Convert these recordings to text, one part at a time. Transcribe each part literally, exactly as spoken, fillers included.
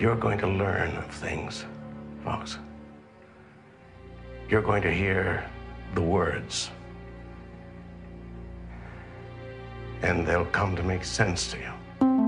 You're going to learn of things, folks. You're going to hear the words, and they'll come to make sense to you.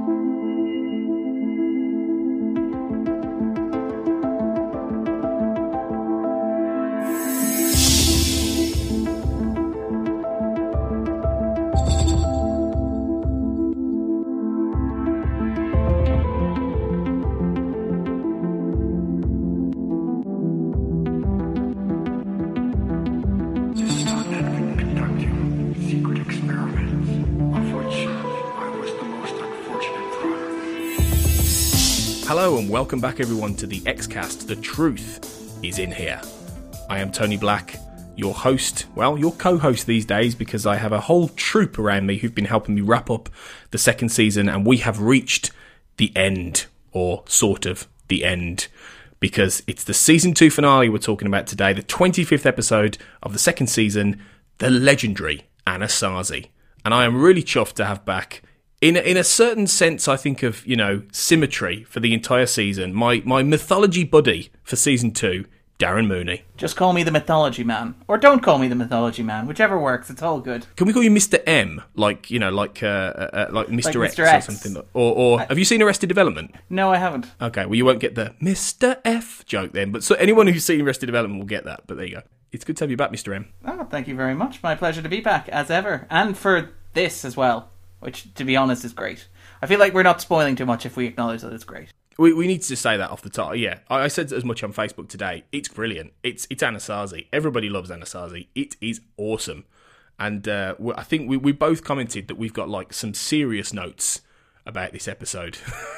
Hello and welcome back everyone to the X-Cast. The truth is in here. I am Tony Black, your host, well, your co-host these days, because I have a whole troupe around me who've been helping me wrap up the second season, and we have reached the end, or sort of the end, because it's the season two finale we're talking about today, the twenty-fifth episode of the second season, the legendary Anasazi. And I am really chuffed to have back, In a, in a certain sense, I think of, you know, symmetry for the entire season. My my mythology buddy for season two, Darren Mooney. Just call me the mythology man. Or don't call me the mythology man. Whichever works, it's all good. Can we call you Mister M? Like, you know, like uh, uh, like Mister Like X, Mister X or something. Or, or I, have you seen Arrested Development? No, I haven't. Okay, well, you won't get the Mister F joke then. But so anyone who's seen Arrested Development will get that. But there you go. It's good to have you back, Mister M. Oh, thank you very much. My pleasure to be back, as ever. And for this as well, which, to be honest, is great. I feel like we're not spoiling too much if we acknowledge that it's great. We we need to say that off the top. Yeah, I, I said as much on Facebook today. It's brilliant. It's it's Anasazi. Everybody loves Anasazi. It is awesome. And uh, I think we, we both commented that we've got like some serious notes about this episode.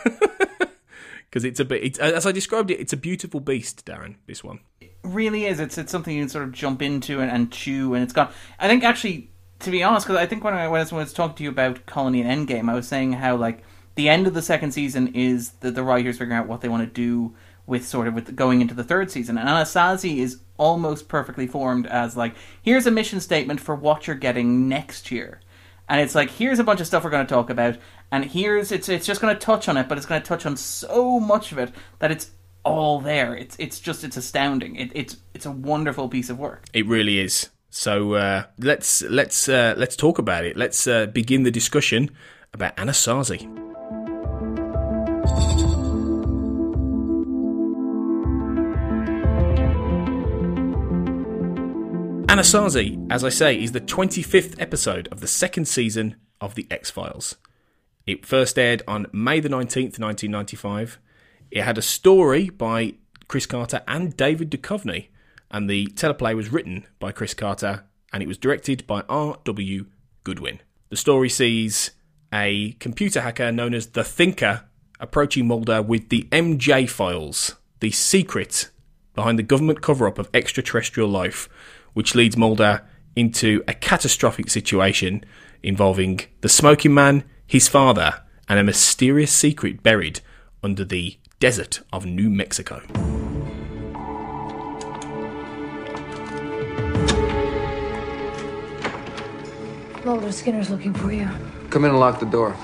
Because it's a bit, it's, as I described it, it's a beautiful beast, Darren, this one. It really is. It's, it's something you can sort of jump into and, and chew, and it's got... I think actually... To be honest, because I think when I, when I was talking to you about Colony and Endgame, I was saying how, like, the end of the second season is the, the writers figuring out what they want to do with sort of with going into the third season. And Anasazi is almost perfectly formed as, like, here's a mission statement for what you're getting next year. And it's like, here's a bunch of stuff we're going to talk about, and here's, it's it's just going to touch on it, but it's going to touch on so much of it that it's all there. It's it's just, it's astounding. It, it's it's a wonderful piece of work. It really is. So uh, let's let's uh, let's talk about it. Let's uh, begin the discussion about Anasazi. Anasazi, as I say, is the twenty-fifth episode of the second season of The X-Files. It first aired on May the nineteenth, nineteen ninety-five. It had a story by Chris Carter and David Duchovny, and the teleplay was written by Chris Carter, and it was directed by R W Goodwin. The story sees a computer hacker known as The Thinker approaching Mulder with the M J files, the secret behind the government cover-up of extraterrestrial life, which leads Mulder into a catastrophic situation involving the smoking man, his father, and a mysterious secret buried under the desert of New Mexico. Mulder, Skinner's looking for you. Come in and lock the door.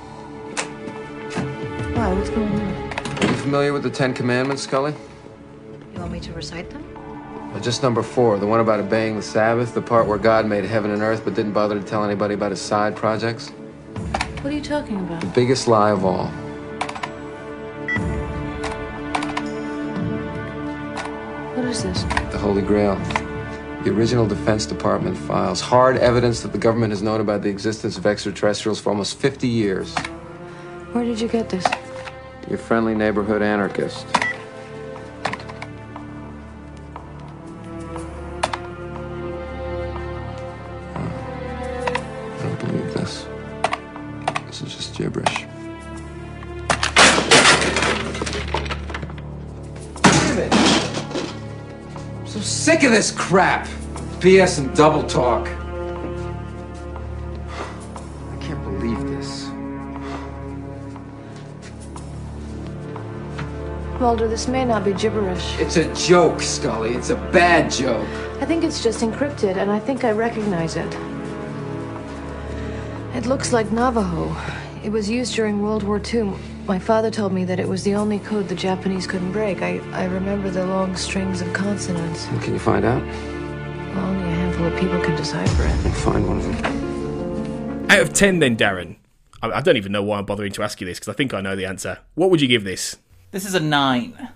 Why? What's going on? Are you familiar with the Ten Commandments, Scully? You want me to recite them? Well, just number four, the one about obeying the Sabbath, the part where God made heaven and earth but didn't bother to tell anybody about his side projects. What are you talking about? The biggest lie of all. What is this? The Holy Grail. The original Defense Department files. Hard evidence that the government has known about the existence of extraterrestrials for almost fifty years. Where did you get this? Your friendly neighborhood anarchist. I don't believe this. This is just gibberish. Damn it! I'm so sick of this crap! B S and double talk. I can't believe this. Mulder, this may not be gibberish. It's a joke, Scully. It's a bad joke. I think it's just encrypted, and I think I recognize it. It looks like Navajo. It was used during World War Two. My father told me that it was the only code the Japanese couldn't break. I, I remember the long strings of consonants. Can you find out? Well, only a handful of people can decipher it. Find one of them. Out of ten then, Darren, I, I don't even know why I'm bothering to ask you this, because I think I know the answer. What would you give this? This is a nine.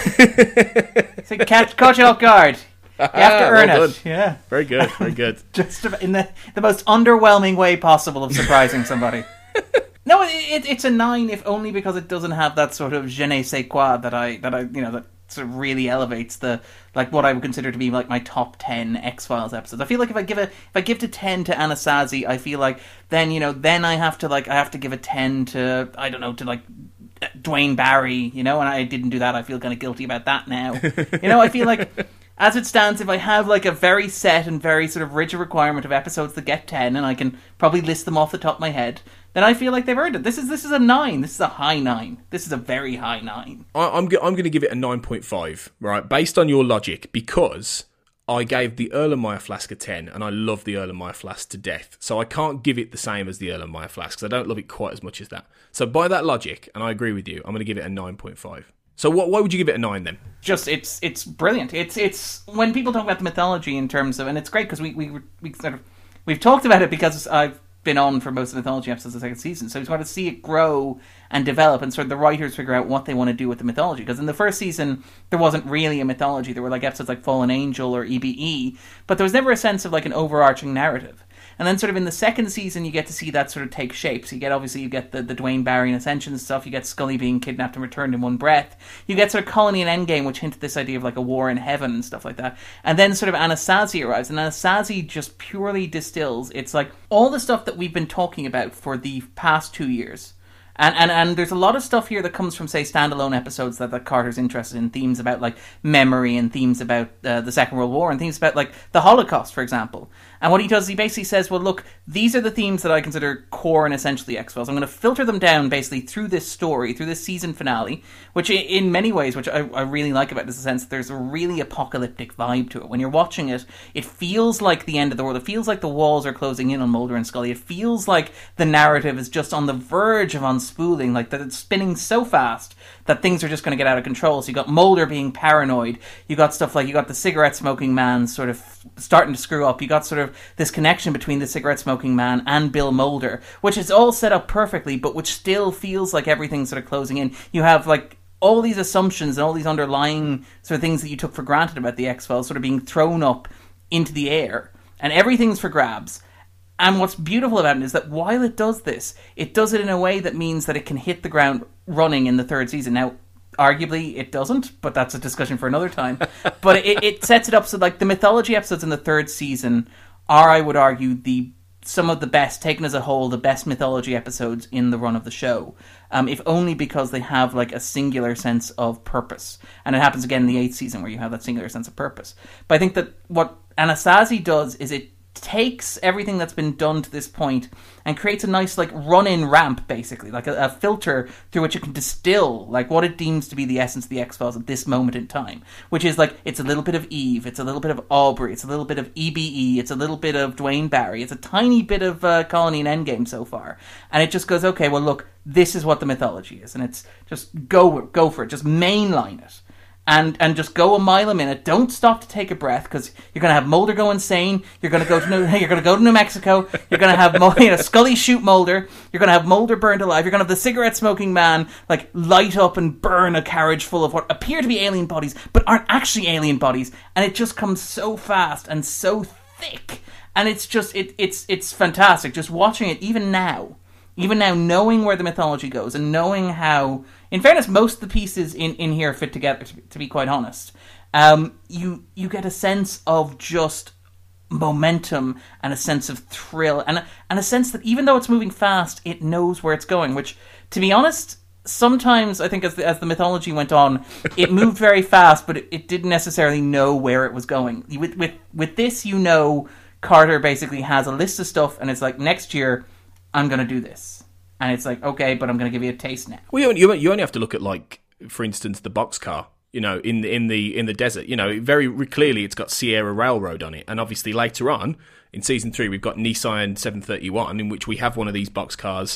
So catch, catch you off guard. You have to earn Well it. done. Yeah. Very good, very good. Just in the the most underwhelming way possible of surprising somebody. No, it, it, it's a nine, if only because it doesn't have that sort of je ne sais quoi that I that I you know that sort of really elevates the like what I would consider to be like my top ten X-Files episodes. I feel like if I give a if I give to ten to Anasazi, I feel like then you know then I have to like I have to give a ten to I don't know to like Dwayne Barry, you know, and I didn't do that. I feel kind of guilty about that now. You know, I feel like as it stands, if I have like a very set and very sort of rigid requirement of episodes that get ten, and I can probably list them off the top of my head, then I feel like they've earned it. This is this is a nine. This is a high nine. This is a very high nine. I, I'm go- I'm going to give it a nine point five, right, based on your logic, because I gave the Erlenmeyer Flask a ten, and I love the Erlenmeyer Flask to death. So I can't give it the same as the Erlenmeyer Flask, because I don't love it quite as much as that. So by that logic, and I agree with you, I'm going to give it a nine point five. So what? Why would you give it a nine then? Just it's it's brilliant. It's it's when people talk about the mythology in terms of, and it's great because we we we sort of we've talked about it because I've been on for most of the mythology episodes of the second season, so we just want to see it grow and develop, and sort of the writers figure out what they want to do with the mythology. Because in the first season, there wasn't really a mythology. There were like episodes like Fallen Angel or E B E, but there was never a sense of like an overarching narrative. And then sort of in the second season, you get to see that sort of take shape. So you get, obviously, you get the, the Dwayne Barry and Ascension stuff. You get Scully being kidnapped and returned in one breath. You get sort of Colony and Endgame, which hint at this idea of like a war in heaven and stuff like that. And then sort of Anasazi arrives. And Anasazi just purely distills. It's like all the stuff that we've been talking about for the past two years. And, and and there's a lot of stuff here that comes from, say, standalone episodes that, that Carter's interested in. Themes about, like, memory and themes about uh, the Second World War and themes about, like, the Holocaust, for example. And what he does, he basically says, well, look, these are the themes that I consider core and essentially X-Files. I'm going to filter them down, basically, through this story, through this season finale, which in many ways, which I, I really like about it, is the sense that there's a really apocalyptic vibe to it. When you're watching it, it feels like the end of the world. It feels like the walls are closing in on Mulder and Scully. It feels like the narrative is just on the verge of unspooling, like that it's spinning so fast that things are just going to get out of control. So you got Mulder being paranoid. You got stuff like, you got the cigarette smoking man sort of starting to screw up. You got sort of this connection between the cigarette smoking man and Bill Mulder, which is all set up perfectly, but which still feels like everything's sort of closing in. You have like all these assumptions and all these underlying sort of things that you took for granted about the X-Files sort of being thrown up into the air, and everything's for grabs. And what's beautiful about it is that while it does this, it does it in a way that means that it can hit the ground running in the third season. Now, arguably, it doesn't, but that's a discussion for another time. But it, it sets it up so, like, the mythology episodes in the third season are, I would argue, the some of the best, taken as a whole, the best mythology episodes in the run of the show. Um, if only because they have, like, a singular sense of purpose. And it happens again in the eighth season where you have that singular sense of purpose. But I think that what Anasazi does is it takes everything that's been done to this point and creates a nice like run-in ramp, basically, like a, a filter through which it can distill like what it deems to be the essence of the X-Files at this moment in time, which is like it's a little bit of Eve, it's a little bit of Aubrey, it's a little bit of E B E, it's a little bit of Dwayne Barry, it's a tiny bit of uh, Colony and Endgame so far, and it just goes, okay, well look, this is what the mythology is, and it's just go go for it, just mainline it. And and just go a mile a minute. Don't stop to take a breath, because you're going to have Mulder go insane. You're going to go to New, you're going to go to New Mexico. You're going to have you know, Scully shoot Mulder. You're going to have Mulder burned alive. You're going to have the cigarette smoking man like light up and burn a carriage full of what appear to be alien bodies, but aren't actually alien bodies. And it just comes so fast and so thick, and it's just it it's it's fantastic. Just watching it, even now. Even now, knowing where the mythology goes and knowing how, in fairness, most of the pieces in, in here fit together, to be, to be quite honest, um, you you get a sense of just momentum and a sense of thrill and, and a sense that even though it's moving fast, it knows where it's going, which, to be honest, sometimes I think as the, as the mythology went on, it moved very fast, but it, it didn't necessarily know where it was going. With, with, with this, you know, Carter basically has a list of stuff, and it's like, next year, I'm going to do this. And it's like, okay, but I'm going to give you a taste now. Well, you only, you only have to look at, like, for instance, the boxcar, you know, in the, in the in the desert. You know, very clearly it's got Sierra Railroad on it. And obviously later on, in season three, we've got Nissan seven thirty-one, in which we have one of these boxcars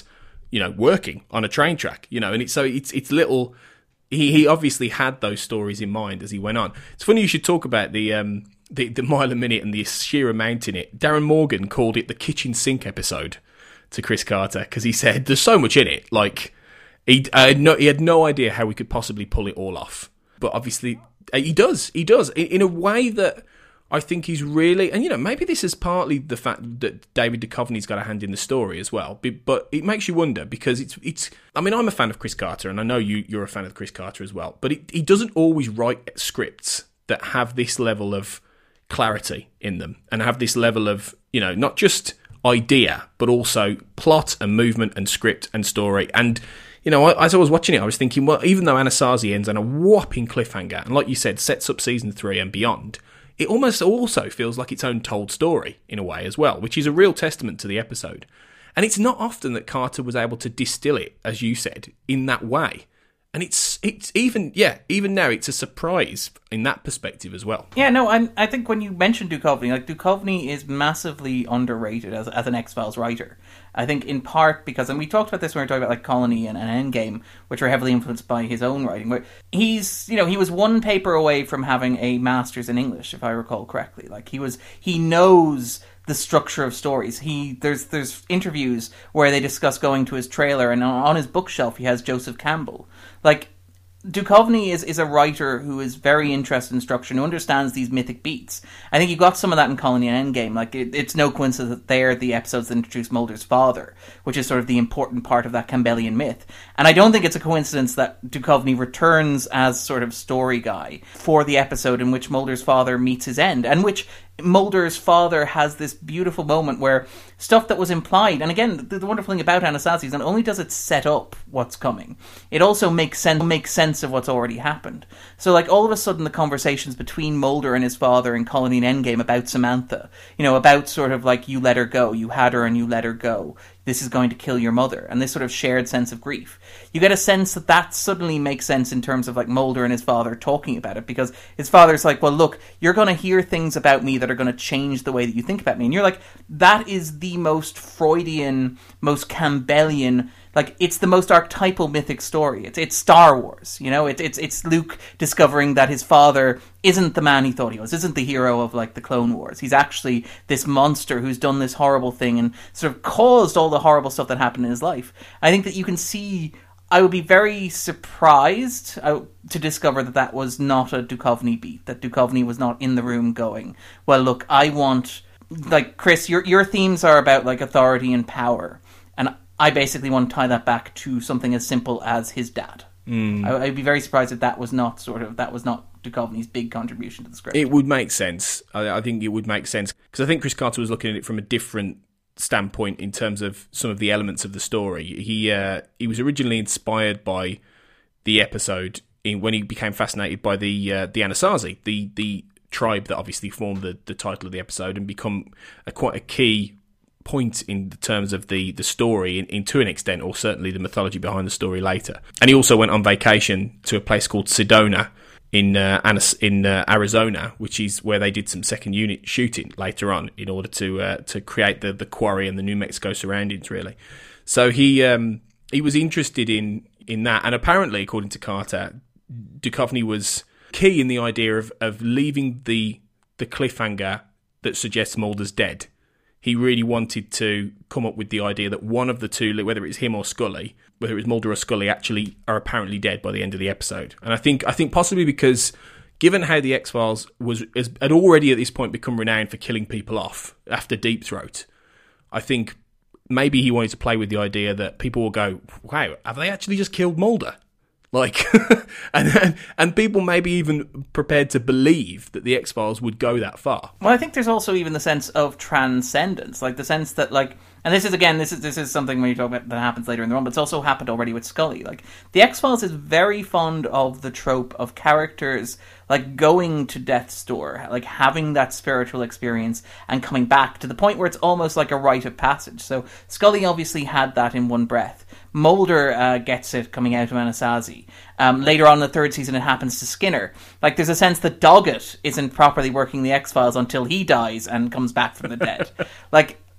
you know, working on a train track, you know, and it's so it's it's little. He he obviously had those stories in mind as he went on. It's funny you should talk about the um the, the mile a minute and the sheer amount in it. Darren Morgan called it the kitchen sink episode to Chris Carter because he said there's so much in it. Like he uh, no he had no idea how we could possibly pull it all off, but obviously uh, he does. He does in, in a way that I think he's really, and you know, maybe this is partly the fact that David Duchovny's got a hand in the story as well. But it makes you wonder because it's, it's. I mean, I'm a fan of Chris Carter, and I know you, you're a fan of Chris Carter as well. But it, he doesn't always write scripts that have this level of clarity in them and have this level of, you know, not just idea, but also plot and movement and script and story. And you know, as I was watching it, I was thinking, well, even though Anasazi ends on a whopping cliffhanger, and like you said, sets up season three and beyond. It almost also feels like its own told story, in a way, as well, which is a real testament to the episode. And it's not often that Carter was able to distill it, as you said, in that way. And it's it's even, yeah, even now, it's a surprise in that perspective as well. Yeah, no, I I think when you mentioned Duchovny, like, Duchovny is massively underrated as as an X-Files writer. I think in part because, and we talked about this when we were talking about like Colony and, and Endgame, which are heavily influenced by his own writing. But he's, you know, he was one paper away from having a master's in English, if I recall correctly. Like he was, he knows the structure of stories. He there's there's interviews where they discuss going to his trailer, and on his bookshelf he has Joseph Campbell. Like, Duchovny is, is a writer who is very interested in structure and who understands these mythic beats. I think you got some of that in Colony and Endgame. Like, it, it's no coincidence that they're the episodes that introduce Mulder's father, which is sort of the important part of that Campbellian myth. And I don't think it's a coincidence that Duchovny returns as sort of story guy for the episode in which Mulder's father meets his end, and which Mulder's father has this beautiful moment where stuff that was implied, and again, the, the wonderful thing about Anasazi is not only does it set up what's coming, it also makes sense makes sense of what's already happened. So, like, all of a sudden the conversations between Mulder and his father in Colony and Endgame about Samantha, you know, about sort of like, you let her go, you had her and you let her go, this is going to kill your mother, and this sort of shared sense of grief. You get a sense that that suddenly makes sense in terms of like Mulder and his father talking about it, because his father's like, well, look, you're going to hear things about me that are going to change the way that you think about me. And you're like, that is the most Freudian, most Campbellian, like, it's the most archetypal mythic story. It's it's Star Wars, you know? It, it's it's Luke discovering that his father isn't the man he thought he was, isn't the hero of, like, the Clone Wars. He's actually this monster who's done this horrible thing and sort of caused all the horrible stuff that happened in his life. I think that you can see... I would be very surprised uh, to discover that that was not a Duchovny beat, that Duchovny was not in the room going, well, look, I want... Like, Chris, your your themes are about, like, authority and power, and I basically want to tie that back to something as simple as his dad. Mm. I, I'd be very surprised if that was not sort of that was not Duchovny's big contribution to the script. It would make sense. I, I think it would make sense because I think Chris Carter was looking at it from a different standpoint in terms of some of the elements of the story. He uh, he was originally inspired by the episode in when he became fascinated by the uh, the Anasazi, the the tribe that obviously formed the, the title of the episode and become a quite a key point in terms of the, the story in, in to an extent, or certainly the mythology behind the story later. And he also went on vacation to a place called Sedona in uh, in uh, Arizona, which is where they did some second unit shooting later on in order to uh, to create the, the quarry and the New Mexico surroundings, really. So he um, he was interested in, in that, and apparently, according to Carter, Duchovny was key in the idea of, of leaving the the cliffhanger that suggests Mulder's dead. He really wanted to come up with the idea that one of the two, whether it's him or Scully, whether it's Mulder or Scully, actually are apparently dead by the end of the episode. And I think I think possibly because, given how the X-Files was has, had already at this point become renowned for killing people off after Deep Throat, I think maybe he wanted to play with the idea that people will go, wow, have they actually just killed Mulder? Like, and, and and people may be even prepared to believe that the X-Files would go that far. Well, I think there's also even the sense of transcendence, like the sense that, like, and this is again, this is this is something when you talk about that happens later in the run, but it's also happened already with Scully. Like, the X-Files is very fond of the trope of characters like going to death's door, like having that spiritual experience and coming back to the point where it's almost like a rite of passage. So Scully obviously had that in one breath. Mulder uh, gets it coming out of Anasazi. Um, later on in the third season, it happens to Skinner. Like, there's a sense that Doggett isn't properly working the X-Files until he dies and comes back from the dead. Like,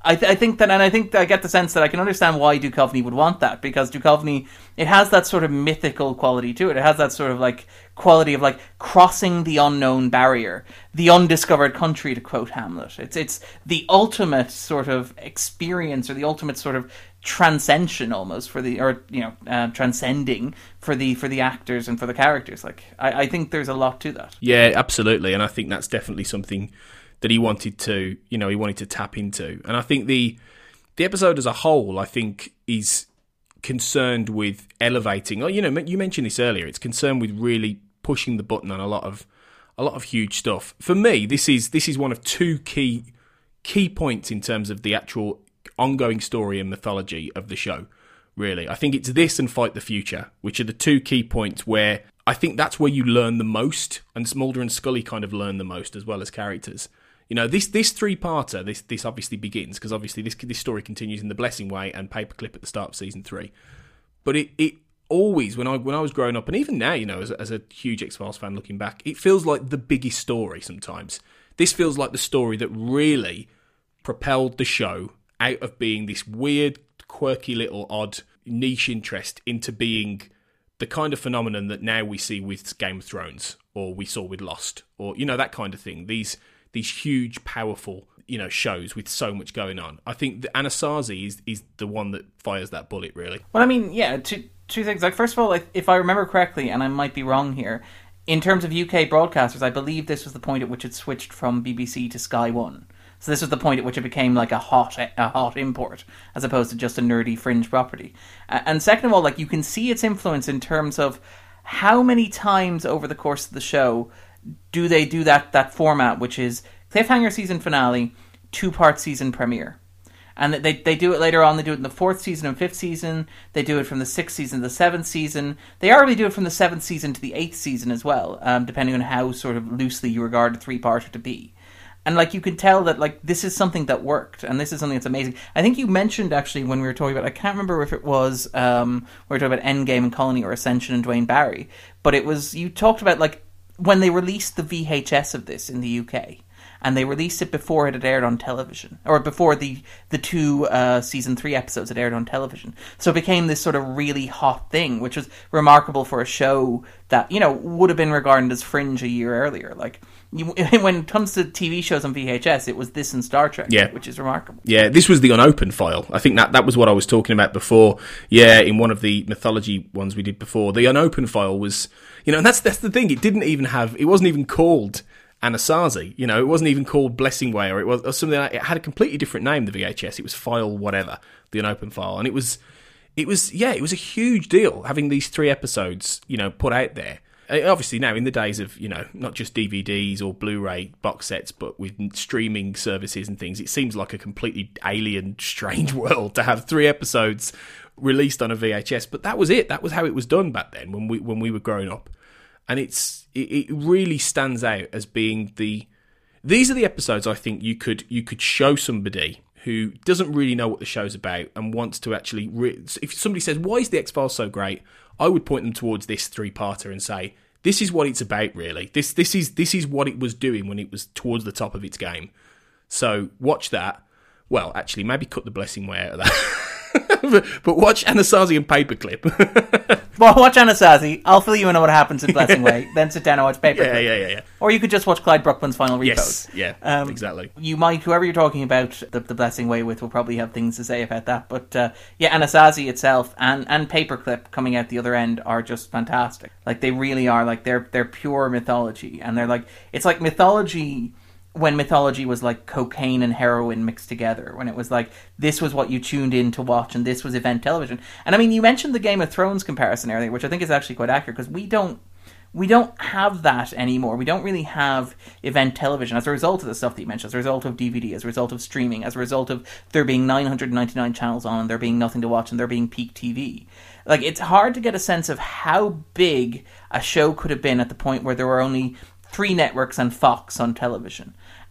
I, th- I think that, and I think that I get the sense that I can understand why Duchovny would want that, because Duchovny, it has that sort of mythical quality to it. It has that sort of like quality of like crossing the unknown barrier, the undiscovered country, to quote Hamlet. It's it's the ultimate sort of experience, or the ultimate sort of transcension almost for the, or you know, uh, transcending for the for the actors and for the characters. Like I, I think there's a lot to that. Yeah, absolutely, and I think that's definitely something that he wanted to, you know, he wanted to tap into. And I think the the episode as a whole, I think, is concerned with elevating. Oh, you know, you mentioned this earlier. It's concerned with really pushing the button on a lot of a lot of huge stuff. For me, this is this is one of two key key points in terms of the actual ongoing story and mythology of the show. Really, I think it's this and Fight the Future, which are the two key points where I think that's where you learn the most, and Mulder and Scully kind of learn the most as well as characters. You know, this this three-parter, this this obviously begins, because obviously this this story continues in The Blessing Way and Paperclip at the start of season three. But it, it always, when I when I was growing up, and even now, you know, as, as a huge X-Files fan looking back, it feels like the biggest story sometimes. This feels like the story that really propelled the show out of being this weird, quirky little odd niche interest into being the kind of phenomenon that now we see with Game of Thrones, or we saw with Lost, or, you know, that kind of thing. These... these huge, powerful, you know, shows with so much going on. I think that Anasazi is is the one that fires that bullet, really. Well, I mean, yeah, two, two things. Like, first of all, like, if I remember correctly, and I might be wrong here, in terms of U K broadcasters, I believe this was the point at which it switched from B B C to Sky One. So this was the point at which it became like a hot a hot import, as opposed to just a nerdy fringe property. Uh, and second of all, like, you can see its influence in terms of how many times over the course of the show do they do that that format, which is cliffhanger season finale, two-part season premiere. And they they do it later on. They do it in the fourth season and fifth season. They do it from the sixth season to the seventh season. They arguably do it from the seventh season to the eighth season as well, um, depending on how sort of loosely you regard a three-parter to be. And, like, you can tell that, like, this is something that worked, and this is something that's amazing. I think you mentioned, actually, when we were talking about, I can't remember if it was, um, we were talking about Endgame and Colony or Ascension and Dwayne Barry, but it was, you talked about, like, when they released the V H S of this in the U K, and they released it before it had aired on television, or before the the two uh, season three episodes had aired on television. So it became this sort of really hot thing, which was remarkable for a show that, you know, would have been regarded as fringe a year earlier. Like, you, when it comes to T V shows on V H S, it was this and Star Trek, yeah. which is remarkable. Yeah, this was the unopened file. I think that, that was what I was talking about before. Yeah, in one of the mythology ones we did before, the unopened file was, you know, and that's that's the thing. It didn't even have, it wasn't even called Anasazi, you know, it wasn't even called Blessing Way, or it was or something like, it had a completely different name, the V H S. It was file whatever, the unopened file, and it was, it was, yeah, it was a huge deal having these three episodes, you know, put out there. Obviously now, in the days of, you know, not just D V Ds or Blu-ray box sets, but with streaming services and things, it seems like a completely alien, strange world to have three episodes released on a V H S. But that was it. That was how it was done back then when we when we were growing up. And it's it, it really stands out as being the... These are the episodes I think you could you could show somebody who doesn't really know what the show's about and wants to actually... Re- if somebody says, why is the X-Files so great? I would point them towards this three-parter and say, this is what it's about, really. This this is this is what it was doing when it was towards the top of its game. So watch that. Well, actually, maybe cut the Blessing Way out of that. but, but watch Anasazi and Paperclip. Well, watch Anasazi. I'll fill you in on what happens in Blessing Way. Then sit down and watch Paperclip. Yeah, yeah, yeah, yeah. Or you could just watch Clyde Bruckman's Final Repos. Yes, yeah, um, exactly. You might, whoever you're talking about the, the Blessing Way with will probably have things to say about that. But uh, yeah, Anasazi itself and, and Paperclip coming out the other end are just fantastic. Like, they really are. Like, they're they're pure mythology. And they're like, it's like mythology... when mythology was like cocaine and heroin mixed together, when it was like, this was what you tuned in to watch and this was event television. And I mean, you mentioned the Game of Thrones comparison earlier, which I think is actually quite accurate, because we don't we don't have that anymore. We don't really have event television as a result of the stuff that you mentioned, as a result of D V D, as a result of streaming, as a result of there being nine hundred ninety-nine channels on and there being nothing to watch and there being peak T V. Like, it's hard to get a sense of how big a show could have been at the point where there were only three networks and Fox on television.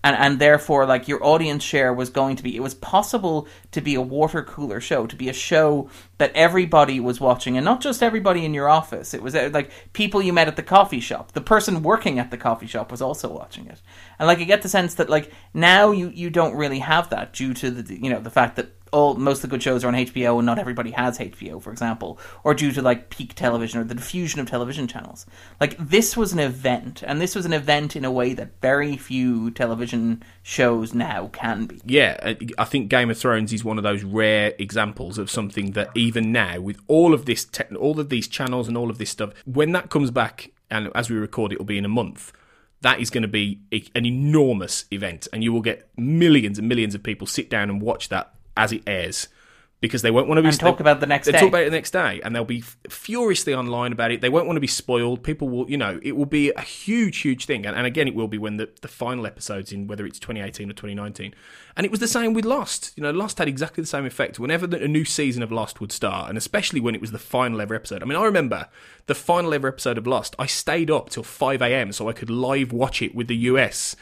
And, and therefore, like, your audience share was going to be... It was possible to be a water cooler show, to be a show that everybody was watching, and not just everybody in your office. It was, uh, like, people you met at the coffee shop. The person working at the coffee shop was also watching it. And, like, you get the sense that, like, now you, you don't really have that due to, the you know, the fact that all most of the good shows are on H B O and not everybody has H B O, for example, or due to, like, peak television or the diffusion of television channels. Like, this was an event, and this was an event in a way that very few television shows now can be. Yeah, I think Game of Thrones is one of those rare examples of something that even now, with all of this, te- all of these channels and all of this stuff, when that comes back, and as we record, it will be in a month, that is going to be a, an enormous event, and you will get millions and millions of people sit down and watch that as it airs, because they won't want to be... And talk about the next day. They talk about it the next day, and they'll be furiously online about it. They won't want to be spoiled. People will, you know, it will be a huge, huge thing. And, and again, it will be when the, the final episode's in, whether it's twenty eighteen or twenty nineteen. And it was the same with Lost. You know, Lost had exactly the same effect. Whenever the, a new season of Lost would start, and especially when it was the final ever episode. I mean, I remember the final ever episode of Lost, I stayed up till five a.m. so I could live watch it with the U S.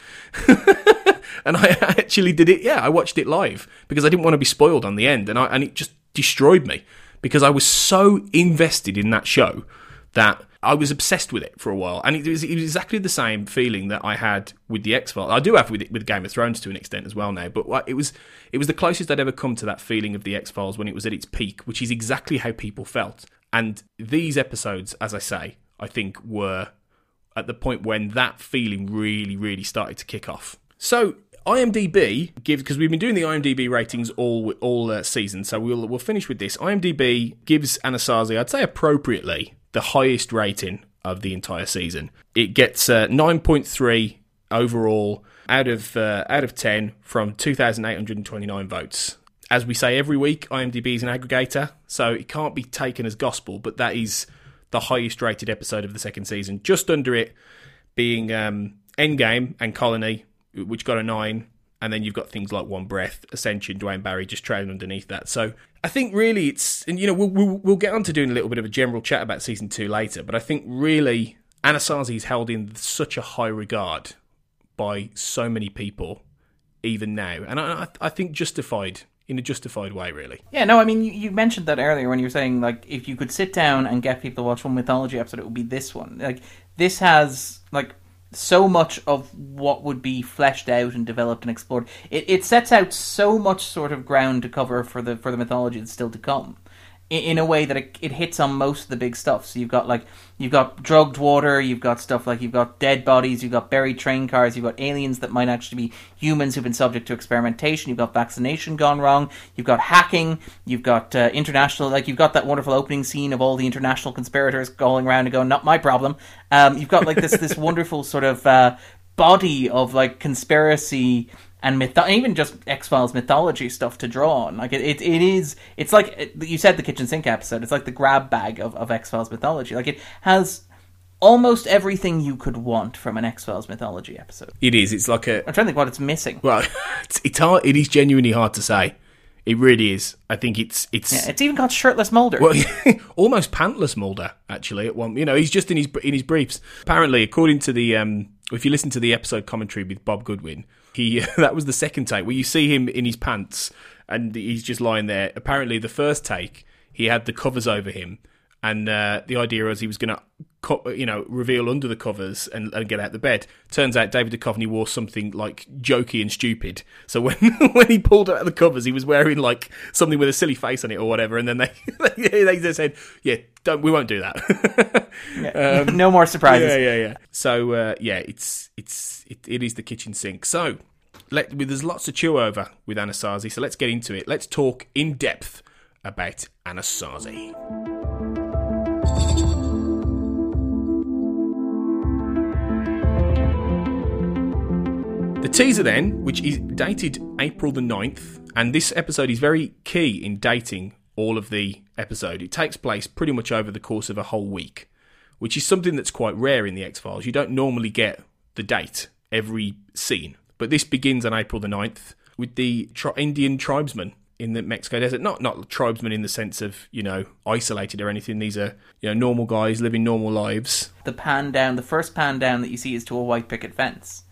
And I actually did it, yeah, I watched it live, because I didn't want to be spoiled on the end, and I, and it just destroyed me, because I was so invested in that show that I was obsessed with it for a while. And it was, it was exactly the same feeling that I had with the X-Files. I do have with it, with Game of Thrones to an extent as well now, but it was it was the closest I'd ever come to that feeling of the X-Files when it was at its peak, which is exactly how people felt. And these episodes, as I say, I think were at the point when that feeling really, really started to kick off. So IMDb gives, because we've been doing the IMDb ratings all all uh, season, so we'll we'll finish with this. IMDb gives Anasazi, I'd say appropriately, the highest rating of the entire season. It gets uh, nine point three overall out of uh, out of ten from two thousand eight hundred twenty-nine votes. As we say every week, IMDb is an aggregator, so it can't be taken as gospel, but that is the highest rated episode of the second season. Just under it being um, Endgame and Colony, which got a nine, and then you've got things like One Breath, Ascension, Dwayne Barry just trailing underneath that. So I think really it's, and you know, we'll, we'll, we'll get on to doing a little bit of a general chat about season two later, but I think really Anasazi is held in such a high regard by so many people, even now, and I, I think justified, in a justified way, really. Yeah, no, I mean, you, you mentioned that earlier when you were saying, like, if you could sit down and get people to watch one mythology episode, it would be this one. Like, this has, like, so much of what would be fleshed out and developed and explored. It it sets out so much sort of ground to cover for the for the mythology that's still to come, in, in a way that it, it hits on most of the big stuff. So you've got like you've got drugged water, you've got stuff like you've got dead bodies, you've got buried train cars, you've got aliens that might actually be humans who've been subject to experimentation, you've got vaccination gone wrong, you've got hacking, you've got uh, international, like you've got that wonderful opening scene of all the international conspirators going around and going, not my problem. Um, you've got like this this wonderful sort of uh, body of like conspiracy and myth- even just X-Files mythology stuff to draw on. Like it, it, it is. It's like it, you said, the kitchen sink episode. It's like the grab bag of, of X-Files mythology. Like it has almost everything you could want from an X-Files mythology episode. It is. It's like a. I'm trying to think what it's missing. Well, it's, it's hard. It is genuinely hard to say. It really is. I think it's it's. Yeah, it's even got shirtless Mulder. Well, almost pantless Mulder. Actually, at one, you know, he's just in his in his briefs. Apparently, according to the um, if you listen to the episode commentary with Bob Goodwin, he that was the second take where you see him in his pants and he's just lying there. Apparently, the first take he had the covers over him, and uh, the idea was he was going to, you know, reveal under the covers and, and get out the bed. Turns out David Duchovny wore something like jokey and stupid. So when when he pulled out the covers, he was wearing like something with a silly face on it or whatever. And then they they just said, "Yeah, don't we won't do that." Yeah. um, no more surprises. Yeah, yeah, yeah. So uh, yeah, it's it's it, it is the kitchen sink. So let there's lots to chew over with Anasazi. So let's get into it. Let's talk in depth about Anasazi. The teaser then, which is dated April the ninth, and this episode is very key in dating all of the episode. It takes place pretty much over the course of a whole week, which is something that's quite rare in the X-Files. You don't normally get the date every scene. But this begins on April the ninth with the tri- Indian tribesmen in the Mexico desert. Not not tribesmen in the sense of, you know, isolated or anything. These are, you know, normal guys living normal lives. The pan down, the first pan down that you see is to a white picket fence.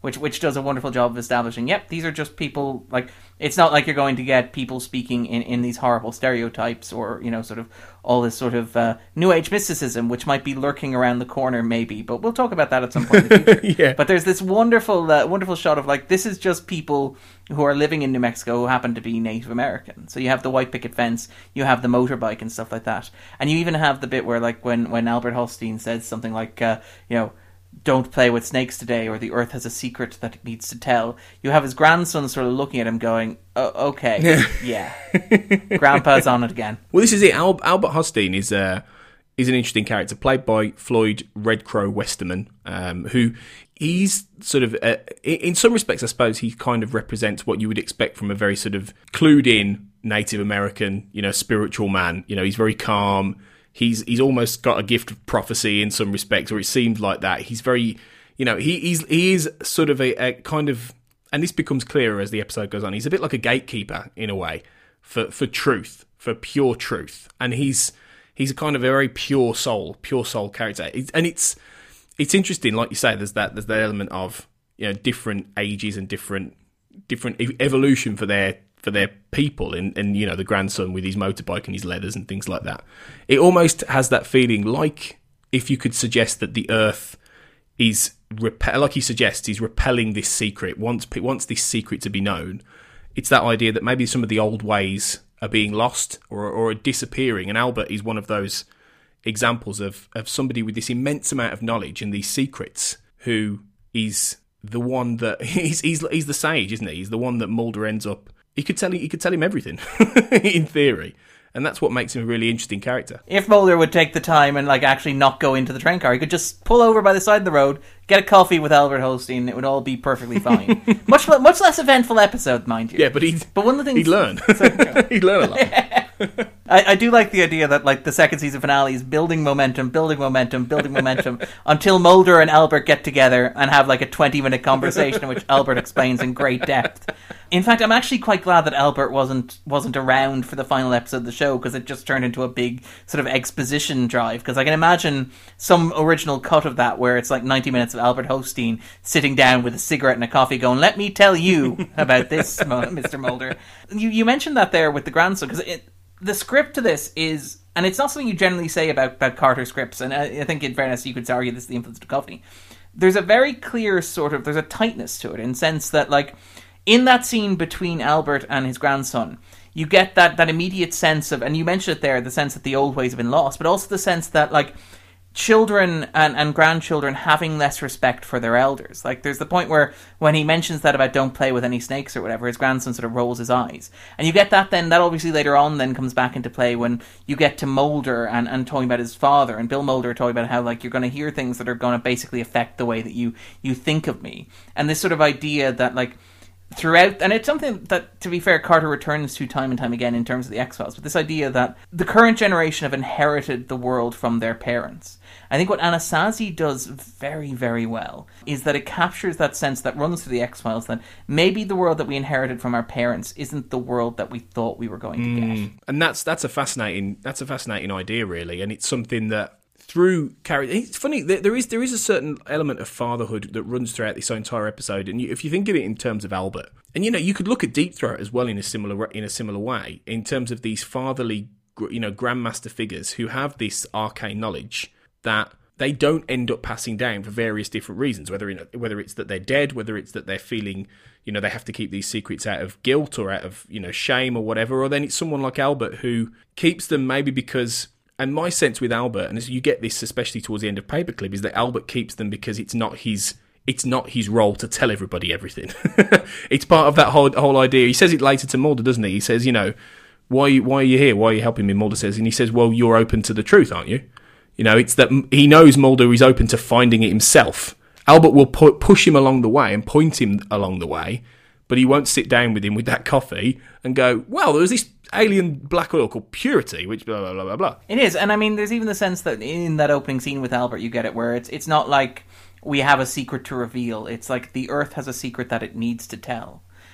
which which does a wonderful job of establishing, yep, these are just people, like, it's not like you're going to get people speaking in, in these horrible stereotypes or, you know, sort of all this sort of uh, New Age mysticism, which might be lurking around the corner, maybe, but we'll talk about that at some point in the future. Yeah. But there's this wonderful, uh, wonderful shot of, like, this is just people who are living in New Mexico who happen to be Native American. So you have the white picket fence, you have the motorbike and stuff like that. And you even have the bit where, like, when, when Albert Holstein says something like, uh, you know, don't play with snakes today, or the earth has a secret that it needs to tell. You have his grandson sort of looking at him going, oh, okay, yeah. Grandpa's on it again. Well, this is it. Al- Albert Hosteen is uh, is an interesting character, played by Floyd Red Crow Westerman, um, who he's sort of, uh, in some respects, I suppose, he kind of represents what you would expect from a very sort of clued-in Native American, you know, spiritual man. You know, he's very calm. He's he's almost got a gift of prophecy in some respects, or it seems like that. He's very, you know, he he's, he is sort of a, a kind of, and this becomes clearer as the episode goes on, he's a bit like a gatekeeper in a way for, for truth, for pure truth. And he's he's a kind of a very pure soul, pure soul character. It's, and it's it's interesting, like you say, there's that there's that element of, you know, different ages and different different evolution for their for their people, and, and you know, the grandson with his motorbike and his leathers and things like that. It almost has that feeling like if you could suggest that the Earth is, rep- like he suggests, he's repelling this secret, wants, wants this secret to be known. It's that idea that maybe some of the old ways are being lost or, or are disappearing, and Albert is one of those examples of, of somebody with this immense amount of knowledge and these secrets, who is the one that, he's, he's, he's the sage, isn't he? He's the one that Mulder ends up, He could tell he could tell him everything, in theory, and that's what makes him a really interesting character. If Mulder would take the time and, like, actually not go into the train car, he could just pull over by the side of the road, get a coffee with Albert Holstein. It would all be perfectly fine. much much less eventful episode, mind you. Yeah, but he but one of the things he'd learn. he'd learn a lot. I, I do like the idea that, like, the second season finale is building momentum, building momentum, building momentum until Mulder and Albert get together and have, like, a twenty-minute conversation in which Albert explains in great depth. In fact, I'm actually quite glad that Albert wasn't wasn't around for the final episode of the show, because it just turned into a big sort of exposition drive. Because I can imagine some original cut of that where it's like ninety minutes of Albert Holstein sitting down with a cigarette and a coffee going, let me tell you about this, Mister Mulder. You, you mentioned that there with the grandson, because it... The script to this is, and it's not something you generally say about, about Carter scripts, and I, I think in fairness you could argue this is the influence of Duchovny. There's a very clear sort of, there's a tightness to it, in the sense that, like, in that scene between Albert and his grandson, you get that, that immediate sense of, and you mentioned it there, the sense that the old ways have been lost, but also the sense that, like, children and, and grandchildren having less respect for their elders. Like, there's the point where when he mentions that about don't play with any snakes or whatever, his grandson sort of rolls his eyes. And you get that then, that obviously later on then comes back into play when you get to Mulder and, and talking about his father, and Bill Mulder talking about how, like, you're going to hear things that are going to basically affect the way that you, you think of me. And this sort of idea that, like, throughout, and it's something that, to be fair, Carter returns to time and time again in terms of the X-Files, but this idea that the current generation have inherited the world from their parents. I think what Anasazi does very, very well is that it captures that sense that runs through the X-Files, that maybe the world that we inherited from our parents isn't the world that we thought we were going to mm. get. And that's that's a fascinating that's a fascinating idea, really, and it's something that through character, it's funny, there is there is a certain element of fatherhood that runs throughout this entire episode, and you, if you think of it in terms of Albert, and you know, you could look at Deep Throat as well in a similar in a similar way, in terms of these fatherly, you know, grandmaster figures who have this arcane knowledge that they don't end up passing down for various different reasons, whether in, whether it's that they're dead, whether it's that they're feeling, you know, they have to keep these secrets out of guilt or out of, you know, shame or whatever, or then it's someone like Albert who keeps them maybe because, and my sense with Albert, and as you get this especially towards the end of Paperclip, is that Albert keeps them because it's not his it's not his role to tell everybody everything. It's part of that whole whole idea. He says it later to Mulder, doesn't he? He says, you know, why why are you here? Why are you helping me? Mulder says, and he says, well, you're open to the truth, aren't you? You know, it's that he knows Mulder is open to finding it himself. Albert will pu- push him along the way and point him along the way, but he won't sit down with him with that coffee and go, well, there's this alien black oil called Purity, which blah, blah, blah, blah, blah. It is, and I mean, there's even the sense that in that opening scene with Albert, you get it, where it's it's not like we have a secret to reveal. It's like the Earth has a secret that it needs to tell.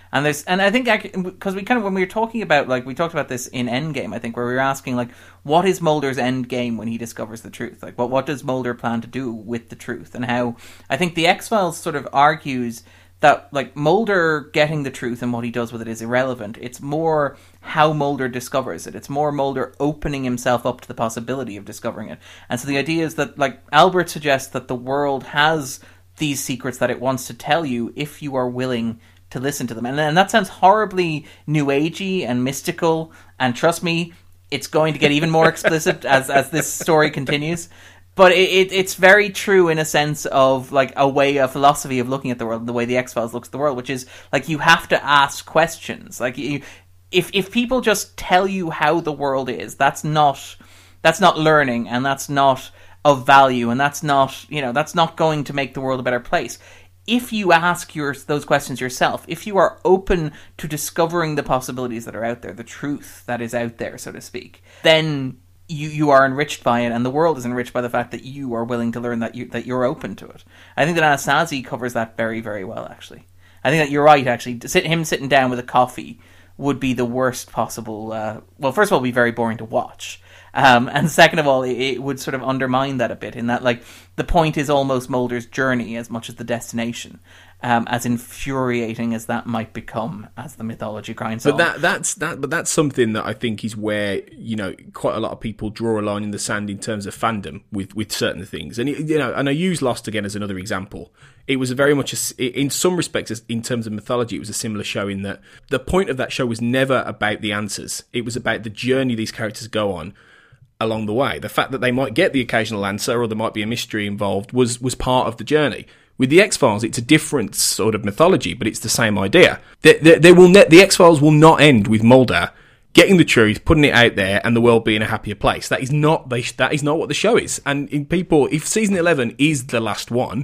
And there's, and I think, because we kind of, when we were talking about, like, we talked about this in Endgame, I think, where we were asking, like, what is Mulder's end game when he discovers the truth? Like, what, what does Mulder plan to do with the truth? And how, I think the X-Files sort of argues that, like, Mulder getting the truth and what he does with it is irrelevant. It's more how Mulder discovers it. It's more Mulder opening himself up to the possibility of discovering it. And so the idea is that, like, Albert suggests that the world has these secrets that it wants to tell you if you are willing to listen to them. And, and that sounds horribly new agey and mystical, and trust me, it's going to get even more explicit as as this story continues. But it, it it's very true in a sense of, like, a way, a philosophy of looking at the world, the way the X-Files looks at the world, which is, like, you have to ask questions. Like, you, if if people just tell you how the world is, that's not that's not learning, and that's not of value, and that's not, you know, that's not going to make the world a better place. If you ask your, those questions yourself, if you are open to discovering the possibilities that are out there, the truth that is out there, so to speak, then you, you are enriched by it, and the world is enriched by the fact that you are willing to learn, that, you, that you're open to it. I think that Anasazi covers that very, very well, actually. I think that you're right, actually. Sit, him sitting down with a coffee would be the worst possible... Uh, well, first of all, it would be very boring to watch. Um, and second of all, it, it would sort of undermine that a bit, in that, like, the point is almost Mulder's journey as much as the destination, um, as infuriating as that might become as the mythology grinds but on. But that that's that. But that's something that I think is where, you know, quite a lot of people draw a line in the sand in terms of fandom with, with certain things. And you know, and I use Lost again as another example. It was a very much a, in some respects, in terms of mythology, it was a similar show in that the point of that show was never about the answers. It was about the journey these characters go on along the way. The fact that they might get the occasional answer or there might be a mystery involved was was part of the journey. With the X-Files, it's a different sort of mythology, but it's the same idea. They, they, they will ne- the X-Files will not end with Mulder getting the truth, putting it out there, and the world being a happier place. That is not they, that is not what the show is. And in people, if season eleven is the last one,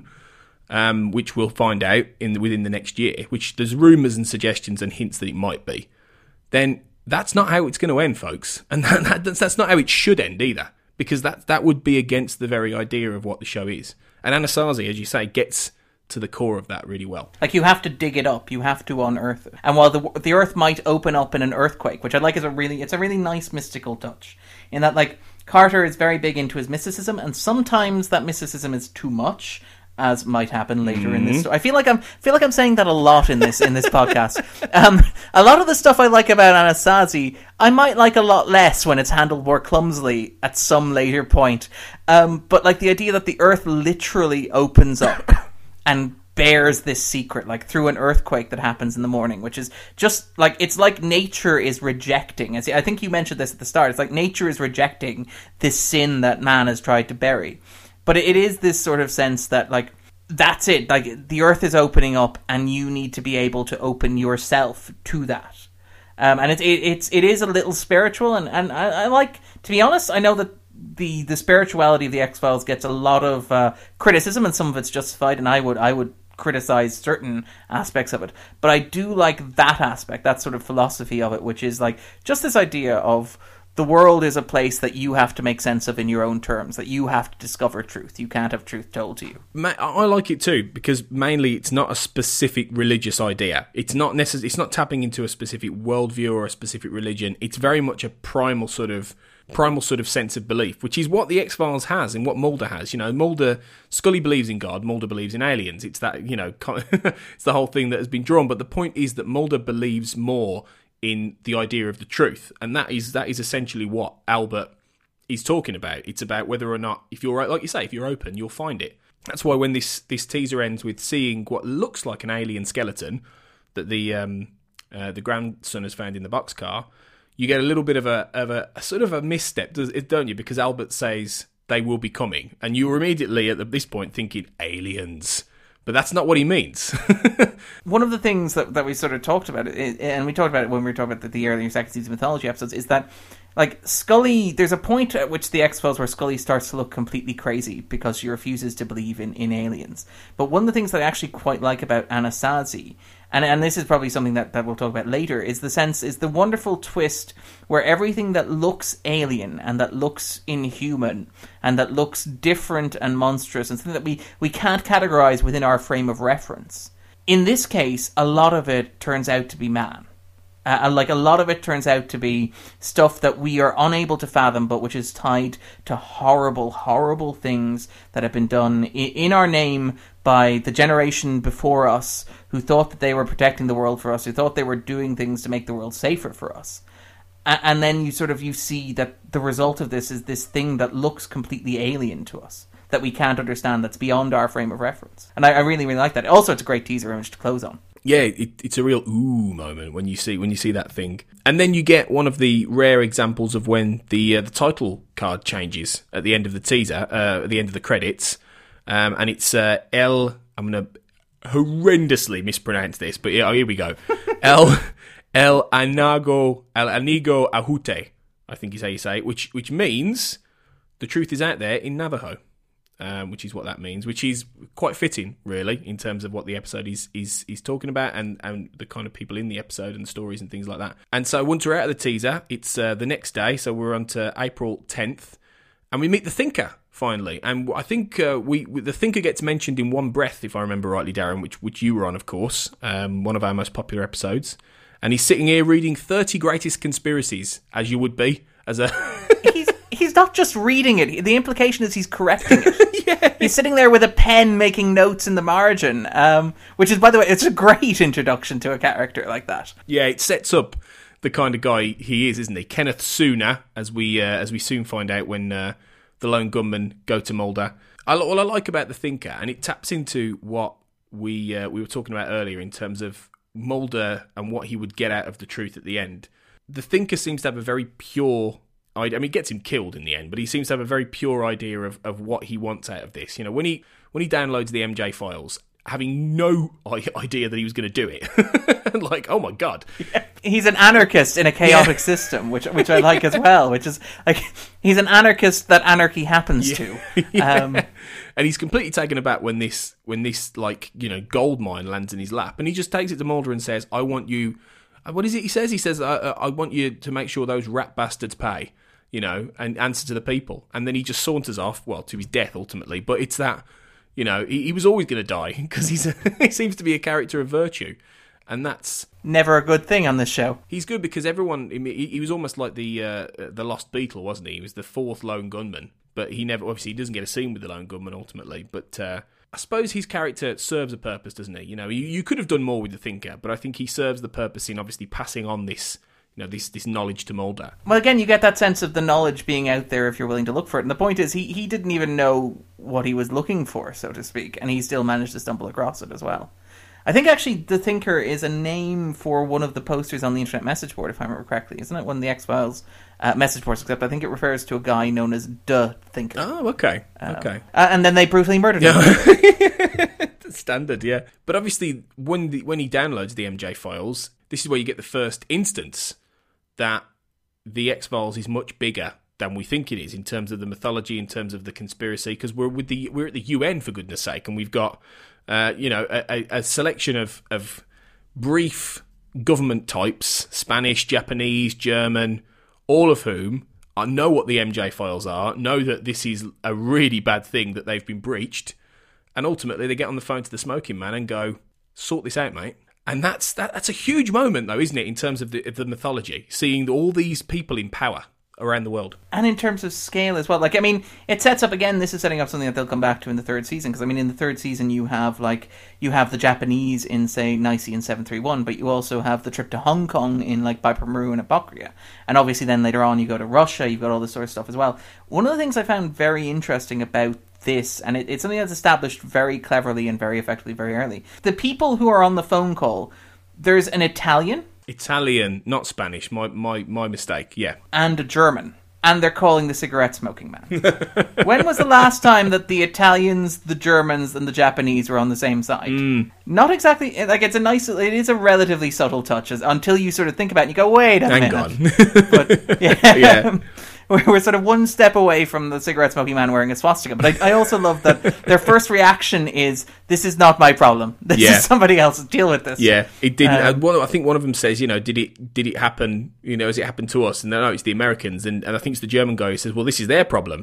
um, which we'll find out in the, within the next year, which there's rumours and suggestions and hints that it might be, then that's not how it's going to end, folks. And that, that, that's, that's not how it should end either, because that that would be against the very idea of what the show is. And Anasazi, as you say, gets to the core of that really well. Like, you have to dig it up, you have to unearth it. And while the the earth might open up in an earthquake, which I like, is a really, it's a really nice mystical touch, in that, like, Carter is very big into his mysticism, and sometimes that mysticism is too much, as might happen later mm-hmm. in this story. I feel like I'm feel like I'm saying that a lot in this in this podcast. Um, a lot of the stuff I like about Anasazi, I might like a lot less when it's handled more clumsily at some later point. Um, but, like, the idea that the earth literally opens up and bears this secret, like, through an earthquake that happens in the morning, which is just, like, it's like nature is rejecting. As I think you mentioned this at the start. It's like nature is rejecting this sin that man has tried to bury. But it is this sort of sense that, like, that's it. Like, the earth is opening up, and you need to be able to open yourself to that. Um, and it, it, it's it is a little spiritual, and, and I, I like, to be honest, I know that the, the spirituality of the X-Files gets a lot of uh, criticism, and some of it's justified, and I would I would criticize certain aspects of it. But I do like that aspect, that sort of philosophy of it, which is, like, just this idea of the world is a place that you have to make sense of in your own terms, that you have to discover truth. You can't have truth told to you. I like it too, because mainly it's not a specific religious idea. It's not necess- It's not tapping into a specific worldview or a specific religion. It's very much a primal sort of primal sort of sense of belief, which is what the X-Files has and what Mulder has. You know, Mulder, Scully believes in God, Mulder believes in aliens. It's that, you know, it's the whole thing that has been drawn. But the point is that Mulder believes more in the idea of the truth, and that is that is essentially what Albert is talking about. It's about whether or not, if you're, like you say, if you're open, you'll find it. That's why when this this teaser ends with seeing what looks like an alien skeleton that the um, uh, the grandson has found in the boxcar, you get a little bit of a of a, a sort of a misstep, don't you? Because Albert says they will be coming, and you're immediately at this point thinking aliens. But that's not what he means. One of the things that, that we sort of talked about, and we talked about it when we were talking about the, the earlier second season mythology episodes, is that, like, Scully, there's a point at which the X-Files where Scully starts to look completely crazy because she refuses to believe in, in aliens. But one of the things that I actually quite like about Anasazi, and and this is probably something that, that we'll talk about later, is the sense, is the wonderful twist where everything that looks alien and that looks inhuman and that looks different and monstrous and something that we, we can't categorize within our frame of reference In this case, a lot of it turns out to be man. Uh, and like a lot of it turns out to be stuff that we are unable to fathom, but which is tied to horrible, horrible things that have been done in, in our name by the generation before us who thought that they were protecting the world for us, who thought they were doing things to make the world safer for us. And, and then you sort of, you see that the result of this is this thing that looks completely alien to us, that we can't understand, that's beyond our frame of reference. And I, I really, really like that. Also, it's a great teaser image to close on. Yeah, it, it's a real ooh moment when you see when you see that thing, and then you get one of the rare examples of when the uh, the title card changes at the end of the teaser, uh, at the end of the credits, um, and it's uh, El. I'm gonna horrendously mispronounce this, but yeah, here we go. El El Anago El Anigo Ahute, I think is how you say it, which which means the truth is out there in Navajo. Um, which is what that means, which is quite fitting, really, in terms of what the episode is is is talking about, and, and the kind of people in the episode and the stories and things like that. And so once we're out of the teaser, it's uh, the next day, so we're on to April tenth, and we meet the Thinker, finally. And I think uh, we the Thinker gets mentioned in one breath, if I remember rightly, Darren, which, which you were on, of course, um, one of our most popular episodes. And he's sitting here reading thirty Greatest Conspiracies, as you would be, as a... he's he's not just reading it. The implication is he's correcting it. Yeah. He's sitting there with a pen making notes in the margin, um, which is, by the way, it's a great introduction to a character like that. Yeah, it sets up the kind of guy he is, isn't he? Kenneth Sooner, as we uh, as we soon find out when uh, the lone gunmen go to Mulder. I, what I like about the Thinker, and it taps into what we uh, we were talking about earlier in terms of Mulder and what he would get out of the truth at the end. The Thinker seems to have a very pure... I mean, it gets him killed in the end, but he seems to have a very pure idea of, of what he wants out of this. You know, when he when he downloads the M J files, having no idea that he was going to do it, like, oh my god, yeah. He's an anarchist in a chaotic yeah. system, which which I like as well. Which is like he's an anarchist that anarchy happens yeah. to, yeah. um, and he's completely taken aback when this when this like you know gold mine lands in his lap, and he just takes it to Mulder and says, "I want you." What is it he says? He says, I, I want you to make sure those rat bastards pay, you know, and answer to the people. And then he just saunters off, well, to his death, ultimately. But it's that, you know, he, he was always going to die, because he's a, he seems to be a character of virtue. And that's... never a good thing on this show. He's good because everyone... He, he was almost like the uh, the Lost Beetle, wasn't he? He was the fourth lone gunman. But he never... Obviously, he doesn't get a scene with the lone gunman, ultimately. But... Uh, I suppose his character serves a purpose, doesn't he? You know, you, you could have done more with the Thinker, but I think he serves the purpose in obviously passing on this, you know, this this knowledge to Mulder. Well, again, you get that sense of the knowledge being out there if you're willing to look for it. And the point is, he, he didn't even know what he was looking for, so to speak, and he still managed to stumble across it as well. I think, actually, the Thinker is a name for one of the posters on the Internet message board, if I remember correctly. Isn't it one of the X-Files uh, message boards? Except I think it refers to a guy known as The Thinker. Oh, okay. Um, okay. Uh, and then they brutally murdered him. Yeah. Standard, yeah. But obviously, when the, when he downloads the M J files, this is where you get the first instance that the X-Files is much bigger than we think it is in terms of the mythology, in terms of the conspiracy, because we're with the we're at the U N, for goodness sake, and we've got uh, you know a, a selection of of brief government types, Spanish, Japanese, German, all of whom I know what the M J files are, know that this is a really bad thing that they've been breached, and ultimately they get on the phone to the smoking man and go, sort this out, mate. And that's that, that's a huge moment, though, isn't it, in terms of the, of the mythology, seeing all these people in power around the world. And in terms of scale as well. Like, I mean, it sets up, again, this is setting up something that they'll come back to in the third season, because, I mean, in the third season you have, like, you have the Japanese in, say, Nicey and seven three one, but you also have the trip to Hong Kong in, like, Viper Maru and Apocria. And obviously then later on you go to Russia, you've got all this sort of stuff as well. One of the things I found very interesting about this, and it, it's something that's established very cleverly and very effectively very early. The people who are on the phone call, there's an Italian... Italian, not Spanish. My my my mistake. Yeah, and a German, and they're calling the cigarette smoking man. When was the last time that the Italians, the Germans, and the Japanese were on the same side? Mm. Not exactly. Like, it's a nice. It is a relatively subtle touch, as, until you sort of think about it and you go, "Wait a Hang minute." on. But yeah. yeah. We're sort of one step away from the cigarette smoking man wearing a swastika. But I, I also love that their first reaction is, "This is not my problem. This yeah. is somebody else's. Deal with this." Yeah, it didn't. Um, uh, one, I think one of them says, "You know, did it did it happen? You know, has it happened to us?" And no, no, it's the Americans. And, and I think it's the German guy who says, "Well, this is their problem.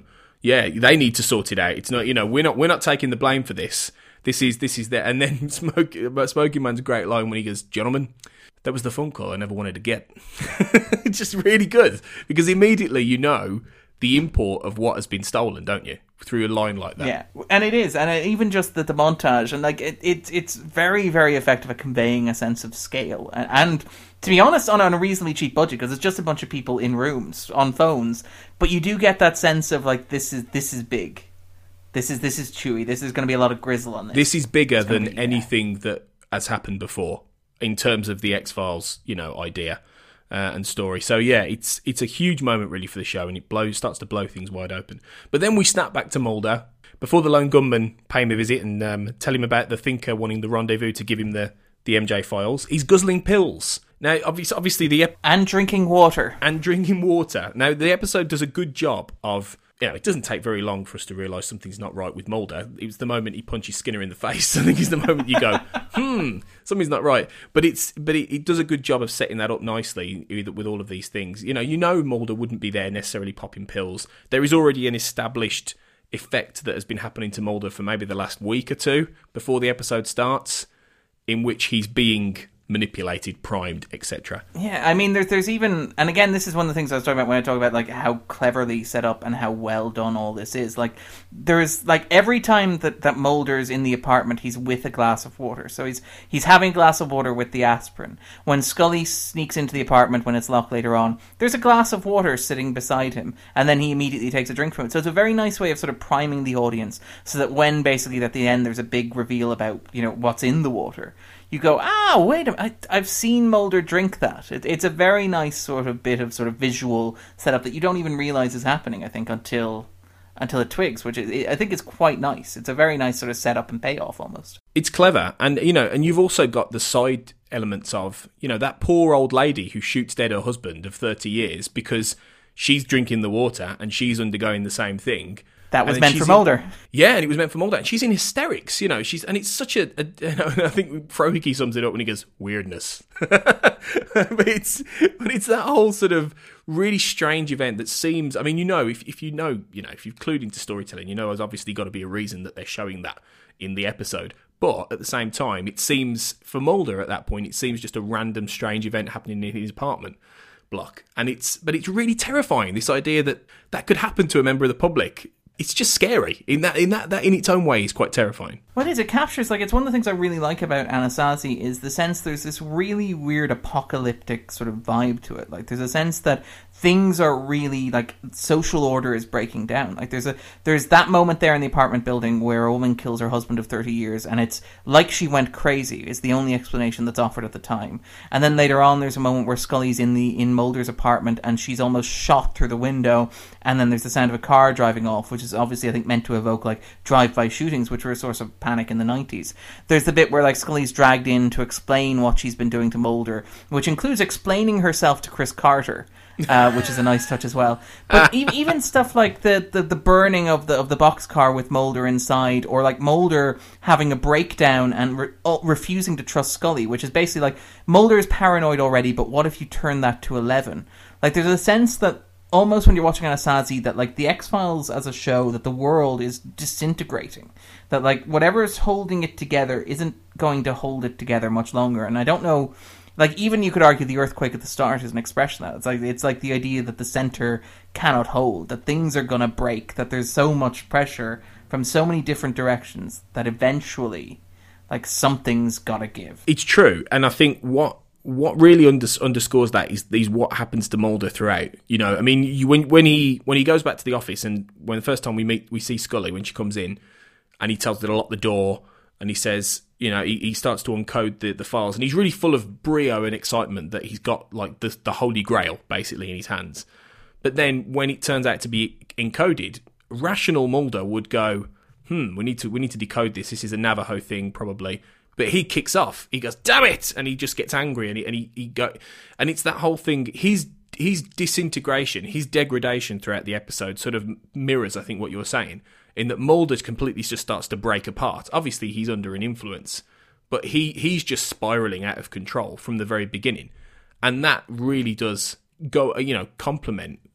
Yeah, they need to sort it out. It's not, you know, we're not we're not taking the blame for this. This is this is there. And then Smoke, Smoking Man's great line when he goes, "Gentlemen, that was the phone call I never wanted to get." It's just really good because immediately you know the import of what has been stolen, don't you? Through a line like that. Yeah, and it is, and it, even just the, the montage, and like it, it, it's very, very effective at conveying a sense of scale, and, and to be honest, on, on a reasonably cheap budget, because it's just a bunch of people in rooms on phones, but you do get that sense of like this is this is big, this is this is chewy, this is going to be a lot of grizzle on this. This is bigger than be, anything yeah. that has happened before in terms of the X-Files, you know, idea. Uh, and story. So yeah, it's it's a huge moment really for the show, and it blows starts to blow things wide open. But then we snap back to Mulder before the lone gunman pay him a visit and um, tell him about the Thinker wanting the rendezvous to give him the, the M J files. He's guzzling pills. Now, obviously, obviously the ep- and drinking water and drinking water. Now, the episode does a good job of. You know, it doesn't take very long for us to realise something's not right with Mulder. It was the moment he punches Skinner in the face. I think it's the moment you go, hmm, something's not right. But it's but it, it does a good job of setting that up nicely with all of these things. You know, you know Mulder wouldn't be there necessarily popping pills. There is already an established effect that has been happening to Mulder for maybe the last week or two before the episode starts, in which he's being manipulated, primed, et cetera. Yeah, I mean, there's there's even, and again, this is one of the things I was talking about when I talk about like how cleverly set up and how well done all this is. Like, there's like every time that that Mulder's in the apartment, he's with a glass of water. So he's he's having a glass of water with the aspirin. When Scully sneaks into the apartment when it's locked later on, there's a glass of water sitting beside him, and then he immediately takes a drink from it. So it's a very nice way of sort of priming the audience, so that when basically at the end there's a big reveal about, you know, what's in the water, you go, ah, wait a minute, I, I've seen Mulder drink that. It, it's a very nice sort of bit of sort of visual setup that you don't even realise is happening, I think, until until it twigs, which is, I think is quite nice. It's a very nice sort of setup and payoff almost. It's clever, and, you know, and you've also got the side elements of, you know, that poor old lady who shoots dead her husband of thirty years because she's drinking the water and she's undergoing the same thing. That was meant for Mulder. In, yeah, and it was meant for Mulder. And she's in hysterics, you know. She's and it's such a, a you know, I think Frohike sums it up when he goes, weirdness. but it's but it's that whole sort of really strange event that seems, I mean, you know, if if you know, you know, if you've clued into storytelling, you know there's obviously got to be a reason that they're showing that in the episode. But at the same time, it seems, for Mulder at that point, it seems just a random strange event happening in his apartment block. And it's but it's really terrifying, this idea that that could happen to a member of the public. It's just scary. In that, in that, that in its own way is quite terrifying. What it is, it captures, like, it's one of the things I really like about Anasazi is the sense there's this really weird apocalyptic sort of vibe to it. Like, there's a sense that things are really, like, social order is breaking down. Like, there's a there's that moment there in the apartment building where a woman kills her husband of thirty years, and it's like she went crazy, is the only explanation that's offered at the time. And then later on, there's a moment where Scully's in the in Mulder's apartment, and she's almost shot through the window, and then there's the sound of a car driving off, which is obviously, I think, meant to evoke, like, drive-by shootings, which were a source of panic in the nineties. There's the bit where, like, Scully's dragged in to explain what she's been doing to Mulder, which includes explaining herself to Chris Carter, uh, which is a nice touch as well. But e- even stuff like the, the, the burning of the of the boxcar with Mulder inside, or, like, Mulder having a breakdown and re- refusing to trust Scully, which is basically like, Mulder's paranoid already, but what if you turn that to eleven? Like, there's a sense that almost when you're watching Anasazi, that, like, the X-Files as a show, that the world is disintegrating. That, like, whatever's holding it together isn't going to hold it together much longer. And I don't know, like, even you could argue the earthquake at the start is an expression of that. It's like, it's like the idea that the center cannot hold, that things are going to break, that there's so much pressure from so many different directions that eventually, like, something's got to give. It's true. And I think what What really under- underscores that is, is what happens to Mulder throughout. You know, I mean, you, when when he when he goes back to the office, and when the first time we meet, we see Scully when she comes in, and he tells her to lock the door, and he says, you know, he, he starts to uncode the, the files, and he's really full of brio and excitement that he's got, like, the the Holy Grail basically in his hands. But then when it turns out to be encoded, rational Mulder would go, hmm, we need to we need to decode this. This is a Navajo thing, probably. But he kicks off. He goes, damn it! And he just gets angry, and he and he, he go, and it's that whole thing. His his disintegration, his degradation throughout the episode sort of mirrors, I think, what you were saying, in that Mulder completely just starts to break apart. Obviously, he's under an influence, but he he's just spiraling out of control from the very beginning, and that really does go, you know, complement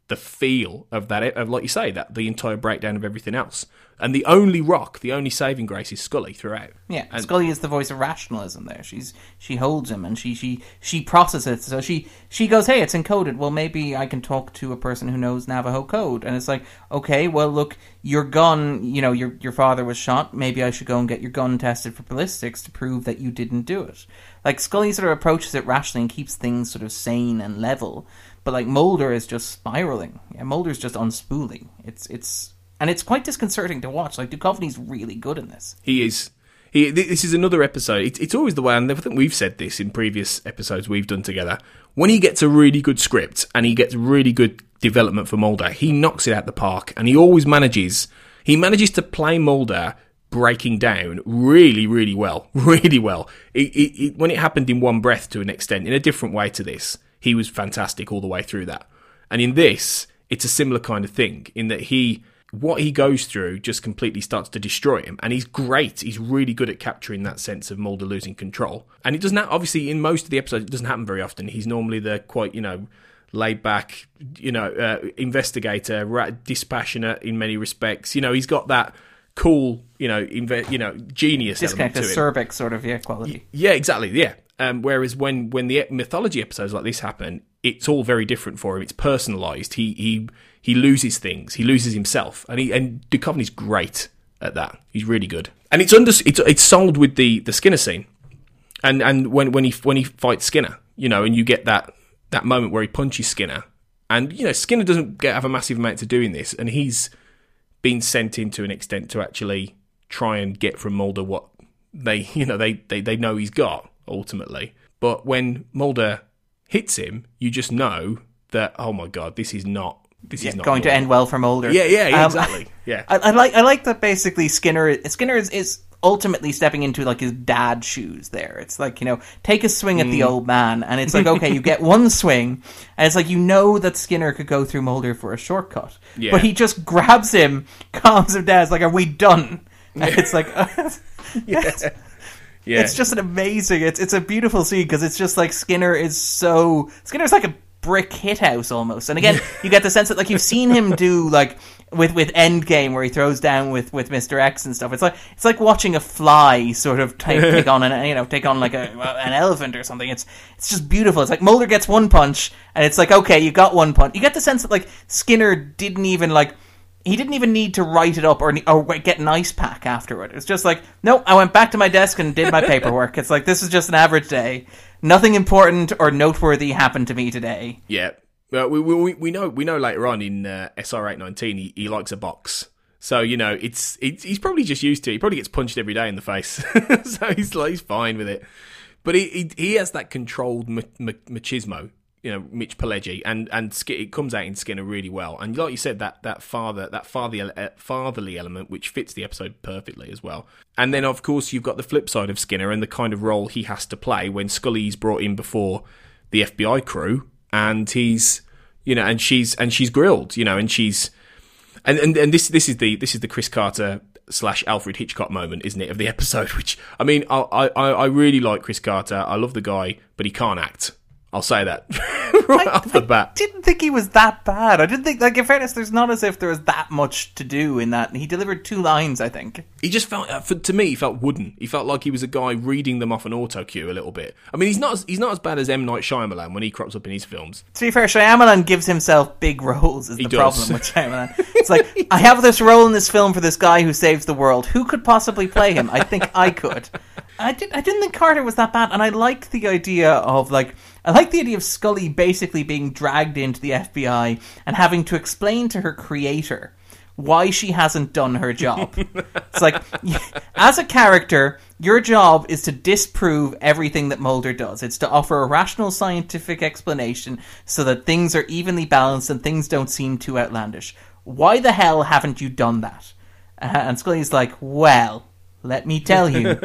the feel of that, of like you say, that the entire breakdown of everything else. And the only rock, the only saving grace is Scully throughout. Yeah, and Scully is the voice of rationalism there. She's she holds him and she she she processes it. So she she goes, "Hey, it's encoded. Well, maybe I can talk to a person who knows Navajo code." And it's like, "Okay, well, look, your gun, you know, your your father was shot. Maybe I should go and get your gun tested for ballistics to prove that you didn't do it." Like, Scully sort of approaches it rationally and keeps things sort of sane and level. But like Mulder is just spiraling. Yeah, Mulder's just unspooling. It's it's and it's quite disconcerting to watch. Like, Duchovny's really good in this. He is. He. This is another episode. It's, it's always the way, and I think we've said this in previous episodes we've done together. When he gets a really good script and he gets really good development for Mulder, he knocks it out the park, and he always manages. He manages to play Mulder breaking down really, really well, really well. It, it, it, when it happened in one breath to an extent, in a different way to this, he was fantastic all the way through that. And in this, it's a similar kind of thing, in that he, what he goes through just completely starts to destroy him. And he's great. He's really good at capturing that sense of Mulder losing control. And it doesn't, obviously, in most of the episodes, it doesn't happen very often. He's normally the quite, you know, laid back, you know, uh, investigator, dispassionate in many respects. You know, he's got that cool, you know, inve- you know, genius element to him. Disconnected, Cerbec sort of, yeah, quality. Yeah, exactly, yeah. Um, whereas when, when the mythology episodes like this happen, it's all very different for him. It's personalised. He he he loses things. He loses himself, and he and Duchovny's great at that. He's really good, and it's under it's it's sold with the, the Skinner scene, and and when when he when he fights Skinner, you know, and you get that that moment where he punches Skinner, and you know Skinner doesn't get have a massive amount to do in this, and he's been sent in to an extent to actually try and get from Mulder what they you know they they, they know he's got. Ultimately, but when Mulder hits him, you just know that, oh my god, this is not this yeah, is not going Mulder. to end well for Mulder. Yeah, yeah, yeah um, exactly. Yeah, I, I like I like that basically Skinner Skinner is, is ultimately stepping into like his dad's shoes. There, it's like, you know, take a swing at mm. the old man, and it's like, okay, you get one swing, and it's like, you know that Skinner could go through Mulder for a shortcut, yeah. but he just grabs him, calms him down. It's like, are we done? And yeah. it's like. Uh, yeah. Yeah. It's just an amazing, it's it's a beautiful scene, because it's just like Skinner is so, Skinner's like a brick hit house almost. And again, you get the sense that like you've seen him do like with, with Endgame, where he throws down with, with Mister X and stuff. It's like it's like watching a fly sort of take, take on an you know take on like a an elephant or something. It's it's just beautiful. It's like Mulder gets one punch, and it's like, okay, you got one punch. You get the sense that like Skinner didn't even like. He didn't even need to write it up or or get an ice pack afterward. It's just like, nope, I went back to my desk and did my paperwork. It's like, this is just an average day. Nothing important or noteworthy happened to me today. Yeah. Well, we we we know we know later on in uh, S R eight nineteen he, he likes a box. So, you know, it's, it's he's probably just used to it. He probably gets punched every day in the face. So he's like, he's fine with it. But he he, he has that controlled m- m- machismo. You know, Mitch Pileggi, and and it comes out in Skinner really well. And like you said, that that father, that fatherly, fatherly element, which fits the episode perfectly as well. And then, of course, you've got the flip side of Skinner and the kind of role he has to play when Scully's brought in before the F B I crew, and he's, you know, and she's and she's grilled, you know, and she's, and and, and this this is the this is the Chris Carter slash Alfred Hitchcock moment, isn't it, of the episode? Which, I mean, I I I really like Chris Carter. I love the guy, but he can't act. I'll say that right I, off the bat. I didn't think he was that bad. I didn't think, like, in fairness, there's not as if there was that much to do in that. He delivered two lines, I think. He just felt, uh, for, to me, he felt wooden. He felt like he was a guy reading them off an auto cue a little bit. I mean, he's not as, he's not as bad as M. Night Shyamalan when he crops up in his films. To be fair, Shyamalan gives himself big roles, is he the does. problem with Shyamalan. It's like, I have this role in this film for this guy who saves the world. Who could possibly play him? I think I could. I, did, I didn't think Carter was that bad, and I liked the idea of, like, I like the idea of Scully basically being dragged into the F B I and having to explain to her creator why she hasn't done her job. It's like, as a character, your job is to disprove everything that Mulder does. It's to offer a rational scientific explanation so that things are evenly balanced and things don't seem too outlandish. Why the hell haven't you done that? Uh, and Scully's like, well, let me tell you.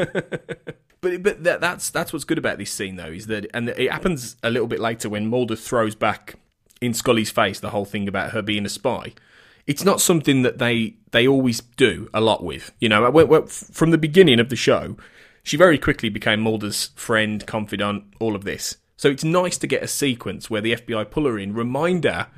But but that, that's that's what's good about this scene, though, is that, and it happens a little bit later when Mulder throws back in Scully's face the whole thing about her being a spy. It's not something that they they always do a lot with. You know, from the beginning of the show, she very quickly became Mulder's friend, confidant, all of this. So it's nice to get a sequence where the F B I pull her in, remind her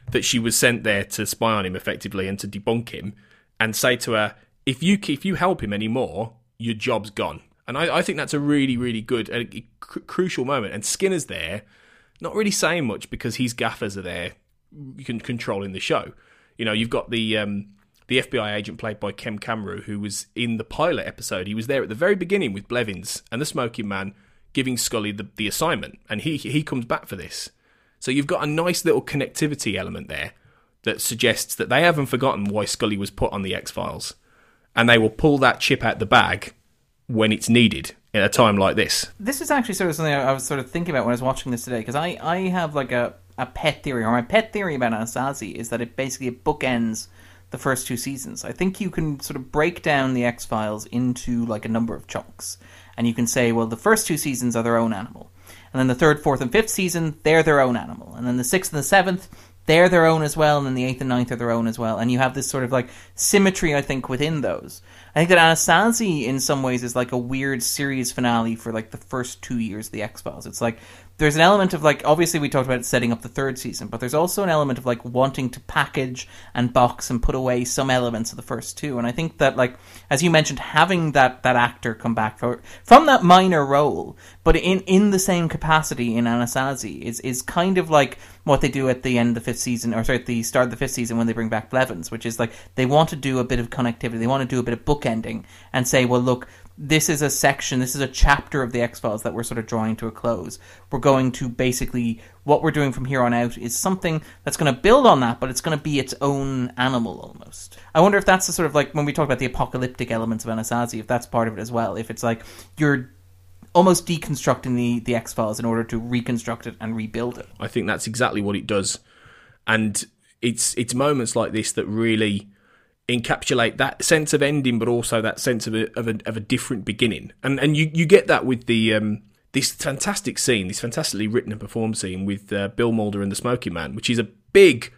that she was sent there to spy on him effectively and to debunk him, and say to her, if you if you help him anymore, your job's gone. And I, I think that's a really, really good, a, a cr- crucial moment. And Skinner's there, not really saying much because his gaffers are there, you can controlling the show. You know, you've got the um, the F B I agent played by Kem Kamru, who was in the pilot episode. He was there at the very beginning with Blevins and the Smoking Man, giving Scully the, the assignment, and he he comes back for this. So you've got a nice little connectivity element there that suggests that they haven't forgotten why Scully was put on the X-Files, and they will pull that chip out the bag when it's needed in a time like this. This is actually sort of something I was sort of thinking about when I was watching this today, because I, I have like a, a pet theory, or my pet theory about Anasazi is that it basically it bookends the first two seasons. I think you can sort of break down the X-Files into like a number of chunks, and you can say, well, the first two seasons are their own animal, and then the third, fourth, and fifth season, they're their own animal, and then the sixth and the seventh, they're their own as well, and then the eighth and ninth are their own as well, and you have this sort of like symmetry, I think, within those. I think that Anasazi, in some ways, is like a weird series finale for like the first two years of the X-Files. It's like there's an element of like, obviously we talked about setting up the third season, but there's also an element of like wanting to package and box and put away some elements of the first two. And I think that, like, as you mentioned, having that, that actor come back for, from that minor role, but in, in the same capacity in Anasazi is, is kind of like what they do at the end of the fifth season, or sorry, at the start of the fifth season when they bring back Blevins, which is like they want to do a bit of connectivity, they want to do a bit of bookending and say, well, look, this is a section, this is a chapter of the X-Files that we're sort of drawing to a close. We're going to basically, what we're doing from here on out is something that's going to build on that, but it's going to be its own animal almost. I wonder if that's the sort of like, when we talk about the apocalyptic elements of Anasazi, if that's part of it as well. If it's like, you're almost deconstructing the, the X-Files in order to reconstruct it and rebuild it. I think that's exactly what it does. And it's it's moments like this that really encapsulate that sense of ending, but also that sense of a of a, of a different beginning. And and you, you get that with the um, this fantastic scene, this fantastically written and performed scene with uh, Bill Mulder and the Smoking Man, which is a big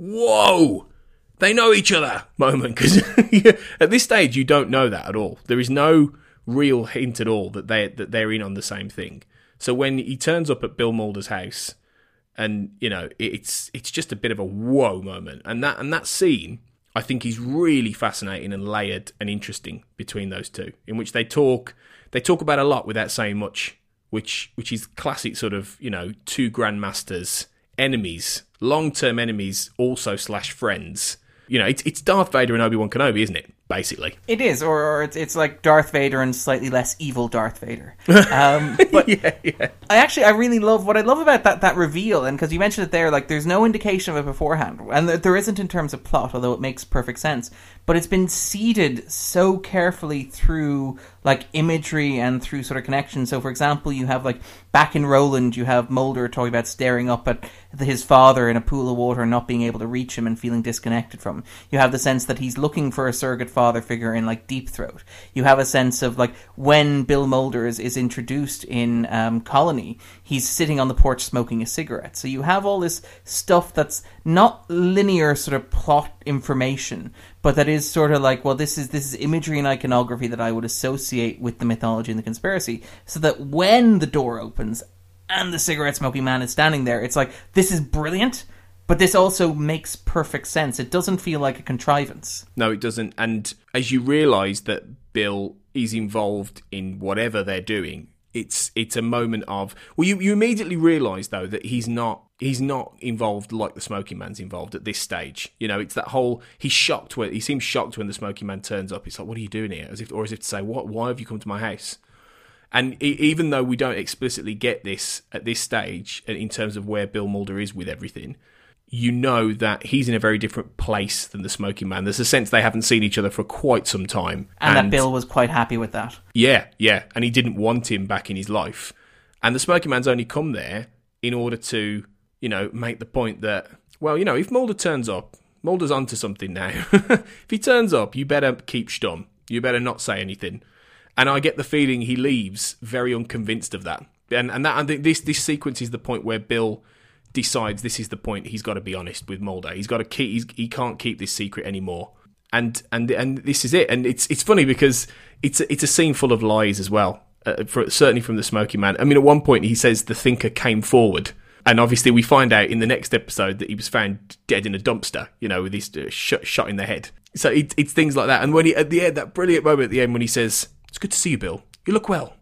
whoa, they know each other moment, because at this stage you don't know that at all. There is no real hint at all that they that they're in on the same thing. So when he turns up at Bill Mulder's house, and you know it's it's just a bit of a whoa moment, and that and that scene, I think, is really fascinating and layered and interesting between those two, in which they talk they talk about a lot without saying much, which which is classic sort of, you know, two grandmasters, enemies, long-term enemies, also slash friends. You know, it's it's Darth Vader and Obi-Wan Kenobi, isn't it? Basically, it is, or, or it's it's like Darth Vader and slightly less evil Darth Vader. Um, but yeah, yeah. I actually I really love what I love about that that reveal, and because you mentioned it there, like there's no indication of it beforehand, and there isn't in terms of plot, although it makes perfect sense. But it's been seeded so carefully through like imagery and through sort of connections. So, for example, you have like back in Roland, you have Mulder talking about staring up at his father in a pool of water and not being able to reach him and feeling disconnected from him. You have the sense that he's looking for a surrogate father figure in like Deep Throat. You have a sense of like when Bill Mulder is, is introduced in um, Colony, he's sitting on the porch smoking a cigarette. So you have all this stuff that's not linear sort of plot information, but that is sort of like, well, this is this is imagery and iconography that I would associate with the mythology and the conspiracy, so that when the door opens and the cigarette smoking man is standing there, it's like, this is brilliant, but this also makes perfect sense. It doesn't feel like a contrivance. No, it doesn't. And as you realise that Bill is involved in whatever they're doing, it's it's a moment of, well, you, you immediately realise though that he's not he's not involved like the Smoking Man's involved at this stage. You know, it's that whole, he's shocked when he seems shocked when the Smoking Man turns up. It's like, what are you doing here? As if, or as if to say, what? Why have you come to my house? And even though we don't explicitly get this at this stage in terms of where Bill Mulder is with everything, you know that he's in a very different place than the Smoking Man. There's a sense they haven't seen each other for quite some time. And, and that Bill was quite happy with that. Yeah, yeah. And he didn't want him back in his life. And the Smoking Man's only come there in order to, you know, make the point that, well, you know, if Mulder turns up, Mulder's onto something now. If he turns up, you better keep stum. You better not say anything. And I get the feeling he leaves very unconvinced of that. And and that and this this sequence is the point where Bill decides this is the point he's got to be honest with Mulder. He's got to keep he's, he can't keep this secret anymore. And and and this is it. And it's it's funny because it's a, it's a scene full of lies as well. Uh, for, certainly from the Smoking Man. I mean, at one point he says the thinker came forward, And obviously we find out in the next episode that he was found dead in a dumpster, you know, with his uh, sh- shot in the head. So it, it's things like that. And when he, at the end, that brilliant moment at the end when he says, "It's good to see you, Bill. You look well."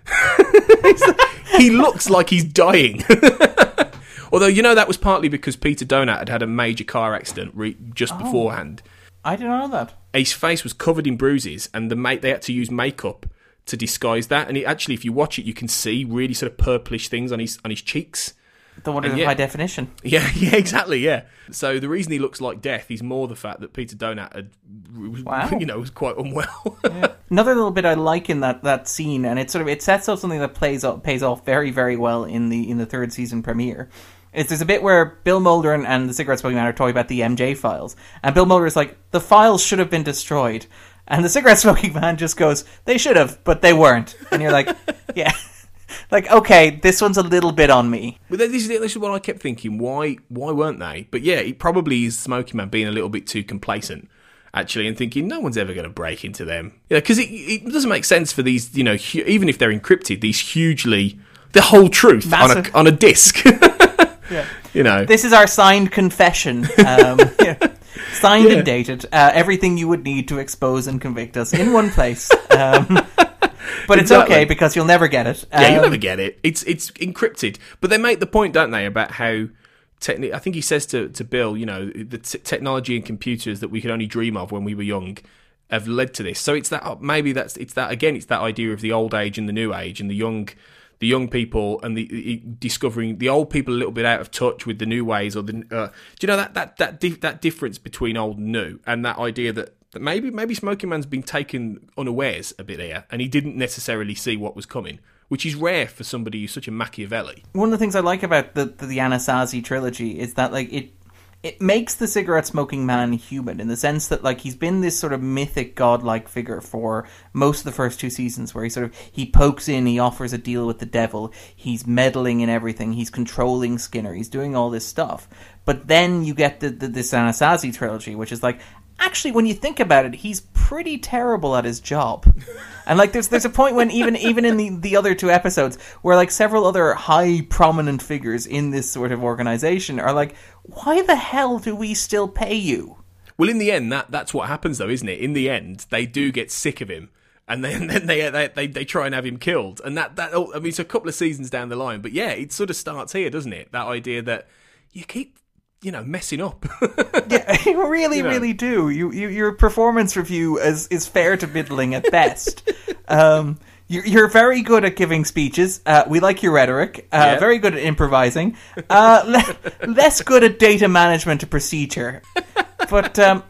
He looks like he's dying. Although, you know, that was partly because Peter Donat had had a major car accident re- just oh, beforehand. I didn't know that. His face was covered in bruises, and the mate they had to use makeup to disguise that. And it, actually, if you watch it, you can see really sort of purplish things on his on his cheeks. The one of high definition. Yeah, yeah, exactly, yeah. So the reason he looks like death is more the fact that Peter Donat had, wow. you know, was quite unwell. Yeah. Another little bit I like in that, that scene, and it sort of it sets up something that plays off, pays off very, very well in the in the third season premiere. Is there's a bit where Bill Mulder and, and the cigarette smoking man are talking about the M J files, and Bill Mulder is like, "The files should have been destroyed," and the cigarette smoking man just goes, "They should have, but they weren't," and you're like, yeah. Like, okay, this one's a little bit on me. But this is this is what I kept thinking. Why why weren't they? But yeah, it probably is Smoking Man being a little bit too complacent, actually, and thinking no one's ever going to break into them. You know, because it, it doesn't make sense for these, you know, hu- even if they're encrypted, these hugely the whole truth Massive. on a on a disc. Yeah. You know, this is our signed confession. Um, yeah. Signed yeah. and dated. Uh, everything you would need to expose and convict us in one place. Um, But it's exactly. okay because you'll never get it. Um, yeah, you'll never get it. It's it's encrypted. But they make the point, don't they, about how techni- I think he says to, to Bill, you know, the t- technology and computers that we could only dream of when we were young have led to this. So it's that maybe that's it's that again. It's that idea of the old age and the new age, and the young, the young people and the, the discovering the old people a little bit out of touch with the new ways, or the uh, do you know that that that dif- that difference between old and new, and that idea that. That maybe maybe Smoking Man's been taken unawares a bit here, and he didn't necessarily see what was coming, which is rare for somebody who's such a Machiavelli. One of the things I like about the the, the Anasazi trilogy is that like it it makes the cigarette smoking man human in the sense that like he's been this sort of mythic godlike figure for most of the first two seasons, where he sort of he pokes in, he offers a deal with the devil, he's meddling in everything, he's controlling Skinner, he's doing all this stuff. But then you get the, the this Anasazi trilogy, which is like, actually, when you think about it, he's pretty terrible at his job. And like, there's there's a point when even even in the, the other two episodes, where like several other high prominent figures in this sort of organization are like, why the hell do we still pay you? Well, in the end, that that's what happens, though, isn't it? In the end, they do get sick of him, and then then they they they, they try and have him killed. And that that I mean, it's a couple of seasons down the line, but yeah, it sort of starts here, doesn't it? That idea that you keep. You know, messing up. Yeah, you really, you know. really do. You, you, your performance review is, is fair to middling at best. um, you're, you're very good at giving speeches. Uh, we like your rhetoric. Uh, yeah. Very good at improvising. Uh, le- less good at data management and procedure. But um,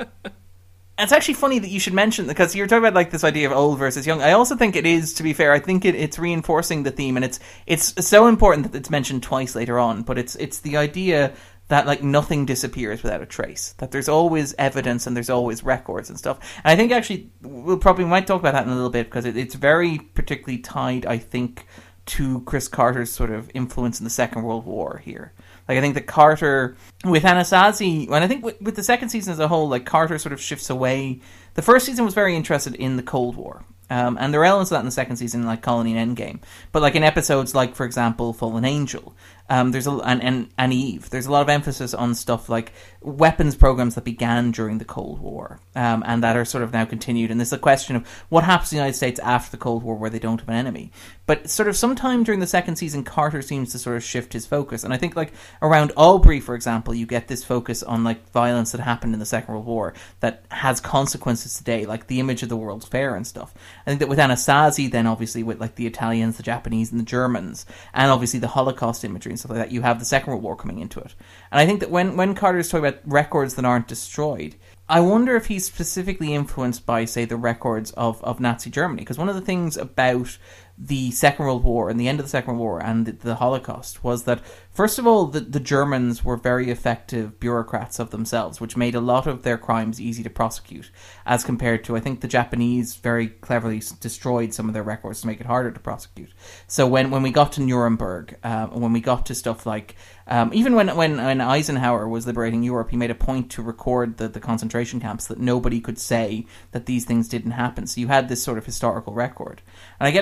it's actually funny that you should mention, because you're talking about like this idea of old versus young. I also think it is, to be fair, I think it, it's reinforcing the theme, and it's it's so important that it's mentioned twice later on. But it's it's the idea that like nothing disappears without a trace, that there's always evidence and there's always records and stuff. And I think actually we'll probably might talk about that in a little bit, because it, it's very particularly tied, I think, to Chris Carter's sort of influence in the Second World War here. Like, I think that Carter, with Anasazi, and I think with, with the second season as a whole, like, Carter sort of shifts away. The first season was very interested in the Cold War. Um, and there are elements of that in the second season, like Colony and Endgame. But like in episodes like, for example, Fallen Angel, um, there's a, and, and, and Eve, there's a lot of emphasis on stuff like weapons programs that began during the Cold War, um, and that are sort of now continued. And there's a question of what happens to the United States after the Cold War, where they don't have an enemy. But sort of sometime during the second season, Carter seems to sort of shift his focus. And I think like around Albury, for example, you get this focus on like violence that happened in the Second World War that has consequences today, like the image of the World's Fair and stuff. I think that with Anasazi, then obviously with like the Italians, the Japanese, and the Germans, and obviously the Holocaust imagery and stuff like that, you have the Second World War coming into it. And I think that when, when Carter's talking about records that aren't destroyed, I wonder if he's specifically influenced by, say, the records of, of Nazi Germany. Because one of the things about the Second World War and the end of the Second World War and the, the Holocaust was that, first of all, the, the Germans were very effective bureaucrats of themselves, which made a lot of their crimes easy to prosecute, as compared to, I think, the Japanese very cleverly destroyed some of their records to make it harder to prosecute. So when, when we got to Nuremberg, uh, when we got to stuff like, um, even when, when, when Eisenhower was liberating Europe, he made a point to record the, the concentration camps that nobody could say that these things didn't happen. So you had this sort of historical record. And I get a sense that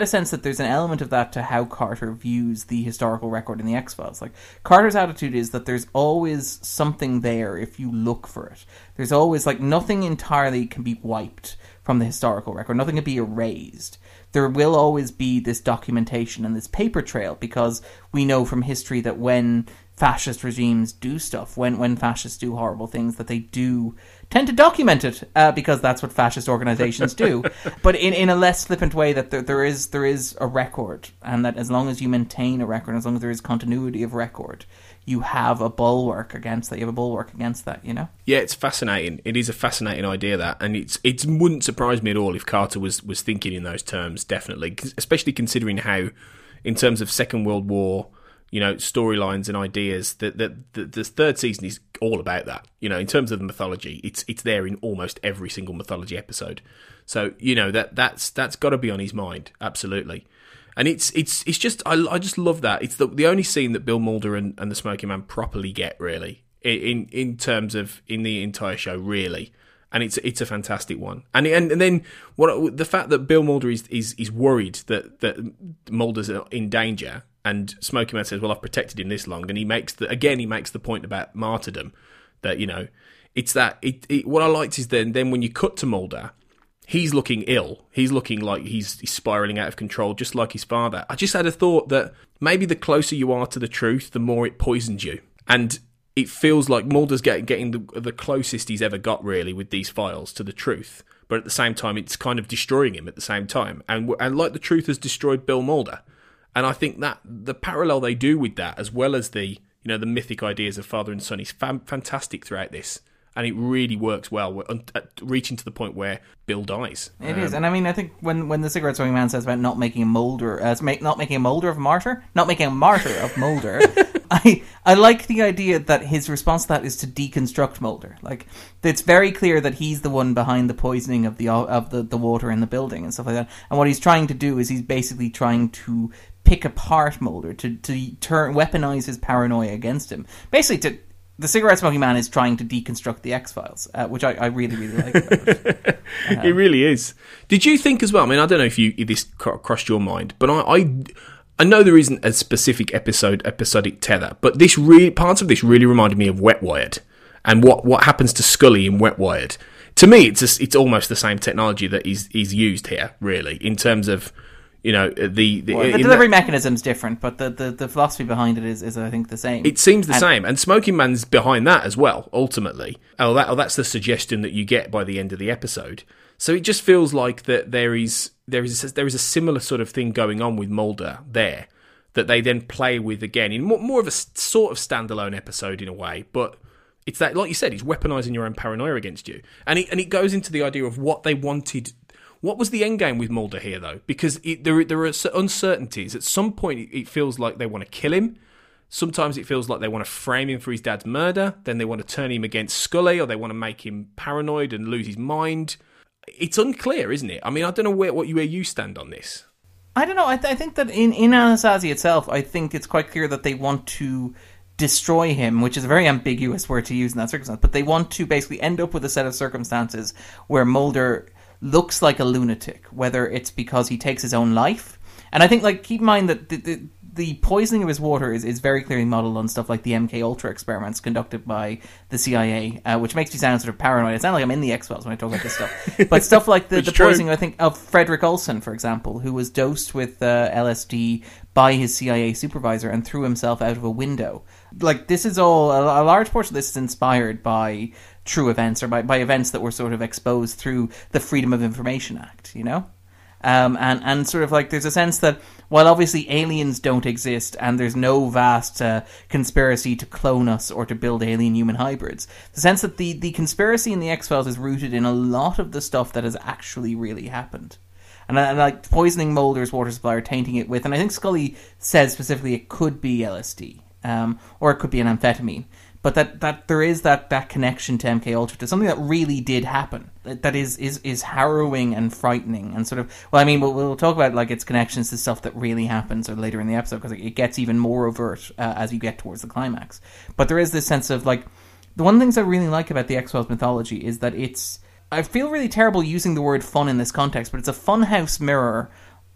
there's an element of that to how Carter views the historical record in the X-Files. Like, Carter's attitude is that there's always something there if you look for it. There's always, like, nothing entirely can be wiped from the historical record. Nothing can be erased. There will always be this documentation and this paper trail, because we know from history that when fascist regimes do stuff, when, when fascists do horrible things, that they do tend to document it, uh, because that's what fascist organizations do. But in, in a less flippant way, that there, there is there is a record, and that as long as you maintain a record, as long as there is continuity of record, you have a bulwark against that. You have a bulwark against that, you know? Yeah, it's fascinating. It is a fascinating idea, that, and it's it wouldn't surprise me at all if Carter was, was thinking in those terms, definitely, especially considering how, in terms of Second World War, you know, storylines and ideas, that that the, the third season is all about that. You know, in terms of the mythology, it's it's there in almost every single mythology episode. So, you know, that that's that's got to be on his mind, absolutely. And it's it's it's just I, I just love that. It's the the only scene that Bill Mulder and, and the Smoking Man properly get, really, in in terms of in the entire show, really. And it's it's a fantastic one. And and, and then what the fact that Bill Mulder is is, is worried that that Mulder's in danger. And Smoky Man says, well, I've protected him this long. And he makes the, again, he makes the point about martyrdom, that, you know, it's that, it, it, what I liked is then, then when you cut to Mulder, he's looking ill. He's looking like he's, he's spiraling out of control, just like his father. I just had a thought that maybe the closer you are to the truth, the more it poisons you. And it feels like Mulder's getting, getting the, the closest he's ever got, really, with these files to the truth. But at the same time, it's kind of destroying him at the same time. And, and like the truth has destroyed Bill Mulder. And I think that the parallel they do with that, as well as the, you know, the mythic ideas of father and son, is fam- fantastic throughout this, and it really works well, reaching to the point where Bill dies. It um, is, and I mean, I think when, when the Cigarette Smoking Man says about not making a Mulder, uh, make, not making a Mulder of Martyr, not making a martyr of Mulder, I I like the idea that his response to that is to deconstruct Mulder. Like, it's very clear that he's the one behind the poisoning of the of the, the water in the building and stuff like that. And what he's trying to do is he's basically trying to pick apart Mulder, to to turn weaponize his paranoia against him. Basically, to the Cigarette Smoking Man is trying to deconstruct the X-Files, uh, which I, I really, really like about it. Um, it really is. Did you think as well, I mean, I don't know if you if this crossed your mind, but I, I I know there isn't a specific episode, episodic tether, but this really, parts of this really reminded me of Wet Wired, and what, what happens to Scully in Wet Wired. To me, it's just, it's almost the same technology that is is used here, really, in terms of, you know, the... the, well, the delivery that, mechanism's different, but the, the, the philosophy behind it is, is, I think, the same. It seems the and, same, and Smoking Man's behind that as well, ultimately. Oh, that, oh, that's the suggestion that you get by the end of the episode. So it just feels like that there is there is a, there is a similar sort of thing going on with Mulder there, that they then play with again in more, more of a sort of standalone episode in a way, but it's that, like you said, it's weaponizing your own paranoia against you, and it and it goes into the idea of what they wanted. What was the end game with Mulder here, though? Because it, there there are uncertainties. At some point, it feels like they want to kill him. Sometimes it feels like they want to frame him for his dad's murder. Then they want to turn him against Scully, or they want to make him paranoid and lose his mind. It's unclear, isn't it? I mean, I don't know where what you where you stand on this. I don't know. I, th- I think that in, in Anasazi itself, I think it's quite clear that they want to destroy him, which is a very ambiguous word to use in that circumstance. But they want to basically end up with a set of circumstances where Mulder looks like a lunatic, whether it's because he takes his own life. And I think, like, keep in mind that the, the, the poisoning of his water is, is very clearly modelled on stuff like the M K Ultra experiments conducted by the C I A, uh, which makes me sound sort of paranoid. It sounds like I'm in the X-Files when I talk about this stuff. But stuff like the, the poisoning, I think, of Frederick Olson, for example, who was dosed with uh, L S D by his C I A supervisor and threw himself out of a window. Like, this is all, a, a large portion of this is inspired by true events, or by, by events that were sort of exposed through the Freedom of Information Act, you know? Um, and, and sort of like there's a sense that while obviously aliens don't exist and there's no vast uh, conspiracy to clone us or to build alien human hybrids, the sense that the, the conspiracy in the X-Files is rooted in a lot of the stuff that has actually really happened. And, and like poisoning Mulder's water supply or tainting it with, and I think Scully says specifically it could be L S D, um, or it could be an amphetamine. But that, that there is that, that connection to M K Ultra, to something that really did happen, that is, is, is harrowing and frightening, and sort of, well, I mean, we'll, we'll talk about like its connections to stuff that really happens or later in the episode, because it gets even more overt uh, as you get towards the climax. But there is this sense of like, the one of the things I really like about the X-Files mythology is that it's, I feel really terrible using the word fun in this context, but it's a funhouse mirror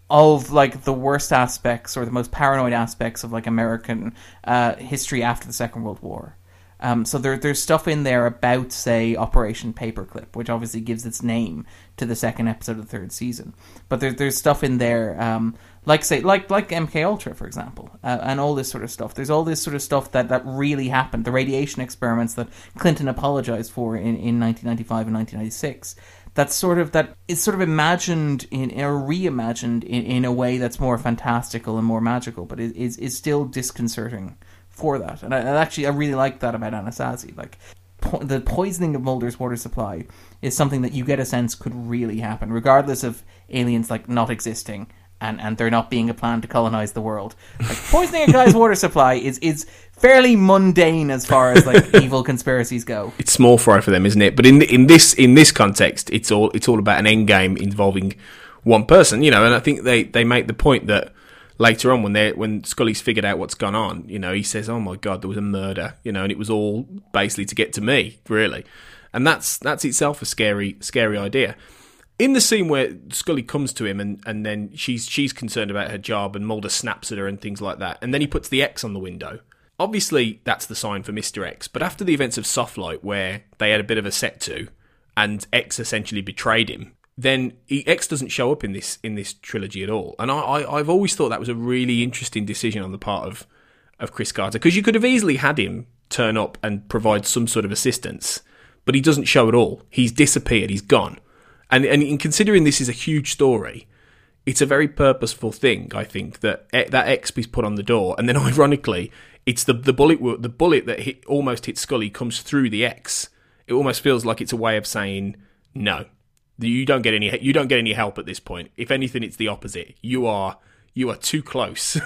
of like the worst aspects or the most paranoid aspects of like American uh, history after the Second World War. Um, so there, there's stuff in there about, say, Operation Paperclip, which obviously gives its name to the second episode of the third season. But there, there's stuff in there, um, like say, like like M K Ultra, for example, uh, and all this sort of stuff. There's all this sort of stuff that, that really happened. The radiation experiments that Clinton apologized for in, in nineteen ninety-five and nineteen ninety-six. That's sort of that is sort of imagined in or reimagined in, in a way that's more fantastical and more magical, but it is is still disconcerting for that. And I, and actually, I really like that about Anasazi. Like po- the poisoning of Mulder's water supply is something that you get a sense could really happen, regardless of aliens like not existing and, and there not being a plan to colonize the world. Like poisoning a guy's water supply is is fairly mundane as far as like evil conspiracies go. It's small fry for them, isn't it? But in in this in this context, it's all it's all about an end game involving one person, you know. And I think they, they make the point that later on when they when Scully's figured out what's gone on, you know, he says, "Oh my God, there was a murder," you know, and it was all basically to get to me, really. And that's that's itself a scary scary idea. In the scene where Scully comes to him and, and then she's she's concerned about her job and Mulder snaps at her and things like that, and then he puts the X on the window. Obviously, that's the sign for Mister X, but after the events of Softlight, where they had a bit of a set to, and X essentially betrayed him, then he, X doesn't show up in this in this trilogy at all. And I, I, I've always thought that was a really interesting decision on the part of, of Chris Carter, because you could have easily had him turn up and provide some sort of assistance, but he doesn't show at all. He's disappeared, he's gone. And, and in considering this is a huge story, it's a very purposeful thing, I think, that that X is put on the door, and then ironically, it's the the bullet the bullet that hit, almost hit Scully comes through the X. It almost feels like it's a way of saying no, you don't get any you don't get any help at this point. If anything, it's the opposite. You are you are too close,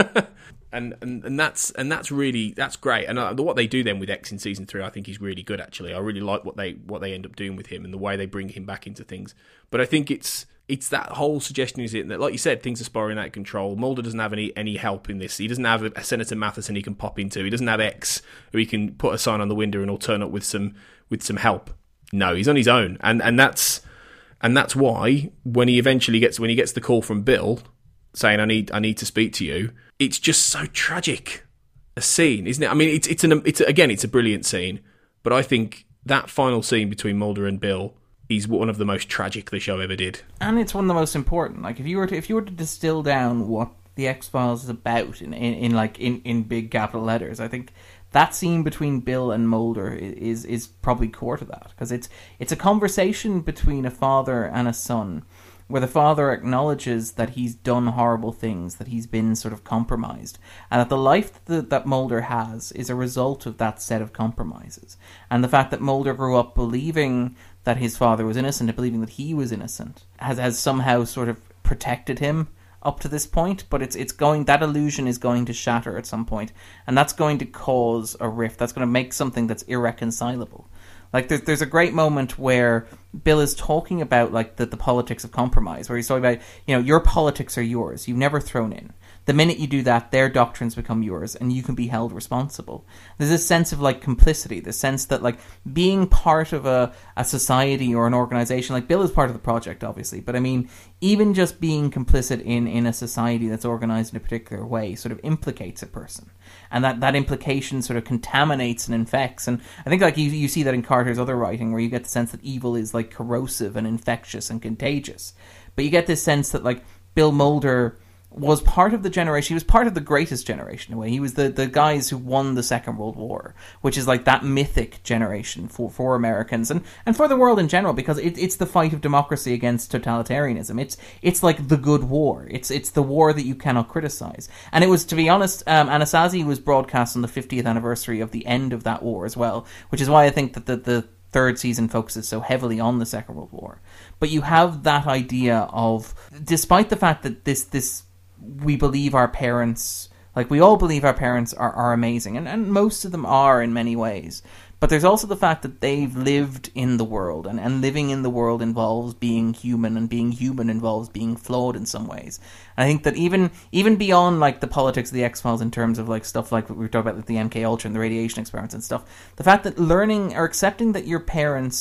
and, and and that's and that's really that's great. And uh, what they do then with X in season three, I think, is really good. Actually, I really like what they what they end up doing with him and the way they bring him back into things. But I think it's. It's that whole suggestion, is it, that, like you said, things are spiraling out of control. Mulder doesn't have any, any help in this. He doesn't have a, a Senator Matheson he can pop into. He doesn't have X who he can put a sign on the window and he'll turn up with some with some help. No, he's on his own, and and that's and that's why when he eventually gets when he gets the call from Bill saying I need I need to speak to you, it's just so tragic a scene, isn't it? I mean, it's it's an it's again it's a brilliant scene, but I think that final scene between Mulder and Bill. He's one of the most tragic the show ever did, and it's one of the most important. Like if you were to if you were to distill down what the X-Files is about in, in, in like in, in big capital letters, I think that scene between Bill and Mulder is is probably core to that, because it's it's a conversation between a father and a son, where the father acknowledges that he's done horrible things, that he's been sort of compromised, and that the life that, that Mulder has is a result of that set of compromises, and the fact that Mulder grew up believing that his father was innocent and believing that he was innocent has has somehow sort of protected him up to this point, but it's it's going that illusion is going to shatter at some point, and that's going to cause a rift. That's going to make something that's irreconcilable. Like there's there's a great moment where Bill is talking about like the, the politics of compromise, where he's talking about, you know, your politics are yours. You've never thrown in. The minute you do that, their doctrines become yours, and you can be held responsible. There's this sense of like complicity, the sense that like being part of a, a society or an organization, like Bill is part of the project, obviously, but I mean, even just being complicit in, in a society that's organized in a particular way sort of implicates a person. And that, that implication sort of contaminates and infects. And I think like you you see that in Carter's other writing, where you get the sense that evil is like corrosive and infectious and contagious. But you get this sense that like Bill Mulder was part of the generation. He was part of the greatest generation in a way. He was the, the guys who won the Second World War, which is like that mythic generation for, for Americans and, and for the world in general, because it, it's the fight of democracy against totalitarianism. It's it's like the good war. It's it's the war that you cannot criticize. And it was, to be honest, um, Anasazi was broadcast on the fiftieth anniversary of the end of that war as well, which is why I think that the, the third season focuses so heavily on the Second World War. But you have that idea of, despite the fact that this this we believe our parents, like we all believe our parents are, are amazing, and, and most of them are in many ways, but there's also the fact that they've lived in the world, and, and living in the world involves being human, and being human involves being flawed in some ways. And I think that even even beyond like the politics of the X-Files, in terms of like stuff like what we were talking about, like the M K Ultra and the radiation experiments and stuff, the fact that learning or accepting that your parents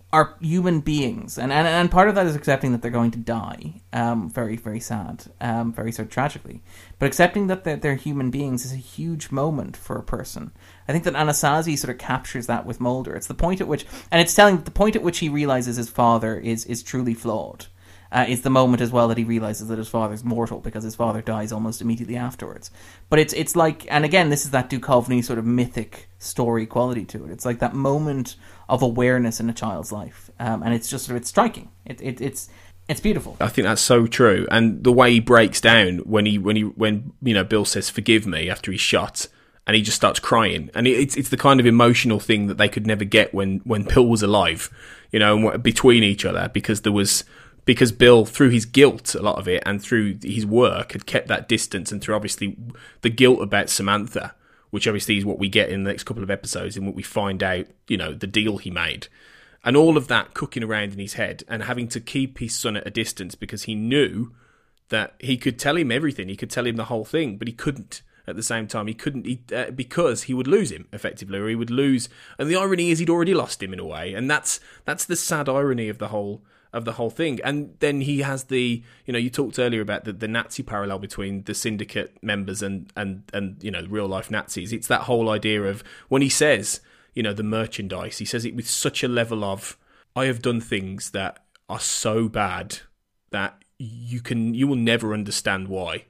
are human beings, and, and and part of that is accepting that they're going to die, um, very, very sad, um, very sort of tragically. But accepting that they're, they're human beings is a huge moment for a person. I think that Anasazi sort of captures that with Mulder. It's the point at which, and it's telling the point at which he realizes his father is is truly flawed. Uh, is the moment as well that he realizes that his father's mortal, because his father dies almost immediately afterwards. But it's it's like, and again, this is that Duchovny sort of mythic story quality to it. It's like that moment of awareness in a child's life, um, and it's just sort of it's striking. It, it it's it's beautiful. I think that's so true, and the way he breaks down when he when he when you know Bill says "forgive me" after he's shot, and he just starts crying, and it's it's the kind of emotional thing that they could never get when when Bill was alive, you know, between each other, because there was. Because Bill, through his guilt, a lot of it, and through his work, had kept that distance, and through obviously the guilt about Samantha, which obviously is what we get in the next couple of episodes, and what we find out, you know, the deal he made. And all of that cooking around in his head, and having to keep his son at a distance because he knew that he could tell him everything, he could tell him the whole thing, but he couldn't at the same time. He couldn't, he, uh, because he would lose him, effectively, or he would lose, and the irony is he'd already lost him in a way, and that's that's the sad irony of the whole of the whole thing. And then he has the, you know, you talked earlier about the, the Nazi parallel between the syndicate members and, and, and, you know, real life Nazis. It's that whole idea of when he says, you know, the merchandise, he says it with such a level of, I have done things that are so bad that you can, you will never understand why.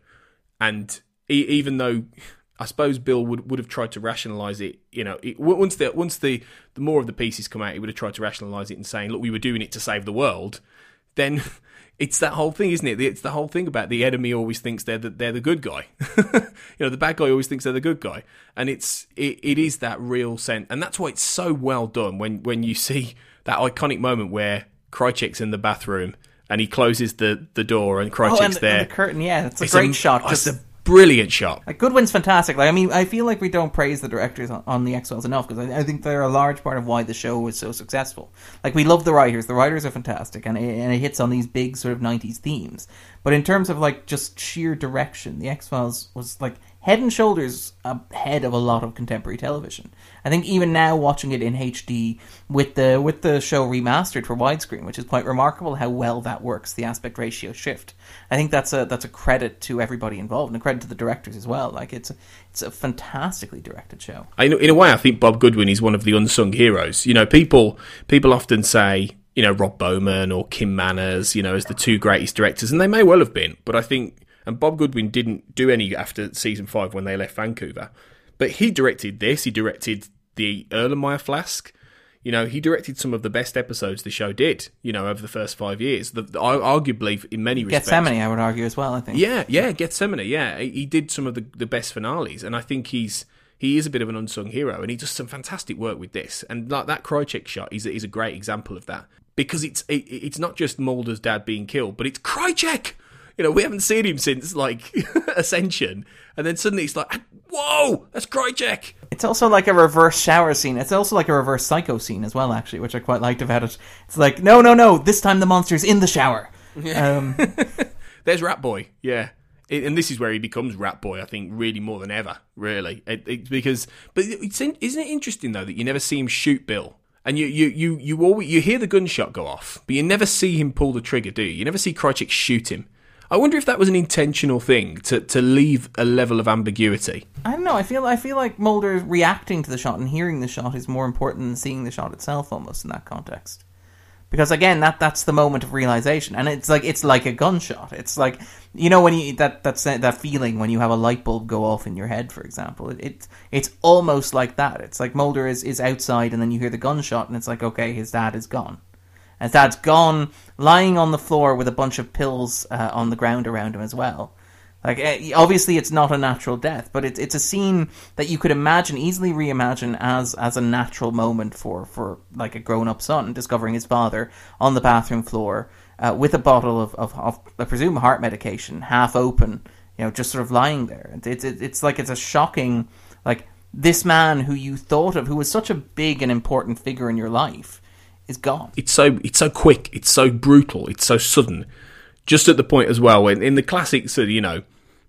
And e- even though I suppose Bill would, would have tried to rationalise it, you know, it, once the once the, the more of the pieces come out, he would have tried to rationalise it and saying, look, we were doing it to save the world. Then it's that whole thing, isn't it? It's the whole thing about the enemy always thinks they're the, they're the good guy. You know, the bad guy always thinks they're the good guy. And it's it, it is that real sense. And that's why it's so well done when, when you see that iconic moment where Krychek's in the bathroom and he closes the, the door and Krychek's oh, and, there. And the curtain, yeah. It's a it's great a, shot. Oh, just it's a brilliant shot. Like, Goodwin's fantastic. Like, I mean, I feel like we don't praise the directors on, on the X-Files enough, because I, I think they're a large part of why the show was so successful. Like, we love the writers. The writers are fantastic, and it, and it hits on these big sort of nineties themes. But in terms of, like, just sheer direction, the X-Files was, like, head and shoulders ahead of a lot of contemporary television. I think even now, watching it in H D with the with the show remastered for widescreen, which is quite remarkable how well that works, the aspect ratio shift. I think that's a that's a credit to everybody involved, and a credit to the directors as well. Like, it's a, it's a fantastically directed show. I, in a way, I think Bob Goodwin is one of the unsung heroes. You know, people people often say, you know, Rob Bowman or Kim Manners, you know, as the two greatest directors, and they may well have been, but I think, and Bob Goodwin didn't do any after season five when they left Vancouver, but he directed this, he directed the Erlenmeyer Flask, you know, he directed some of the best episodes the show did, you know, over the first five years, the, the, arguably in many respects. Gethsemane, I would argue as well, I think. Yeah, yeah, Gethsemane, yeah, he did some of the, the best finales, and I think he's he is a bit of an unsung hero, and he does some fantastic work with this, and like that Krychek shot is, is a great example of that, because it's it, it's not just Mulder's dad being killed, but it's Krychek! You know, we haven't seen him since, like, Ascension. And then suddenly it's like, whoa, that's Krychek! It's also like a reverse shower scene. It's also like a reverse Psycho scene as well, actually, which I quite liked about it. It's like, no, no, no, this time the monster's in the shower. Yeah. Um, There's Rat Boy, yeah. It, and this is where he becomes Rat Boy, I think, really more than ever, really. It, it, because, but it's, isn't it interesting, though, that you never see him shoot Bill? And you you you you always, you hear the gunshot go off, but you never see him pull the trigger, do you? You never see Krychek shoot him. I wonder if that was an intentional thing to, to leave a level of ambiguity. I don't know. I feel I feel like Mulder reacting to the shot and hearing the shot is more important than seeing the shot itself, almost, in that context. Because again, that that's the moment of realization, and it's like it's like a gunshot. It's like, you know, when you that that's that feeling when you have a light bulb go off in your head, for example. It, it it's almost like that. It's like Mulder is is outside, and then you hear the gunshot, and it's like, okay, his dad is gone. His dad's gone, lying on the floor with a bunch of pills uh, on the ground around him as well. Like, obviously it's not a natural death, but it's it's a scene that you could imagine, easily reimagine as as a natural moment for, for like a grown-up son discovering his father on the bathroom floor uh, with a bottle of, of, of, I presume, heart medication, half open, you know, just sort of lying there. It's, it's, it's like it's a shocking, like, this man who you thought of, who was such a big and important figure in your life, is gone. It's so it's so quick, it's so brutal, it's so sudden. Just at the point as well, when in the classics, you know,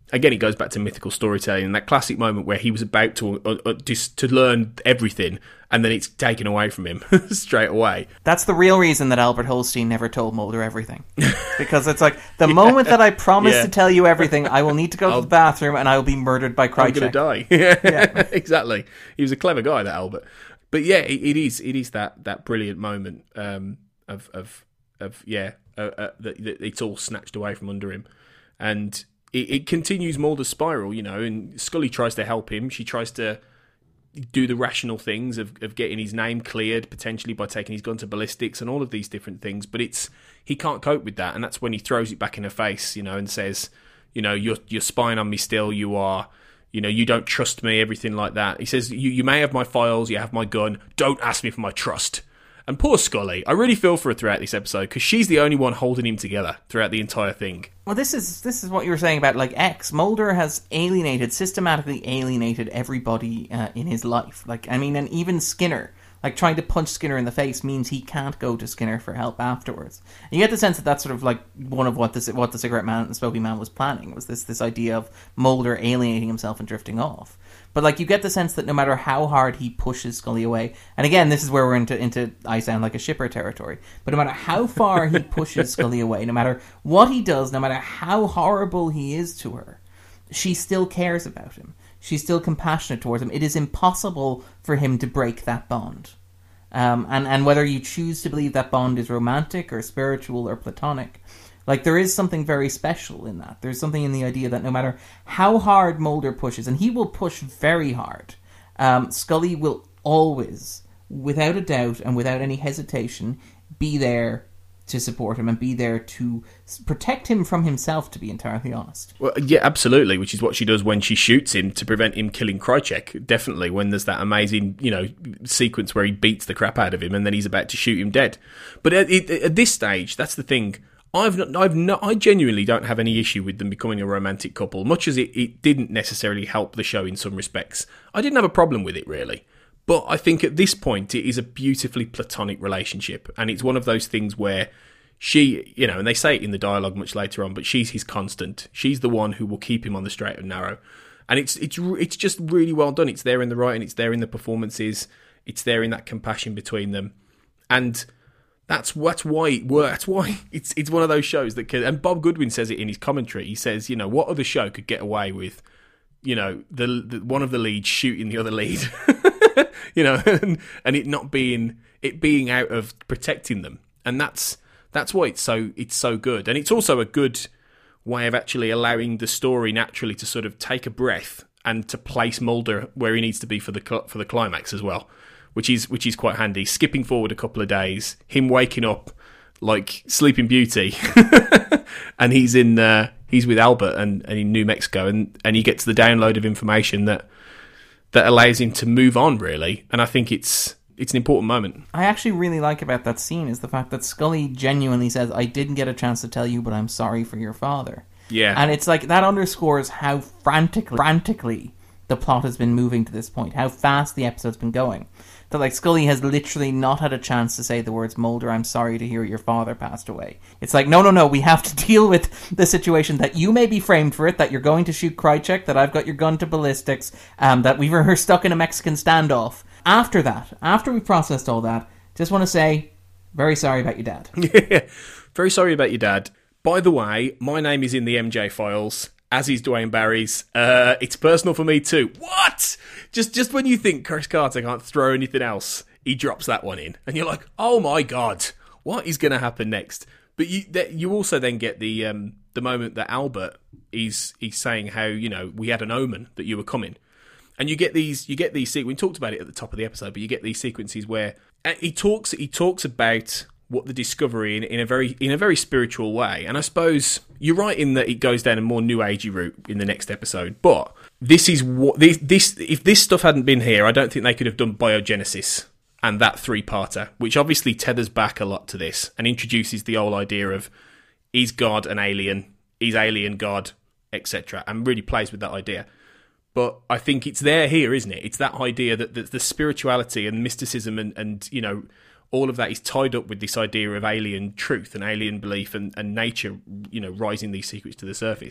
again, it goes back to mythical storytelling and that classic moment where he was about to uh, uh, just to learn everything, and then it's taken away from him straight away. That's the real reason that Albert Holstein never told Mulder everything. Because it's like, the yeah. moment that I promise yeah. to tell you everything, I will need to go I'll, to the bathroom and I will be murdered by Krycek. I'm going to die. yeah, exactly. He was a clever guy, that Albert. But yeah, it, it is it is that, that brilliant moment um, of, of, of, yeah, uh, uh, that, that it's all snatched away from under him. And it, it continues Mulder's spiral, you know, and Scully tries to help him. She tries to do the rational things of, of getting his name cleared, potentially by taking his gun to ballistics and all of these different things. But it's he can't cope with that, and that's when he throws it back in her face, you know, and says, you know, you're you're spying on me still. You are, you know, you don't trust me. Everything like that. He says, you you may have my files, you have my gun. Don't ask me for my trust. And poor Scully, I really feel for her throughout this episode because she's the only one holding him together throughout the entire thing. Well, this is this is what you were saying about, like, X. Mulder has alienated, systematically alienated everybody uh, in his life. Like, I mean, and even Skinner. Like, trying to punch Skinner in the face means he can't go to Skinner for help afterwards. And you get the sense that that's sort of like one of what the, what the Cigarette Man and Smoking Man was planning, was this, this idea of Mulder alienating himself and drifting off. But, like, you get the sense that no matter how hard he pushes Scully away, and again, this is where we're into, into I sound like a shipper territory, but no matter how far he pushes Scully away, no matter what he does, no matter how horrible he is to her, she still cares about him. She's still compassionate towards him. It is impossible for him to break that bond. Um, and, and whether you choose to believe that bond is romantic or spiritual or platonic, like, there is something very special in that. There's something in the idea that no matter how hard Mulder pushes, and he will push very hard, um, Scully will always, without a doubt and without any hesitation, be there to support him and be there to protect him from himself, to be entirely honest. Well, yeah, absolutely, which is what she does when she shoots him to prevent him killing Krycek. Definitely, when there's that amazing, you know, sequence where he beats the crap out of him and then he's about to shoot him dead. But at, at this stage, that's the thing. I've not, I've not, I genuinely don't have any issue with them becoming a romantic couple, much as it, it didn't necessarily help the show in some respects. I didn't have a problem with it, really. But I think at this point, it is a beautifully platonic relationship. And it's one of those things where she, you know, and they say it in the dialogue much later on, but she's his constant. She's the one who will keep him on the straight and narrow. And it's it's it's just really well done. It's there in the writing, it's there in the performances, it's there in that compassion between them. And That's that's why it works. That's why it's it's one of those shows that can. And Bob Goodwin says it in his commentary. He says, you know, what other show could get away with, you know, the, the one of the leads shooting the other lead, you know, and, and it not being it being out of protecting them, and that's that's why it's so it's so good, and it's also a good way of actually allowing the story naturally to sort of take a breath and to place Mulder where he needs to be for the for the climax as well. Which is which is quite handy. Skipping forward a couple of days, him waking up like Sleeping Beauty, and he's in uh, he's with Albert and, and in New Mexico, and, and he gets the download of information that that allows him to move on, really. And I think it's it's an important moment. I actually really like about that scene is the fact that Scully genuinely says, "I didn't get a chance to tell you, but I'm sorry for your father." Yeah, and it's like that underscores how frantically, frantically the plot has been moving to this point, how fast the episode's been going. That, like, Scully has literally not had a chance to say the words, "Mulder, I'm sorry to hear your father passed away." It's like, no, no, no, we have to deal with the situation that you may be framed for it, that you're going to shoot Krycek, that I've got your gun to ballistics, um, that we were stuck in a Mexican standoff. After that, after we've processed all that, just want to say, very sorry about your dad. Yeah, very sorry about your dad. By the way, my name is in the M J files, as is Dwayne Barry's. Uh, it's personal for me too. What? Just just when you think Chris Carter can't throw anything else, he drops that one in. And you're like, oh my God, what is going to happen next? But you that, you also then get the um, the moment that Albert is he's saying how, you know, we had an omen that you were coming. And you get these, you get these, we talked about it at the top of the episode, but you get these sequences where he talks, he talks about what the discovery in, in a very in a very spiritual way. And I suppose you're right in that it goes down a more new agey route in the next episode. But this is what this, this if this stuff hadn't been here, I don't think they could have done Biogenesis and that three-parter, which obviously tethers back a lot to this and introduces the whole idea of is God an alien, is alien God, et cetera, and really plays with that idea. But I think it's there here, isn't it? It's that idea that the, the spirituality and mysticism and, and you know, all of that is tied up with this idea of alien truth and alien belief and, and nature, you know, rising these secrets to the surface.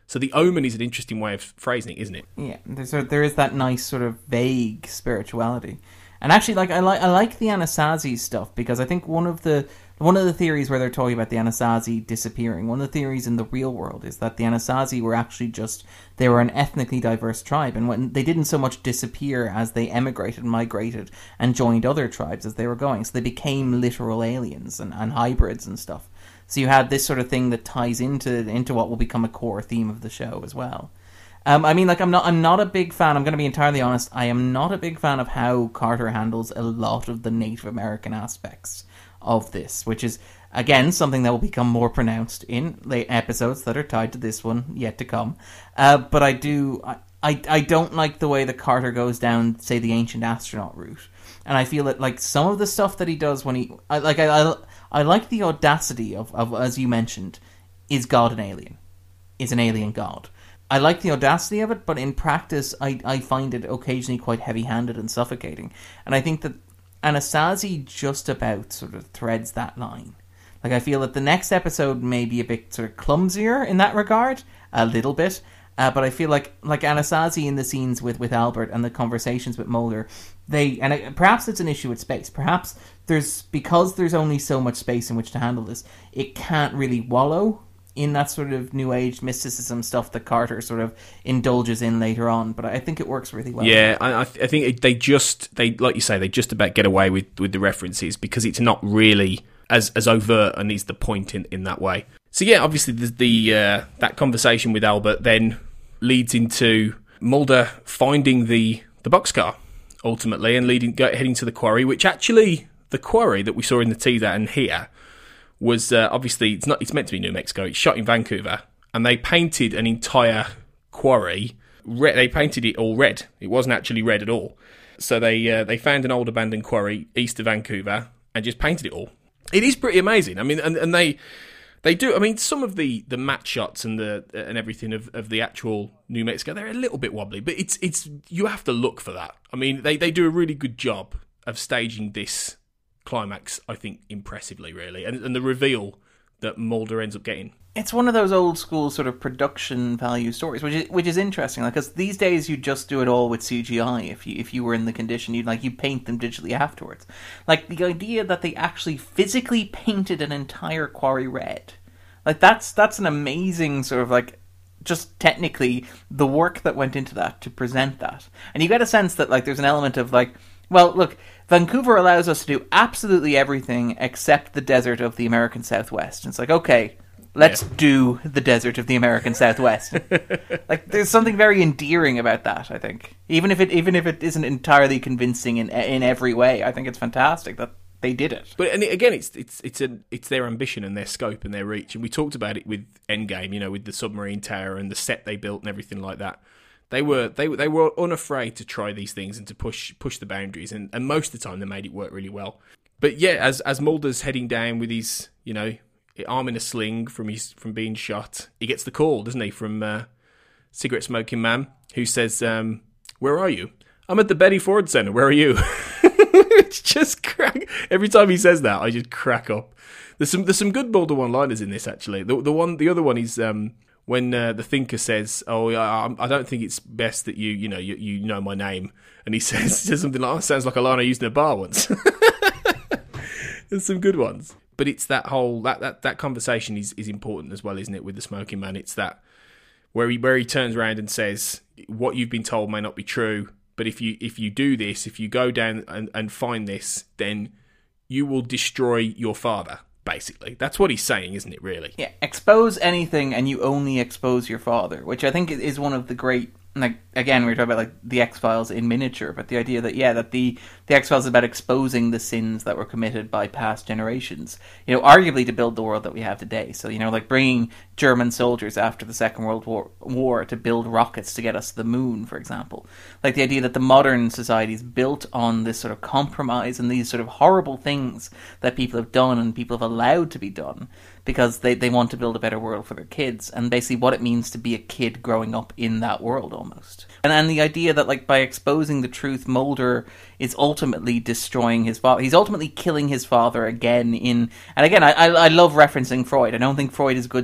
So the omen is an interesting way of phrasing it, isn't it? Yeah, there's a, there is that nice sort of vague spirituality. And actually, like I like I like the Anasazi stuff, because I think one of the one of the theories where they're talking about the Anasazi disappearing, one of the theories in the real world is that the Anasazi were actually just, they were an ethnically diverse tribe, and when they didn't so much disappear as they emigrated, migrated, and joined other tribes as they were going. So they became literal aliens and, and hybrids and stuff. So you had this sort of thing that ties into into what will become a core theme of the show as well. Um, I mean, like, I'm not I'm not a big fan, I'm going to be entirely honest, I am not a big fan of how Carter handles a lot of the Native American aspects of this, which is, again, something that will become more pronounced in late episodes that are tied to this one yet to come. Uh, but I do, I, I, I don't like the way that Carter goes down, say, the ancient astronaut route. And I feel that, like, some of the stuff that he does when he, I, like, I, I, I like the audacity of, of, as you mentioned, is God an alien? Is an alien God? I like the audacity of it, but in practice, I, I find it occasionally quite heavy-handed and suffocating. And I think that Anasazi just about sort of threads that line. Like, I feel that the next episode may be a bit sort of clumsier in that regard, a little bit, uh, but I feel like like Anasazi in the scenes with, with Albert and the conversations with Mulder, they, and it, perhaps it's an issue with space. Perhaps there's, because there's only so much space in which to handle this, it can't really wallow in that sort of New Age mysticism stuff that Carter sort of indulges in later on, but I think it works really well. Yeah, I, I think they just, they like you say, they just about get away with, with the references because it's not really as as overt and is the point in, in that way. So yeah, obviously the, the uh, that conversation with Albert then leads into Mulder finding the, the boxcar, ultimately, and leading go, heading to the quarry, which actually, the quarry that we saw in the teaser and here, was uh, obviously it's not it's meant to be New Mexico. It's shot in Vancouver, and they painted an entire quarry red. They painted it all red. It wasn't actually red at all. So they uh, they found an old abandoned quarry east of Vancouver and just painted it all. It is pretty amazing. I mean, and, and they they do. I mean, some of the, the matte shots and the and everything of, of the actual New Mexico, they're a little bit wobbly, but it's it's you have to look for that. I mean, they they do a really good job of staging this climax, I think, impressively, really, and, and the reveal that Mulder ends up getting. It's one of those old school sort of production value stories, which is which is interesting. Like, because these days you just do it all with C G I. If you if you were in the condition, you'd like you paint them digitally afterwards. Like the idea that they actually physically painted an entire quarry red, like that's that's an amazing sort of like just technically the work that went into that to present that, and you get a sense that like there's an element of like, well, look, Vancouver allows us to do absolutely everything except the desert of the American Southwest. And it's like, okay, let's yeah. do the desert of the American Southwest. Like, there's something very endearing about that, I think. Even if it even if it isn't entirely convincing in in every way, I think it's fantastic that they did it. But and again, it's it's it's a it's their ambition and their scope and their reach. And we talked about it with Endgame, you know, with the submarine tower and the set they built and everything like that. They were they they were unafraid to try these things and to push push the boundaries, and, and most of the time they made it work really well. But yeah, as as Mulder's heading down with his, you know, arm in a sling from his from being shot, he gets the call, doesn't he, from uh, cigarette smoking man who says, um, "Where are you?" "I'm at the Betty Ford Center. Where are you?" It's just crack. Every time he says that, I just crack up. There's some there's some good Mulder one-liners in this actually. The the one the other one is. Um, When uh, the thinker says, "Oh, I, I don't think it's best that you, you know, you, you know my name," and he says, says something like, "Oh, sounds like a line I used in a bar once." There's some good ones, but it's that whole that, that, that conversation is, is important as well, isn't it? With the smoking man, it's that where he where he turns around and says, "What you've been told may not be true, but if you if you do this, if you go down and, and find this, then you will destroy your father." Basically, that's what he's saying, isn't it, really? Yeah, expose anything and you only expose your father, which I think is one of the great, like, again, we were talking about, like, the X-Files in miniature, but the idea that, yeah, that the, the X-Files is about exposing the sins that were committed by past generations, you know, arguably to build the world that we have today. So, you know, like, bringing German soldiers after the Second World War, War to build rockets to get us to the moon, for example. Like, the idea that the modern society is built on this sort of compromise and these sort of horrible things that people have done and people have allowed to be done because they, they want to build a better world for their kids, and basically what it means to be a kid growing up in that world, almost. And and the idea that, like, by exposing the truth, Mulder is ultimately destroying his father. He's ultimately killing his father again in... And again, I, I, I love referencing Freud. I don't think Freud is good psychology.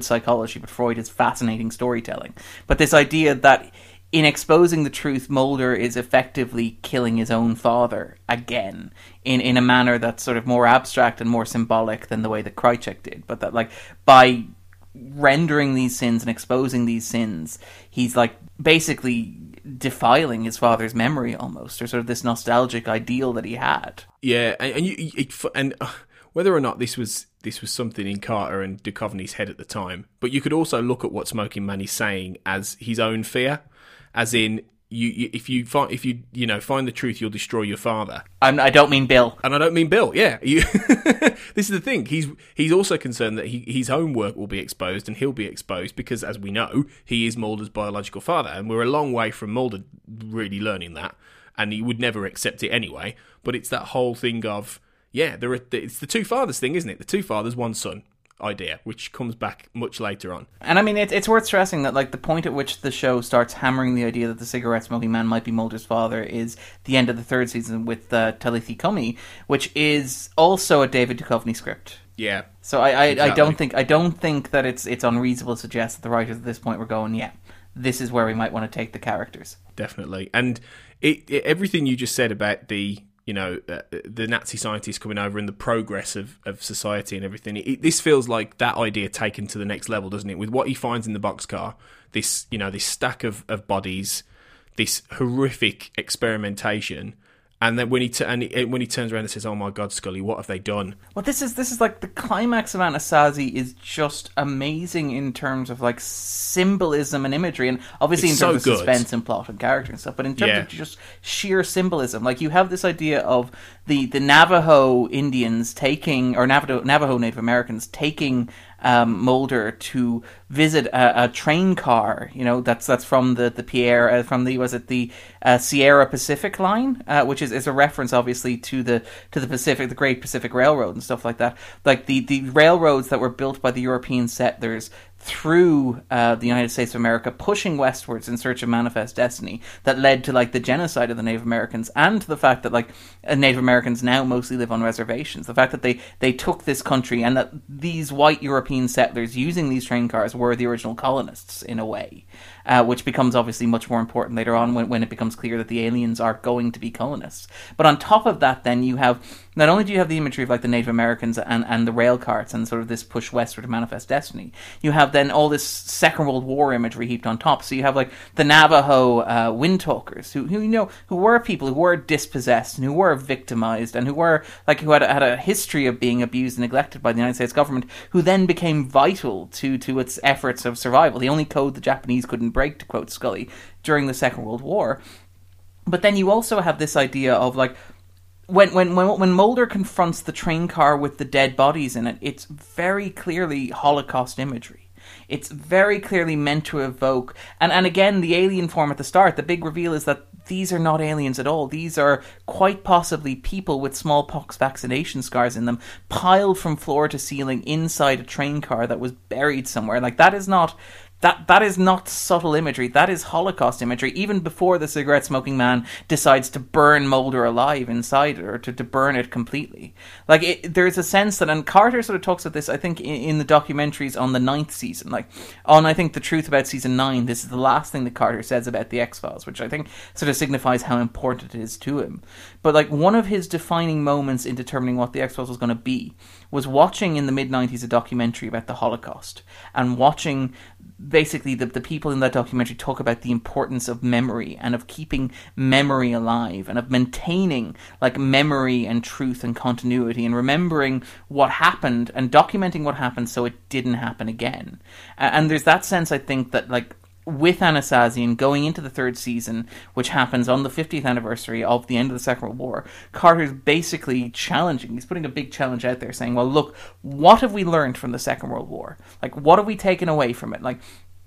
psychology, but Freud is fascinating storytelling. But this idea that in exposing the truth, Mulder is effectively killing his own father again in, in a manner that's sort of more abstract and more symbolic than the way that Krycek did. But that, like, by rendering these sins and exposing these sins, he's, like, basically defiling his father's memory almost, or sort of this nostalgic ideal that he had. Yeah, and, and, you, it, and uh, whether or not this was this was something in Carter and Duchovny's head at the time, but you could also look at what Smoking Man is saying as his own fear. As in, you, you if you find if you you know find the truth, you'll destroy your father. I'm, I don't mean Bill, and I don't mean Bill. Yeah, you, this is the thing. He's he's also concerned that he, his own work will be exposed, and he'll be exposed because, as we know, he is Mulder's biological father, and we're a long way from Mulder really learning that, and he would never accept it anyway. But it's that whole thing of yeah, there are, it's the two fathers thing, isn't it? The two fathers, one son idea, which comes back much later on. And I mean, it, it's worth stressing that, like, the point at which the show starts hammering the idea that the cigarette-smoking man might be Mulder's father is the end of the third season with uh, Talitha Kumi, which is also a David Duchovny script. Yeah. So I, I, exactly. I don't think I don't think that it's it's unreasonable to suggest that the writers at this point were going, yeah, this is where we might want to take the characters. Definitely. And it, it, everything you just said about the you know, uh, the Nazi scientists coming over and the progress of, of society and everything. It, this feels like that idea taken to the next level, doesn't it? With what he finds in the boxcar, this, you know, this stack of, of bodies, this horrific experimentation, and then when he t- and he, when he turns around and says, "Oh my God, Scully, what have they done?" Well, this is this is like the climax of Anasazi is just amazing in terms of like symbolism and imagery, and obviously It's in terms so of good. suspense and plot and character and stuff. But in terms Yeah. of just sheer symbolism, like you have this idea of the the Navajo Indians taking, or Navajo Navajo Native Americans taking um, Mulder to visit a, a train car. You know, that's that's from the the Pierre uh, from the was it the uh, Sierra Pacific line, uh, which is, is a reference obviously to the to the Pacific, the Great Pacific Railroad and stuff like that. Like the the railroads that were built by the European settlers through uh, the United States of America, pushing westwards in search of manifest destiny, that led to like the genocide of the Native Americans, and to the fact that like uh, Native Americans now mostly live on reservations. The fact that they they took this country, and that these white European settlers using these train cars were the original colonists in a way, uh, which becomes obviously much more important later on when, when it becomes clear that the aliens are going to be colonists. But on top of that, then you have, not only do you have the imagery of like the Native Americans and, and the rail carts and sort of this push westward to manifest destiny, you have then all this Second World War imagery heaped on top. So you have like the Navajo uh, windtalkers, who, who you know who were people who were dispossessed and who were victimized and who were like who had had a history of being abused and neglected by the United States government, who then became vital to to its efforts of survival. The only code the Japanese couldn't break, to quote Scully, during the Second World War. But then you also have this idea of like, When, when when when Mulder confronts the train car with the dead bodies in it, it's very clearly Holocaust imagery. It's very clearly meant to evoke, and, and again, the alien form at the start, the big reveal is that these are not aliens at all. These are quite possibly people with smallpox vaccination scars in them, piled from floor to ceiling inside a train car that was buried somewhere. Like, that is not... That that is not subtle imagery. That is Holocaust imagery, even before the cigarette-smoking man decides to burn Mulder alive inside it, or to, to burn it completely. Like, it, there's a sense that, and Carter sort of talks about this, I think, in, in the documentaries on the ninth season. Like, on, I think, The Truth About Season nine, this is the last thing that Carter says about the X-Files, which I think sort of signifies how important it is to him. But, like, one of his defining moments in determining what the X-Files was going to be was watching in the mid-nineties a documentary about the Holocaust, and watching basically the, the people in that documentary talk about the importance of memory and of keeping memory alive and of maintaining like memory and truth and continuity and remembering what happened and documenting what happened so it didn't happen again. Uh, and there's that sense, I think, that like with Anasazi and going into the third season, which happens on the fiftieth anniversary of the end of the Second World War, Carter's basically challenging, he's putting a big challenge out there saying, well, look, what have we learned from the Second World War? Like, what have we taken away from it? Like,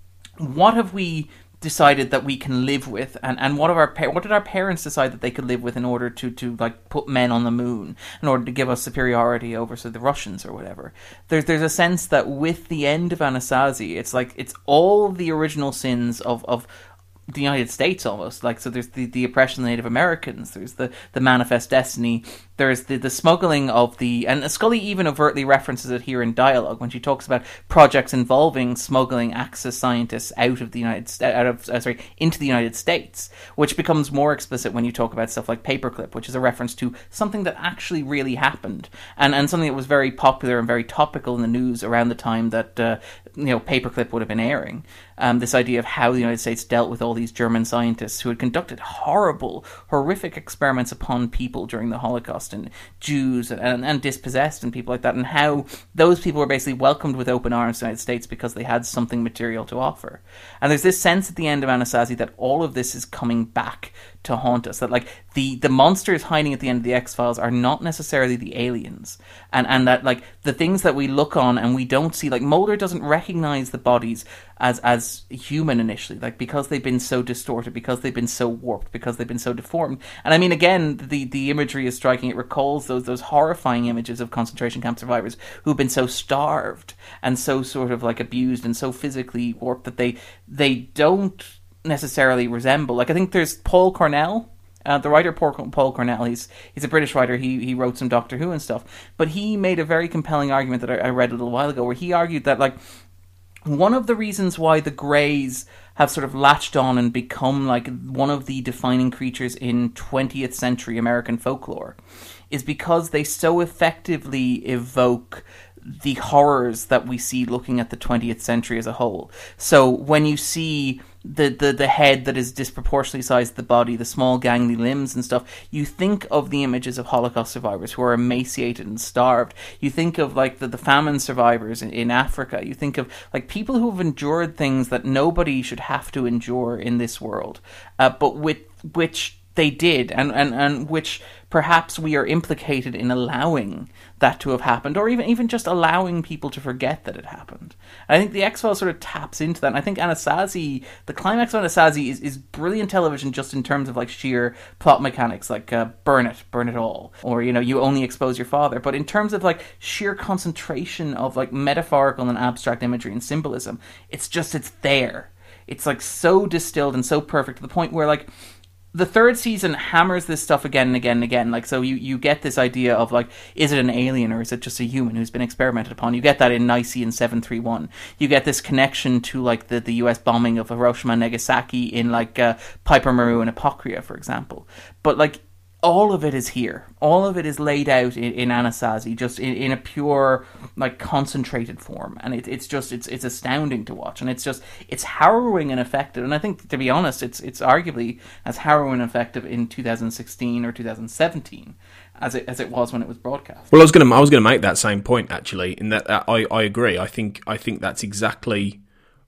what have we decided that we can live with, and, and what of our what did our parents decide that they could live with in order to, to like put men on the moon, in order to give us superiority over so the Russians or whatever. There's there's a sense that with the end of Anasazi, it's like it's all the original sins of of the United States almost. Like, so there's the, the oppression of the Native Americans, there's the, the Manifest Destiny, there's the, the smuggling of the, and Scully even overtly references it here in dialogue when she talks about projects involving smuggling Axis scientists out of the United States, out of, uh, sorry, into the United States, which becomes more explicit when you talk about stuff like Paperclip, which is a reference to something that actually really happened, and, and something that was very popular and very topical in the news around the time that, uh, you know, Paperclip would have been airing. Um, this idea of how the United States dealt with all these German scientists who had conducted horrible, horrific experiments upon people during the Holocaust, and Jews and, and dispossessed and people like that, and how those people were basically welcomed with open arms to the United States because they had something material to offer. And there's this sense at the end of Anasazi that all of this is coming back to haunt us, that like the, the monsters hiding at the end of the X-Files are not necessarily the aliens, and, and that like the things that we look on and we don't see, like Mulder doesn't recognize the bodies as as human initially, like because they've been so distorted, because they've been so warped, because they've been so deformed. And I mean, again, the, the imagery is striking. It recalls those those horrifying images of concentration camp survivors who've been so starved and so sort of like abused and so physically warped that they they don't necessarily resemble. Like I think there's Paul Cornell, Uh, the writer Paul, Paul Cornell, he's he's a British writer. He he wrote some Doctor Who and stuff. But he made a very compelling argument that I, I read a little while ago, where he argued that like one of the reasons why the Greys have sort of latched on and become like one of the defining creatures in twentieth century American folklore is because they so effectively evoke the horrors that we see looking at the twentieth century as a whole. So when you see the, the, the head that is disproportionately sized to the body, the small gangly limbs and stuff, you think of the images of Holocaust survivors who are emaciated and starved. You think of like the, the famine survivors in, in Africa. You think of like people who have endured things that nobody should have to endure in this world, uh, but with which they did, and, and, and which perhaps we are implicated in allowing that to have happened, or even even just allowing people to forget that it happened. And I think the X-Files sort of taps into that, and I think Anasazi, the climax of Anasazi is, is brilliant television just in terms of like sheer plot mechanics, like uh, burn it, burn it all, or, you know, you only expose your father. But in terms of like sheer concentration of like metaphorical and abstract imagery and symbolism, it's just, it's there. It's like so distilled and so perfect to the point where like the third season hammers this stuff again and again and again. Like, so you, you get this idea of, like, is it an alien or is it just a human who's been experimented upon? You get that in Nicey and seven three one. You get this connection to, like, the, the U S bombing of Hiroshima and Nagasaki in, like, uh, Piper Maru and Apocrypha, for example. But, like, all of it is here. All of it is laid out in, in Anasazi, just in, in a pure, like, concentrated form. And it, it's just, it's it's astounding to watch. And it's just, it's harrowing and effective. And I think, to be honest, it's it's arguably as harrowing and effective in two thousand sixteen or two thousand seventeen as it as it was when it was broadcast. Well, I was going to I was going to make that same point, actually, in that uh, I, I agree. I think I think that's exactly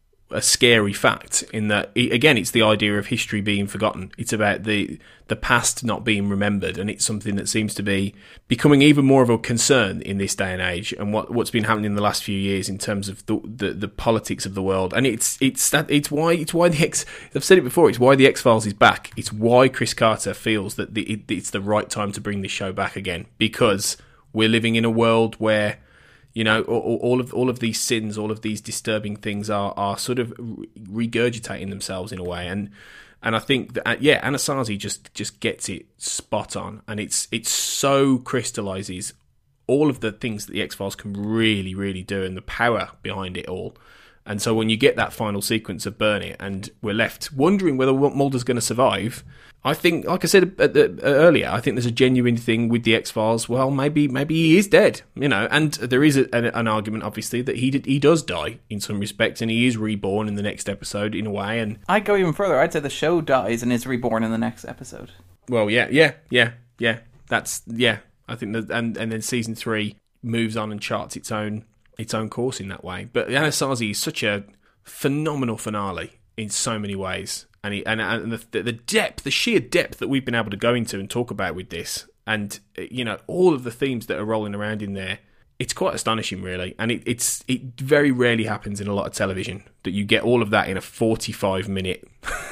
a scary fact, in that, again, it's the idea of history being forgotten. It's about the the past not being remembered, and it's something that seems to be becoming even more of a concern in this day and age, and what what's been happening in the last few years in terms of the the, the politics of the world. And it's it's that it's why it's why the X I've said it before, it's why the X-Files is back. It's why Chris Carter feels that the, it, it's the right time to bring this show back again, because we're living in a world where, you know, all of all of these sins, all of these disturbing things are, are sort of regurgitating themselves in a way, and and I think that, yeah, Anasazi just, just gets it spot on, and it's it's so crystallizes all of the things that the X-Files can really really do, and the power behind it all. And so when you get that final sequence of Burn It, and we're left wondering whether Mulder's going to survive, I think, like I said at the, earlier, I think there's a genuine thing with the X-Files. Well, maybe maybe he is dead, you know, and there is a, an, an argument, obviously, that he did, he does die in some respects, and he is reborn in the next episode in a way. And I'd go even further. I'd say the show dies and is reborn in the next episode. Well, yeah, yeah, yeah, yeah. That's yeah. I think that, and and then season three moves on and charts its own its own course in that way. But Anasazi is such a phenomenal finale in so many ways. And, he, and and the the depth, the sheer depth that we've been able to go into and talk about with this, and, you know, all of the themes that are rolling around in there, it's quite astonishing, really. And it, it's it very rarely happens in a lot of television that you get all of that in a forty-five minute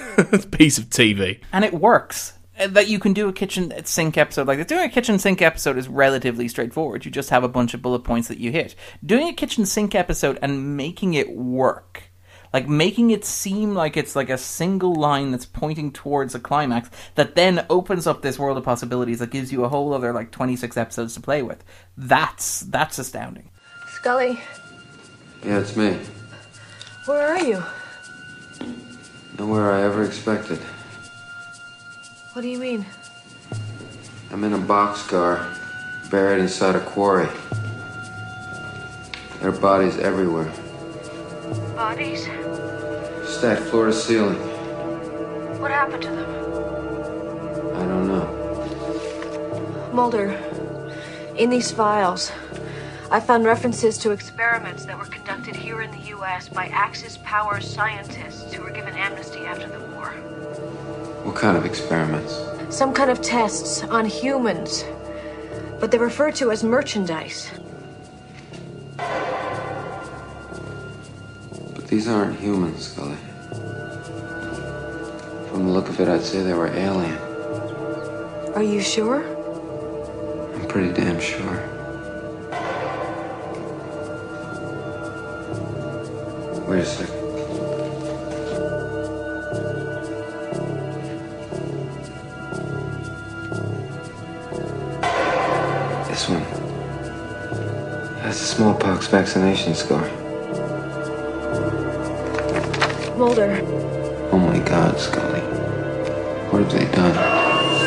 piece of T V. And it works. That you can do a kitchen sink episode like this. Doing a kitchen sink episode is relatively straightforward. You just have a bunch of bullet points that you hit. Doing a kitchen sink episode and making it work, like making it seem like it's like a single line that's pointing towards a climax that then opens up this world of possibilities that gives you a whole other like twenty-six episodes to play with. That's that's astounding. Scully, Yeah, it's me. where are you? Nowhere I ever expected. What do you mean? I'm in a boxcar, buried inside a quarry. There are bodies everywhere. Bodies? Stacked floor to ceiling. What happened to them? I don't know. Mulder, in these files, I found references to experiments that were conducted here in the U S by Axis Power scientists who were given amnesty after the war. What kind of experiments? Some kind of tests on humans, but they're referred to as merchandise. But these aren't humans, Scully. From the look of it, I'd say they were alien. Are you sure? I'm pretty damn sure. Wait a second. This one. That's a smallpox vaccination scar. Mulder, Oh my God, Scully. What have they done?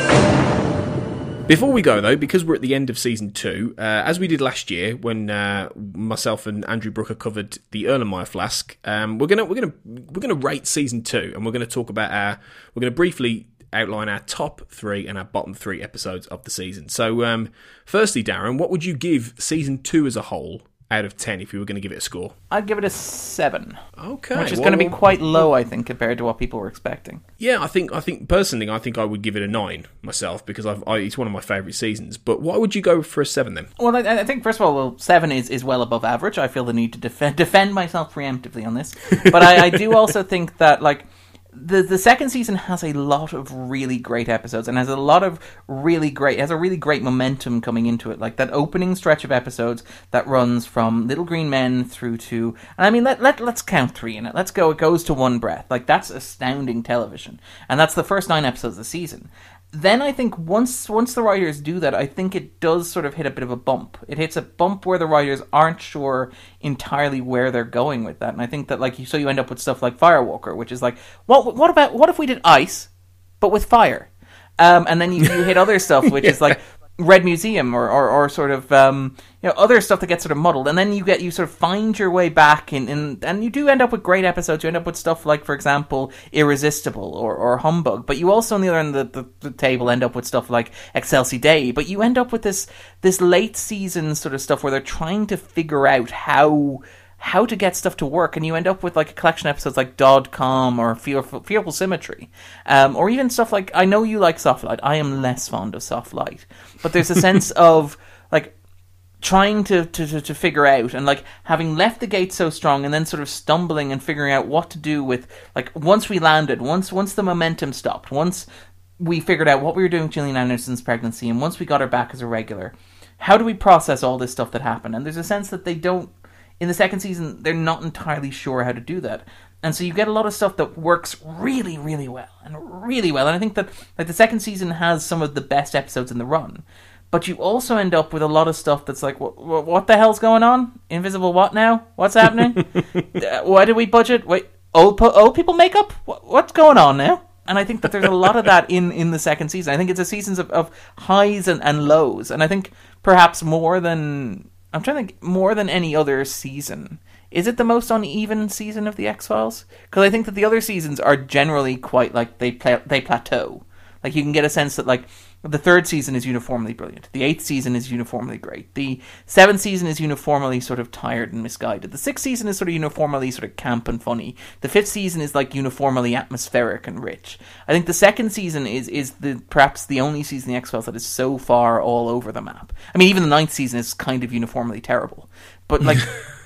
Before we go, though, because we're at the end of season two, uh, as we did last year when uh, myself and Andrew Brooker covered the Erlenmeyer flask, um, we're gonna we're gonna we're gonna rate season two, and we're gonna talk about our we're gonna briefly outline our top three and our bottom three episodes of the season. So, um, firstly, Darren, what would you give season two as a whole out of ten if you were going to give it a score? I'd give it a seven. Okay, Which is well, going to be quite low, I think, compared to what people were expecting. Yeah, I think I think personally, I think I would give it a nine myself because I've, I, it's one of my favourite seasons. But why would you go for a seven then? Well, I, I think, first of all, well, seven is, is well above average. I feel the need to defend defend myself preemptively on this. But I, I do also think that, like, The the second season has a lot of really great episodes and has a lot of really great has a really great momentum coming into it. Like that opening stretch of episodes that runs from Little Green Men through to, and I mean let let let's count three in it. Let's go. It goes to One Breath. Like that's astounding television, and that's the first nine episodes of the season. Then I think once once the writers do that, I think it does sort of hit a bit of a bump. It hits a bump where the writers aren't sure entirely where they're going with that, and I think that like you, so you end up with stuff like Firewalker, which is like, what what about what if we did ice, but with fire, um, and then you, you hit other stuff which yeah. is like Red Museum or, or, or sort of um, you know other stuff that gets sort of muddled, and then you get you sort of find your way back in, in and you do end up with great episodes. You end up with stuff like, for example, Irresistible or, or Humbug, but you also on the other end of the, the, the table end up with stuff like Excelsi Dei. But you end up with this this late season sort of stuff where they're trying to figure out how. how to get stuff to work, and you end up with like a collection of episodes like Dodcom or Fearful, Fearful Symmetry, um, or even stuff like, I know you like Soft Light, I am less fond of Soft Light, but there's a sense of like trying to, to, to, to figure out, and like having left the gate so strong and then sort of stumbling and figuring out what to do with, like once we landed, once once the momentum stopped, once we figured out what we were doing with Gillian Anderson's pregnancy, and once we got her back as a regular, how do we process all this stuff that happened? And there's a sense that they don't, in the second season, they're not entirely sure how to do that. And so you get a lot of stuff that works really, really well. And really well. And I think that like the second season has some of the best episodes in the run. But you also end up with a lot of stuff that's like, what, what the hell's going on? Invisible what now? What's happening? uh, why did we budget? Wait, old, po- old people makeup? What, what's going on now? And I think that there's a lot of that in, in the second season. I think it's a season of, of highs and, and lows. And I think perhaps more than... I'm trying to think, more than any other season. Is it the most uneven season of the X-Files? Because I think that the other seasons are generally quite like they pla- they plateau. Like you can get a sense that like the third season is uniformly brilliant. The eighth season is uniformly great. The seventh season is uniformly sort of tired and misguided. The sixth season is sort of uniformly sort of camp and funny. The fifth season is like uniformly atmospheric and rich. I think the second season is is the perhaps the only season of the X-Files that is so far all over the map. I mean, even the ninth season is kind of uniformly terrible. But like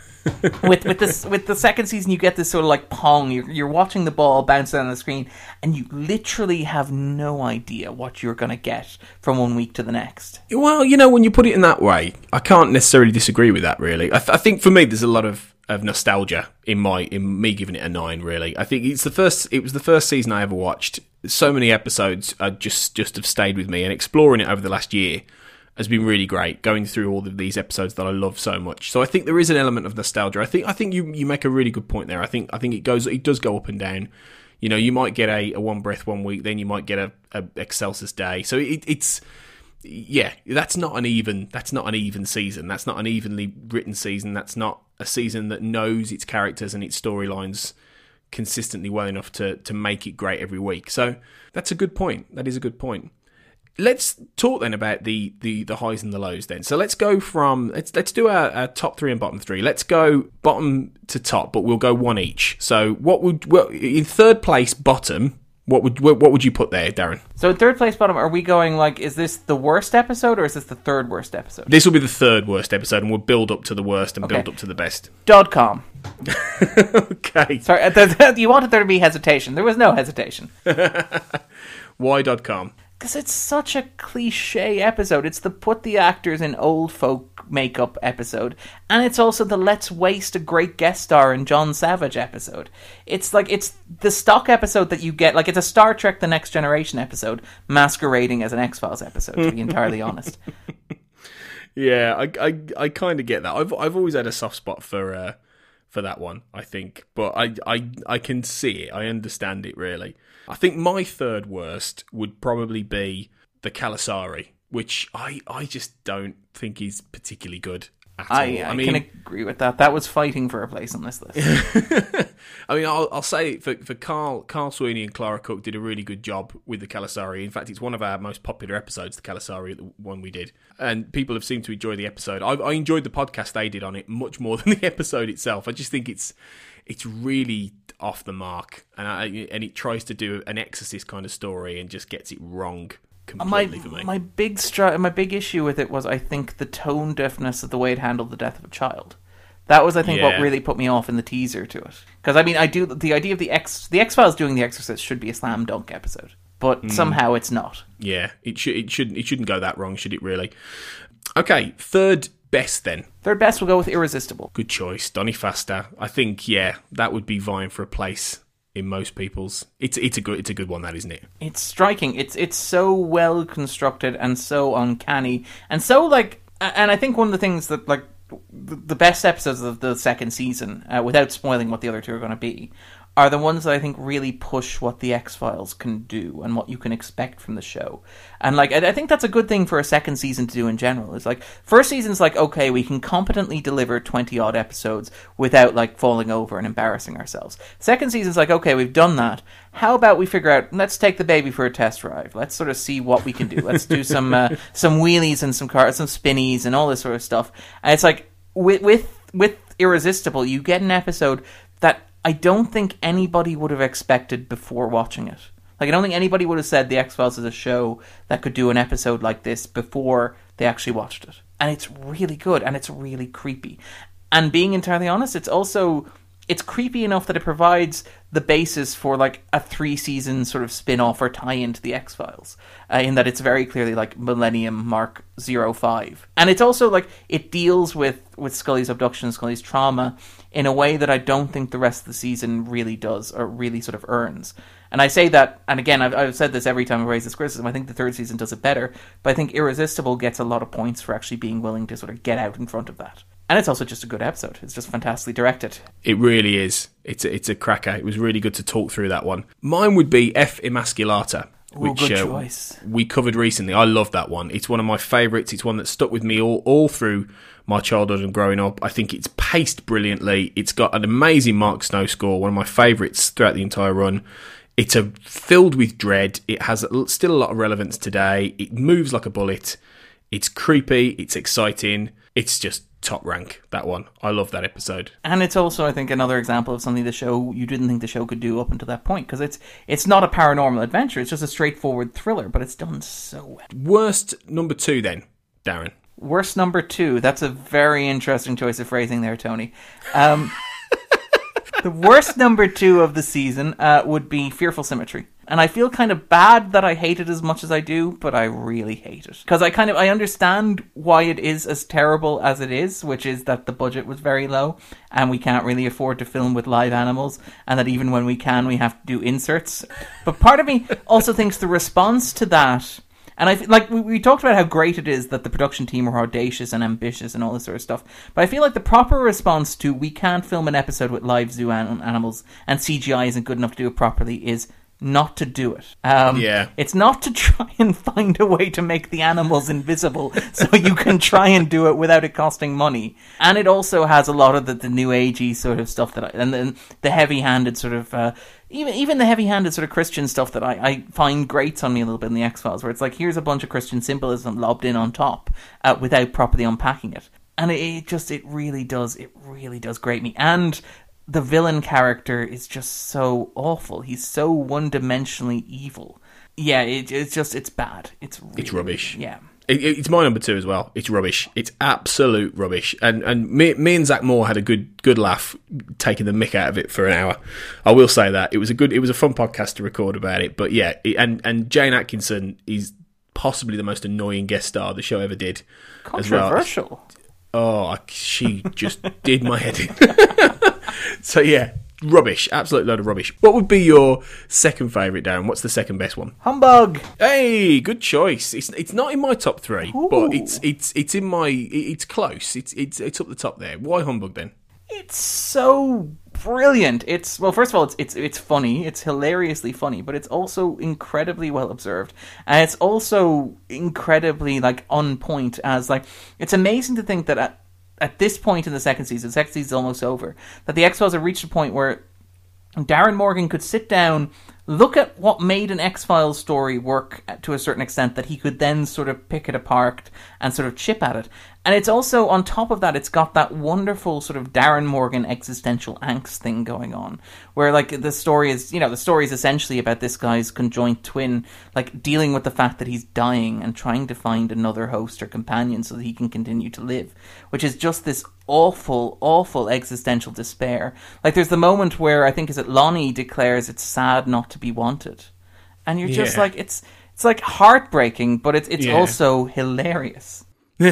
with with this with the second season, you get this sort of like pong. You're you're watching the ball bounce down on the screen, and you literally have no idea what you're going to get from one week to the next. Well, you know, when you put it in that way, I can't necessarily disagree with that. Really, I, th- I think for me, there's a lot of of nostalgia in my in me giving it a nine. Really, I think it's the first. It was the first season I ever watched. So many episodes uh, just just have stayed with me, and exploring it over the last year has been really great. Going through all of these episodes that I love so much. So I think there is an element of nostalgia. I think I think you you make a really good point there. I think I think it goes it does go up and down. You know, you might get a, a one breath one week, then you might get a, a Excelsis day. So it, it's. Yeah, that's not an even. That's not an even season. That's not an evenly written season. That's not a season that knows its characters and its storylines consistently well enough to to make it great every week. So that's a good point. That is a good point. Let's talk then about the the, the highs and the lows. Then, so let's go from let's let's do our, our top three and bottom three. Let's go bottom to top, but we'll go one each. So what would well, in third place, bottom? What would what would you put there, Darren? So in third place bottom, are we going like, is this the worst episode or is this the third worst episode? This will be the third worst episode, and we'll build up to the worst and okay. build up to the best. Dodcom. Okay. Sorry, uh, you wanted there to be hesitation. There was no hesitation. Why Dodcom? Because it's such a cliche episode. It's the put the actors in old folk makeup episode. And it's also the let's waste a great guest star in John Savage episode. It's like, it's the stock episode that you get. Like, it's a Star Trek The Next Generation episode masquerading as an X-Files episode, to be entirely honest. Yeah, I I, I kind of get that. I've I've always had a soft spot for uh, for that one, I think. But I, I, I can see it. I understand it, really. I think my third worst would probably be the Calasari, which I, I just don't think is particularly good at I, all. I, I mean, can agree with that. That was fighting for a place on this list. I mean, I'll, I'll say for for Carl Carl Sweeney and Clara Cook did a really good job with the Calasari. In fact, it's one of our most popular episodes, the Calasari, the one we did, and people have seemed to enjoy the episode. I, I enjoyed the podcast they did on it much more than the episode itself. I just think it's it's really off the mark, and I, and it tries to do an Exorcist kind of story and just gets it wrong completely my, for me. My big str- my big issue with it was, I think, the tone deafness of the way it handled the death of a child. That was, I think, yeah. what really put me off in the teaser to it. Because I mean, I do the idea of the X the X-Files doing the Exorcist should be a slam dunk episode, but mm. somehow it's not. Yeah, it should it shouldn't it shouldn't go that wrong, should it really? Okay, third best then. Third best, we'll go with Irresistible. Good choice, Donnie Faster. I think yeah, that would be vying for a place in most people's. It's it's a good it's a good one, that, isn't it? It's striking. It's it's so well constructed and so uncanny and so like. And I think one of the things that like the best episodes of the second season, uh, without spoiling what the other two are going to be, are the ones that I think really push what the X-Files can do and what you can expect from the show. And like, I think that's a good thing for a second season to do in general. It's like, first season's like, okay, we can competently deliver twenty-odd episodes without like falling over and embarrassing ourselves. Second season's like, okay, we've done that. How about we figure out, let's take the baby for a test drive. Let's sort of see what we can do. Let's do some uh, some wheelies and some cars, some spinnies and all this sort of stuff. And it's like, with with with Irresistible, you get an episode that I don't think anybody would have expected before watching it. Like, I don't think anybody would have said The X-Files is a show that could do an episode like this before they actually watched it. And it's really good, and it's really creepy. And being entirely honest, it's also... it's creepy enough that it provides the basis for, like, a three-season sort of spin-off or tie-in to The X-Files. Uh, in that it's very clearly, like, Millennium Mark oh five. And it's also, like, it deals with, with Scully's abduction, Scully's trauma, in a way that I don't think the rest of the season really does, or really sort of earns. And I say that, and again, I've, I've said this every time I raise this criticism, I think the third season does it better, but I think Irresistible gets a lot of points for actually being willing to sort of get out in front of that. And it's also just a good episode. It's just fantastically directed. It really is. It's a, it's a cracker. It was really good to talk through that one. Mine would be F Emasculata, which Ooh, good uh, choice. we covered recently. I love that one. It's one of my favourites. It's one that stuck with me all, all through my childhood and growing up. I think it's paced brilliantly. It's got an amazing Mark Snow score, one of my favourites throughout the entire run. It's a, filled with dread. It has a, still a lot of relevance today. It moves like a bullet. It's creepy. It's exciting. It's just top rank, that one. I love that episode. And it's also, I think, another example of something the show you didn't think the show could do up until that point, because it's it's not a paranormal adventure, it's just a straightforward thriller, but it's done so well. Worst number two then, Darren? Worst number two, that's a very interesting choice of phrasing there, Tony. Um, the worst number two of the season uh, would be Fearful Symmetry. And I feel kind of bad that I hate it as much as I do, but I really hate it. Because I kind of, I understand why it is as terrible as it is, which is that the budget was very low, and we can't really afford to film with live animals, and that even when we can, we have to do inserts. But part of me also thinks the response to that, and I like we, we talked about how great it is that the production team are audacious and ambitious and all this sort of stuff. But I feel like the proper response to we can't film an episode with live zoo an- animals and C G I isn't good enough to do it properly is not to do it. Um, yeah. It's not to try and find a way to make the animals invisible so you can try and do it without it costing money. And it also has a lot of the, the new agey sort of stuff that I, and then the heavy-handed sort of uh, even even the heavy-handed sort of Christian stuff that I, I find grates on me a little bit in the X-Files, where it's like, here's a bunch of Christian symbolism lobbed in on top uh, without properly unpacking it. And it, it just, it really does, it really does grate me. And the villain character is just so awful. He's so one-dimensionally evil. Yeah, it, it's just, it's bad. It's really, It's rubbish. Yeah. It, it's my number two as well. It's rubbish. It's absolute rubbish. And and me, me and Zach Moore had a good good laugh taking the mick out of it for an hour. I will say that it was a good, it was a fun podcast to record about it. But yeah, it, and and Jane Atkinson is possibly the most annoying guest star the show ever did. Controversial. As well. Oh, she just did my head in. So yeah, rubbish. Absolute load of rubbish. What would be your second favourite, Darren? What's the second best one? Humbug. Hey, good choice. It's it's not in my top three, Ooh. but it's it's it's in my it's close. It's it's it's up the top there. Why Humbug then? It's so brilliant. It's well, first of all, it's it's it's funny. It's hilariously funny, but it's also incredibly well observed, and it's also incredibly like on point. As like, it's amazing to think that at at this point in the second season, the second season is almost over, that the X-Files have reached a point where Darren Morgan could sit down, look at what made an X-Files story work to a certain extent, that he could then sort of pick it apart and sort of chip at it. And it's also, on top of that, it's got that wonderful sort of Darren Morgan existential angst thing going on, where, like, the story is, you know, the story is essentially about this guy's conjoined twin, like, dealing with the fact that he's dying and trying to find another host or companion so that he can continue to live, which is just this awful, awful existential despair. Like, there's the moment where, I think, is it Lonnie declares it's sad not to be wanted. And you're just Yeah. like, it's it's like heartbreaking, but it's it's Yeah. also hilarious.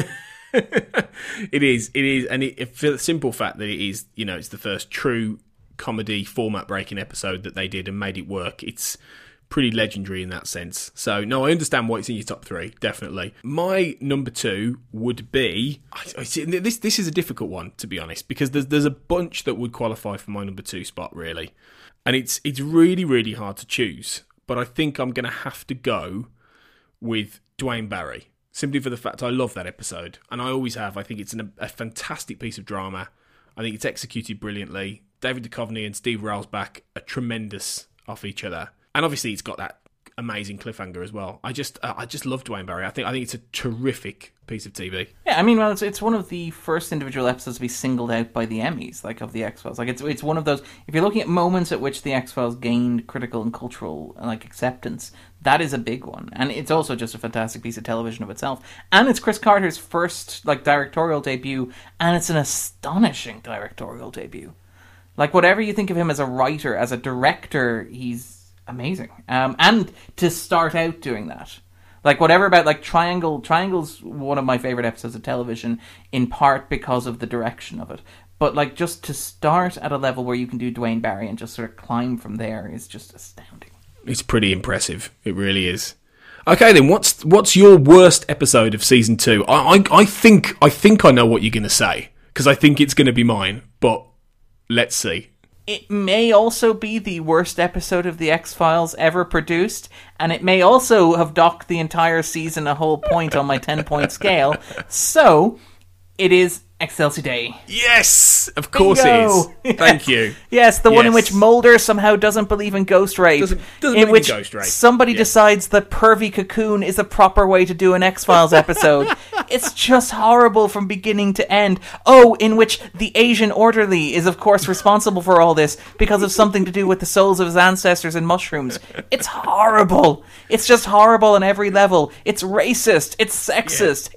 It is, it is, and it, it, for the simple fact that it is, you know, it's the first true comedy format breaking episode that they did and made it work. It's pretty legendary in that sense. So, no, I understand why it's in your top three, definitely. My number two would be, I, I see, this this is a difficult one, to be honest, because there's there's a bunch that would qualify for my number two spot, really, and it's it's really really hard to choose. But I think I'm going to have to go with Duane Barry. Simply for the fact I love that episode, and I always have. I think it's an, a fantastic piece of drama. I think it's executed brilliantly. David Duchovny and Steve Railsback are tremendous off each other, and obviously it's got that amazing cliffhanger as well. I just, uh, I just love Duane Barry. I think, I think it's a terrific piece of T V. Yeah, I mean, well, it's it's one of the first individual episodes to be singled out by the Emmys, like, of the X-Files. Like, it's it's one of those. If you're looking at moments at which the X-Files gained critical and cultural like acceptance, that is a big one, and it's also just a fantastic piece of television of itself. And it's Chris Carter's first like directorial debut, and it's an astonishing directorial debut. Like, whatever you think of him as a writer, as a director, he's amazing. Um, and to start out doing that. Like, whatever about, like, Triangle... Triangle's one of my favourite episodes of television, in part because of the direction of it. But, like, just to start at a level where you can do Duane Barry and just sort of climb from there is just astounding. It's pretty impressive. It really is. Okay, then, what's what's your worst episode of season two? I I, I think I think I know what you're going to say, because I think it's going to be mine, but let's see. It may also be the worst episode of The X-Files ever produced, and it may also have docked the entire season a whole point on my ten-point scale. So, it is Excelsior Day. Yes! Of course Bingo! it is. Thank you. Yes, the one in Yes. which Mulder somehow doesn't believe in ghost rape. Doesn't- doesn't in believe in which ghost rape. somebody Yeah. decides that Pervy Cocoon is a proper way to do an X-Files episode. It's just horrible from beginning to end. Oh, in which the Asian orderly is, of course, responsible for all this because of something to do with the souls of his ancestors and mushrooms. It's horrible. It's just horrible on every level. It's racist. It's sexist. It's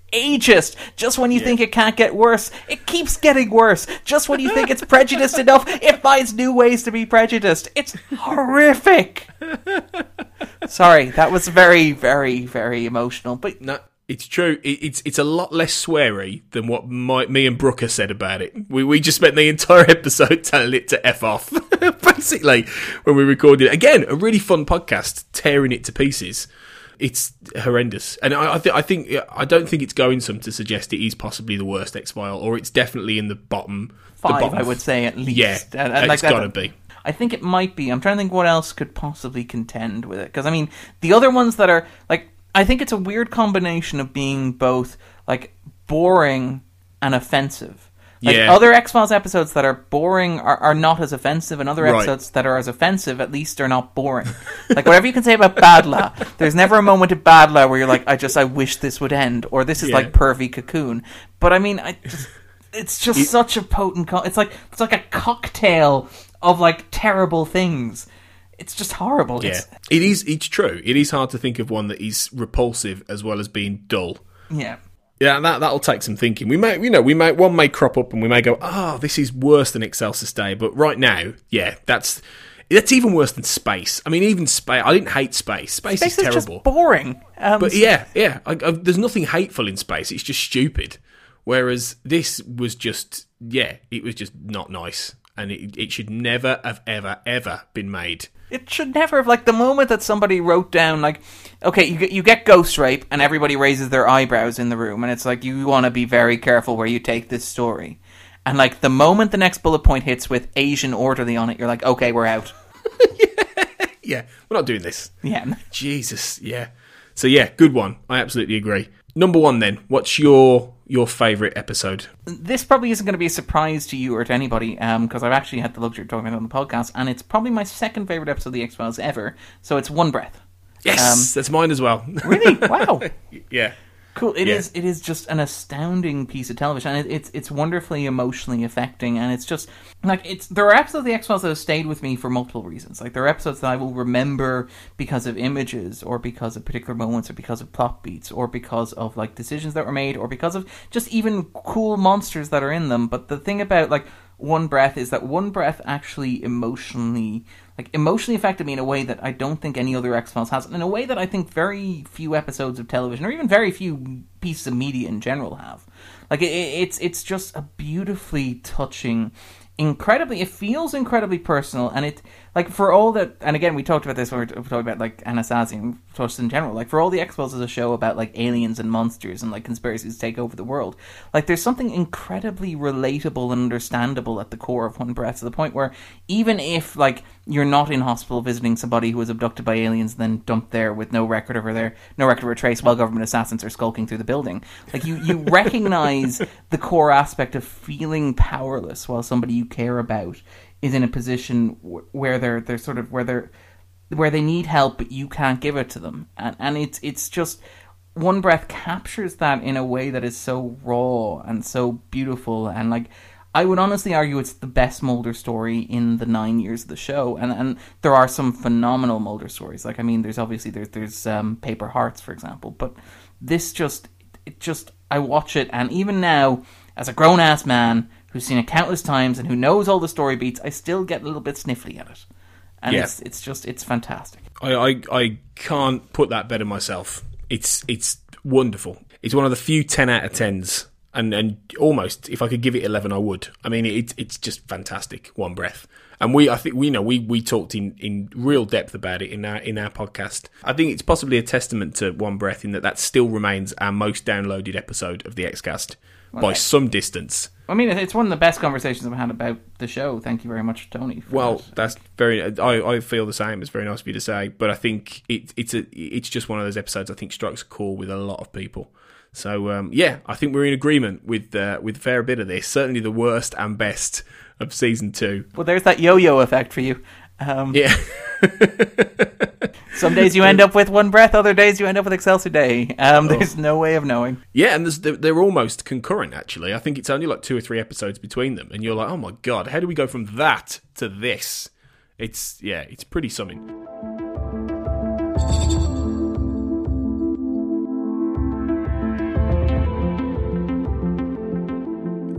ageist. Just when you yeah. think it can't get worse, it keeps getting worse. Just when you think it's prejudiced enough, it finds new ways to be prejudiced. It's horrific. Sorry, that was very, very, very emotional. But no, it's true. It, it's it's a lot less sweary than what my, me and Brooker said about it. We we just spent the entire episode telling it to F off, basically, when we recorded it. Again, a really fun podcast, tearing it to pieces. It's horrendous, and I I, th- I think I don't think it's going some to suggest it is possibly the worst X-File, or it's definitely in the bottom five. The bottom I would say at least. Yeah, and, and it's like got to be. I think it might be. I'm trying to think what else could possibly contend with it, because I mean the other ones that are like, I think it's a weird combination of being both like boring and offensive. Like yeah. other X-Files episodes that are boring are, are not as offensive, and other right. episodes that are as offensive at least are not boring. Like whatever you can say about Badla, there's never a moment of Badla where you're like, I just I wish this would end, or this is yeah. like pervy Cocoon. But I mean, I just, it's just it, such a potent. Co- it's like it's like a cocktail of like terrible things. It's just horrible. Yeah, it's, it is. It's true. It is hard to think of one that is repulsive as well as being dull. Yeah. Yeah, that that'll take some thinking. We may, you know, we may one may crop up and we may go, oh, this is worse than Excelsis Day. But right now, yeah, that's that's even worse than Space. I mean, even Space. I didn't hate Space. Space, Space is is terrible, just boring. Um, but yeah, yeah, I, I, there's nothing hateful in Space. It's just stupid. Whereas this was just, yeah, it was just not nice, and it it should never have ever ever been made. It should never have, like, the moment that somebody wrote down, like, okay, you get, you get ghost rape, and everybody raises their eyebrows in the room, and it's like, you want to be very careful where you take this story. And, like, the moment the next bullet point hits with Asian orderly on it, you're like, okay, we're out. yeah. yeah, we're not doing this. Yeah. Jesus, yeah. So, yeah, good one. I absolutely agree. Number one, then. What's your your favourite episode? This probably isn't going to be a surprise to you or to anybody, because um, I've actually had the luxury of talking about it on the podcast, and it's probably my second favourite episode of The X-Files ever, so it's One Breath. Yes, um, that's mine as well. Really? Wow. yeah. Cool. It yeah. is. It is just an astounding piece of television, and it, it's it's wonderfully emotionally affecting, and it's just like it's. There are episodes of the X-Files that have stayed with me for multiple reasons. Like there are episodes that I will remember because of images, or because of particular moments, or because of plot beats, or because of like decisions that were made, or because of just even cool monsters that are in them. But the thing about like One Breath is that One Breath actually emotionally. Like, emotionally affected me in a way that I don't think any other X-Files has, and in a way that I think very few episodes of television, or even very few pieces of media in general have. Like, it, it's it's just a beautifully touching, incredibly, it feels incredibly personal, and it, like, for all that, and again, we talked about this when we were talking about, like, Anasazi and just in general, like, for all the X-Files is a show about, like, aliens and monsters and, like, conspiracies to take over the world, like, there's something incredibly relatable and understandable at the core of One Breath, to the point where, even if, like, you're not in hospital visiting somebody who was abducted by aliens and then dumped there with no record of her there, no record of her trace while government assassins are skulking through the building, like, you, you recognize the core aspect of feeling powerless while somebody you care about is in a position where they're they're sort of where they're where they need help but you can't give it to them, and and it's it's just One Breath captures that in a way that is so raw and so beautiful, and like I would honestly argue it's the best Mulder story in the nine years of the show, and and there are some phenomenal Mulder stories. Like I mean, there's obviously there's there's um, Paper Hearts, for example, but this just it just I watch it, and even now as a grown ass man who's seen it countless times and who knows all the story beats, I still get a little bit sniffly at it. And yeah. it's it's just, it's fantastic. I, I I can't put that better myself. It's it's wonderful. It's one of the few ten out of tens, and, and almost, if I could give it eleven, I would. I mean, it, it's just fantastic, One Breath. And we, I think, we you know, we, we talked in, in real depth about it in our in our podcast. I think it's possibly a testament to One Breath in that that still remains our most downloaded episode of the X-Cast well, by some distance. I mean, it's one of the best conversations I've had about the show. Thank you very much, Tony. Well, that. that's very. I, I feel the same. It's very nice of you to say, but I think it, it's a it's just one of those episodes I think strikes a chord with a lot of people. So um, yeah, I think we're in agreement with uh, with a fair bit of this. Certainly the worst and best of season two. Well, there's that yo-yo effect for you. Um, yeah. Some days you end up with One Breath, other days you end up with Excelsis Day. Um, oh. There's no way of knowing. Yeah, and they're, they're almost concurrent, actually. I think it's only like two or three episodes between them, and you're like, oh my god, how do we go from that to this? It's, yeah, it's pretty something.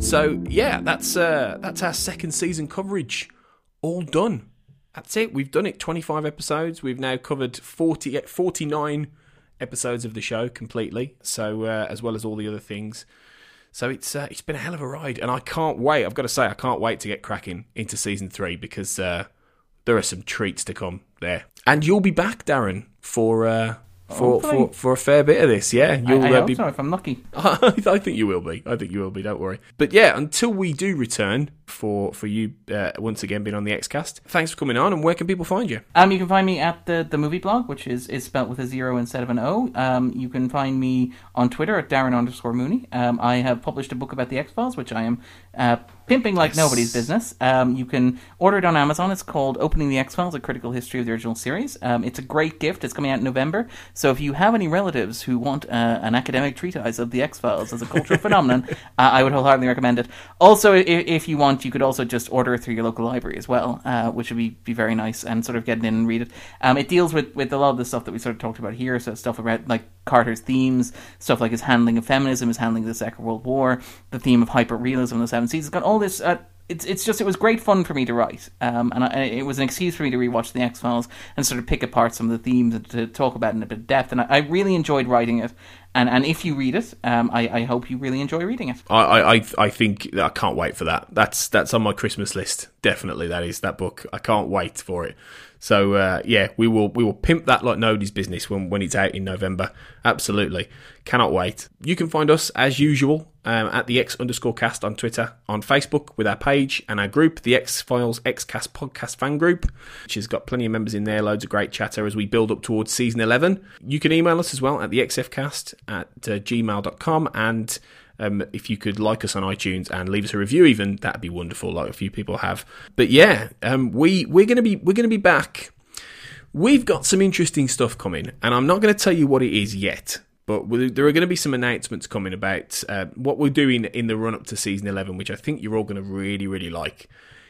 So yeah, that's uh, that's our second season coverage all done. That's it. We've done it. twenty-five episodes. We've now covered forty, forty-nine episodes of the show completely. So uh, as well as all the other things. So it's uh, it's been a hell of a ride, and I can't wait. I've got to say, I can't wait to get cracking into season three because uh, there are some treats to come there. And you'll be back, Darren, for uh, for, for for a fair bit of this. Yeah, you'll I, I uh, hope be. so, if I'm lucky. I think you will be. I think you will be. Don't worry. But yeah, until we do return for for you uh, once again being on the Xcast. Thanks for coming on. And where can people find you? Um, you can find me at the the movie blog, which is is spelt with a zero instead of an O. Um, you can find me on Twitter at Darren underscore Mooney. Um, I have published a book about the X-Files, which I am uh, pimping like Yes. nobody's business. Um, you can order it on Amazon. It's called Opening the X-Files: A Critical History of the Original Series. Um, it's a great gift. It's coming out in November. So if you have any relatives who want uh, an academic treatise of the X-Files as a cultural phenomenon, uh, I would wholeheartedly recommend it. Also, if, if you want, you could also just order it through your local library as well, uh, which would be, be very nice, and sort of getting in and read it. Um, it deals with, with a lot of the stuff that we sort of talked about here, so stuff about like Carter's themes, stuff like his handling of feminism, his handling of the Second World War, the theme of hyper-realism in the Seven Seas. It's got all this... Uh, It's it's just, it was great fun for me to write, um, and I, it was an excuse for me to rewatch The X-Files and sort of pick apart some of the themes and to talk about it in a bit of depth, and I, I really enjoyed writing it, and, and if you read it, um, I, I hope you really enjoy reading it. I, I I think I can't wait for that. That's that's on my Christmas list. Definitely, that is that book. I can't wait for it. So uh, yeah, we will we will pimp that like nobody's business when, when it's out in November. Absolutely, cannot wait. You can find us as usual um, at the X underscore cast on Twitter, on Facebook with our page and our group, the X Files Xcast podcast fan group, which has got plenty of members in there, loads of great chatter as we build up towards season eleven. You can email us as well at the xfcast at uh, gmail dot com, and Um, if you could like us on iTunes and leave us a review, even that'd be wonderful, like a few people have. But yeah, um, we we're gonna be we're gonna be back. We've got some interesting stuff coming, and I'm not going to tell you what it is yet. But there are going to be some announcements coming about uh, what we're doing in the run up to season eleven, which I think you're all going to really really like.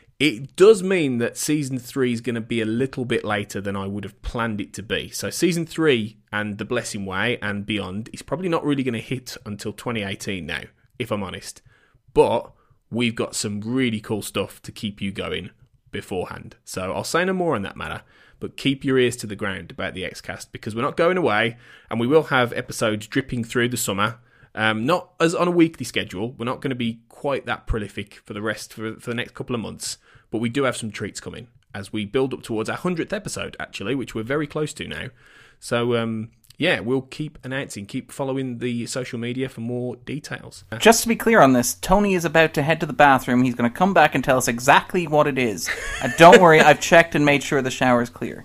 It does mean that season three is going to be a little bit later than I would have planned it to be. So season three and The Blessing Way and beyond is probably not really going to hit until twenty eighteen now, if I'm honest. But we've got some really cool stuff to keep you going beforehand. So I'll say no more on that matter, but keep your ears to the ground about the Xcast, because we're not going away, and we will have episodes dripping through the summer. Um, not as on a weekly schedule. We're not going to be quite that prolific for the rest for, for the next couple of months, but we do have some treats coming as we build up towards our hundredth episode, actually, which we're very close to now. So um, yeah, we'll keep announcing, keep following the social media for more details. Just to be clear on this, Tony is about to head to the bathroom. He's going to come back and tell us exactly what it is. And don't worry, I've checked and made sure the shower is clear.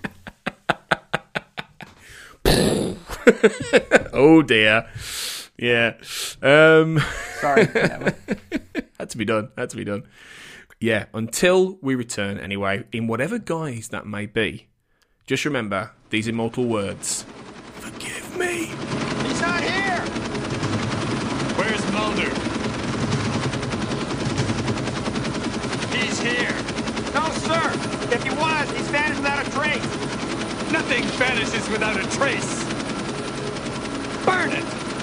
Oh dear. Yeah. Um, Sorry. had to be done. Had to be done. Yeah, until we return anyway, in whatever guise that may be, just remember these immortal words. Forgive me. He's not here! Where's Mulder? He's here. No, sir! If he was, he's vanished without a trace. Nothing vanishes without a trace. Burn it!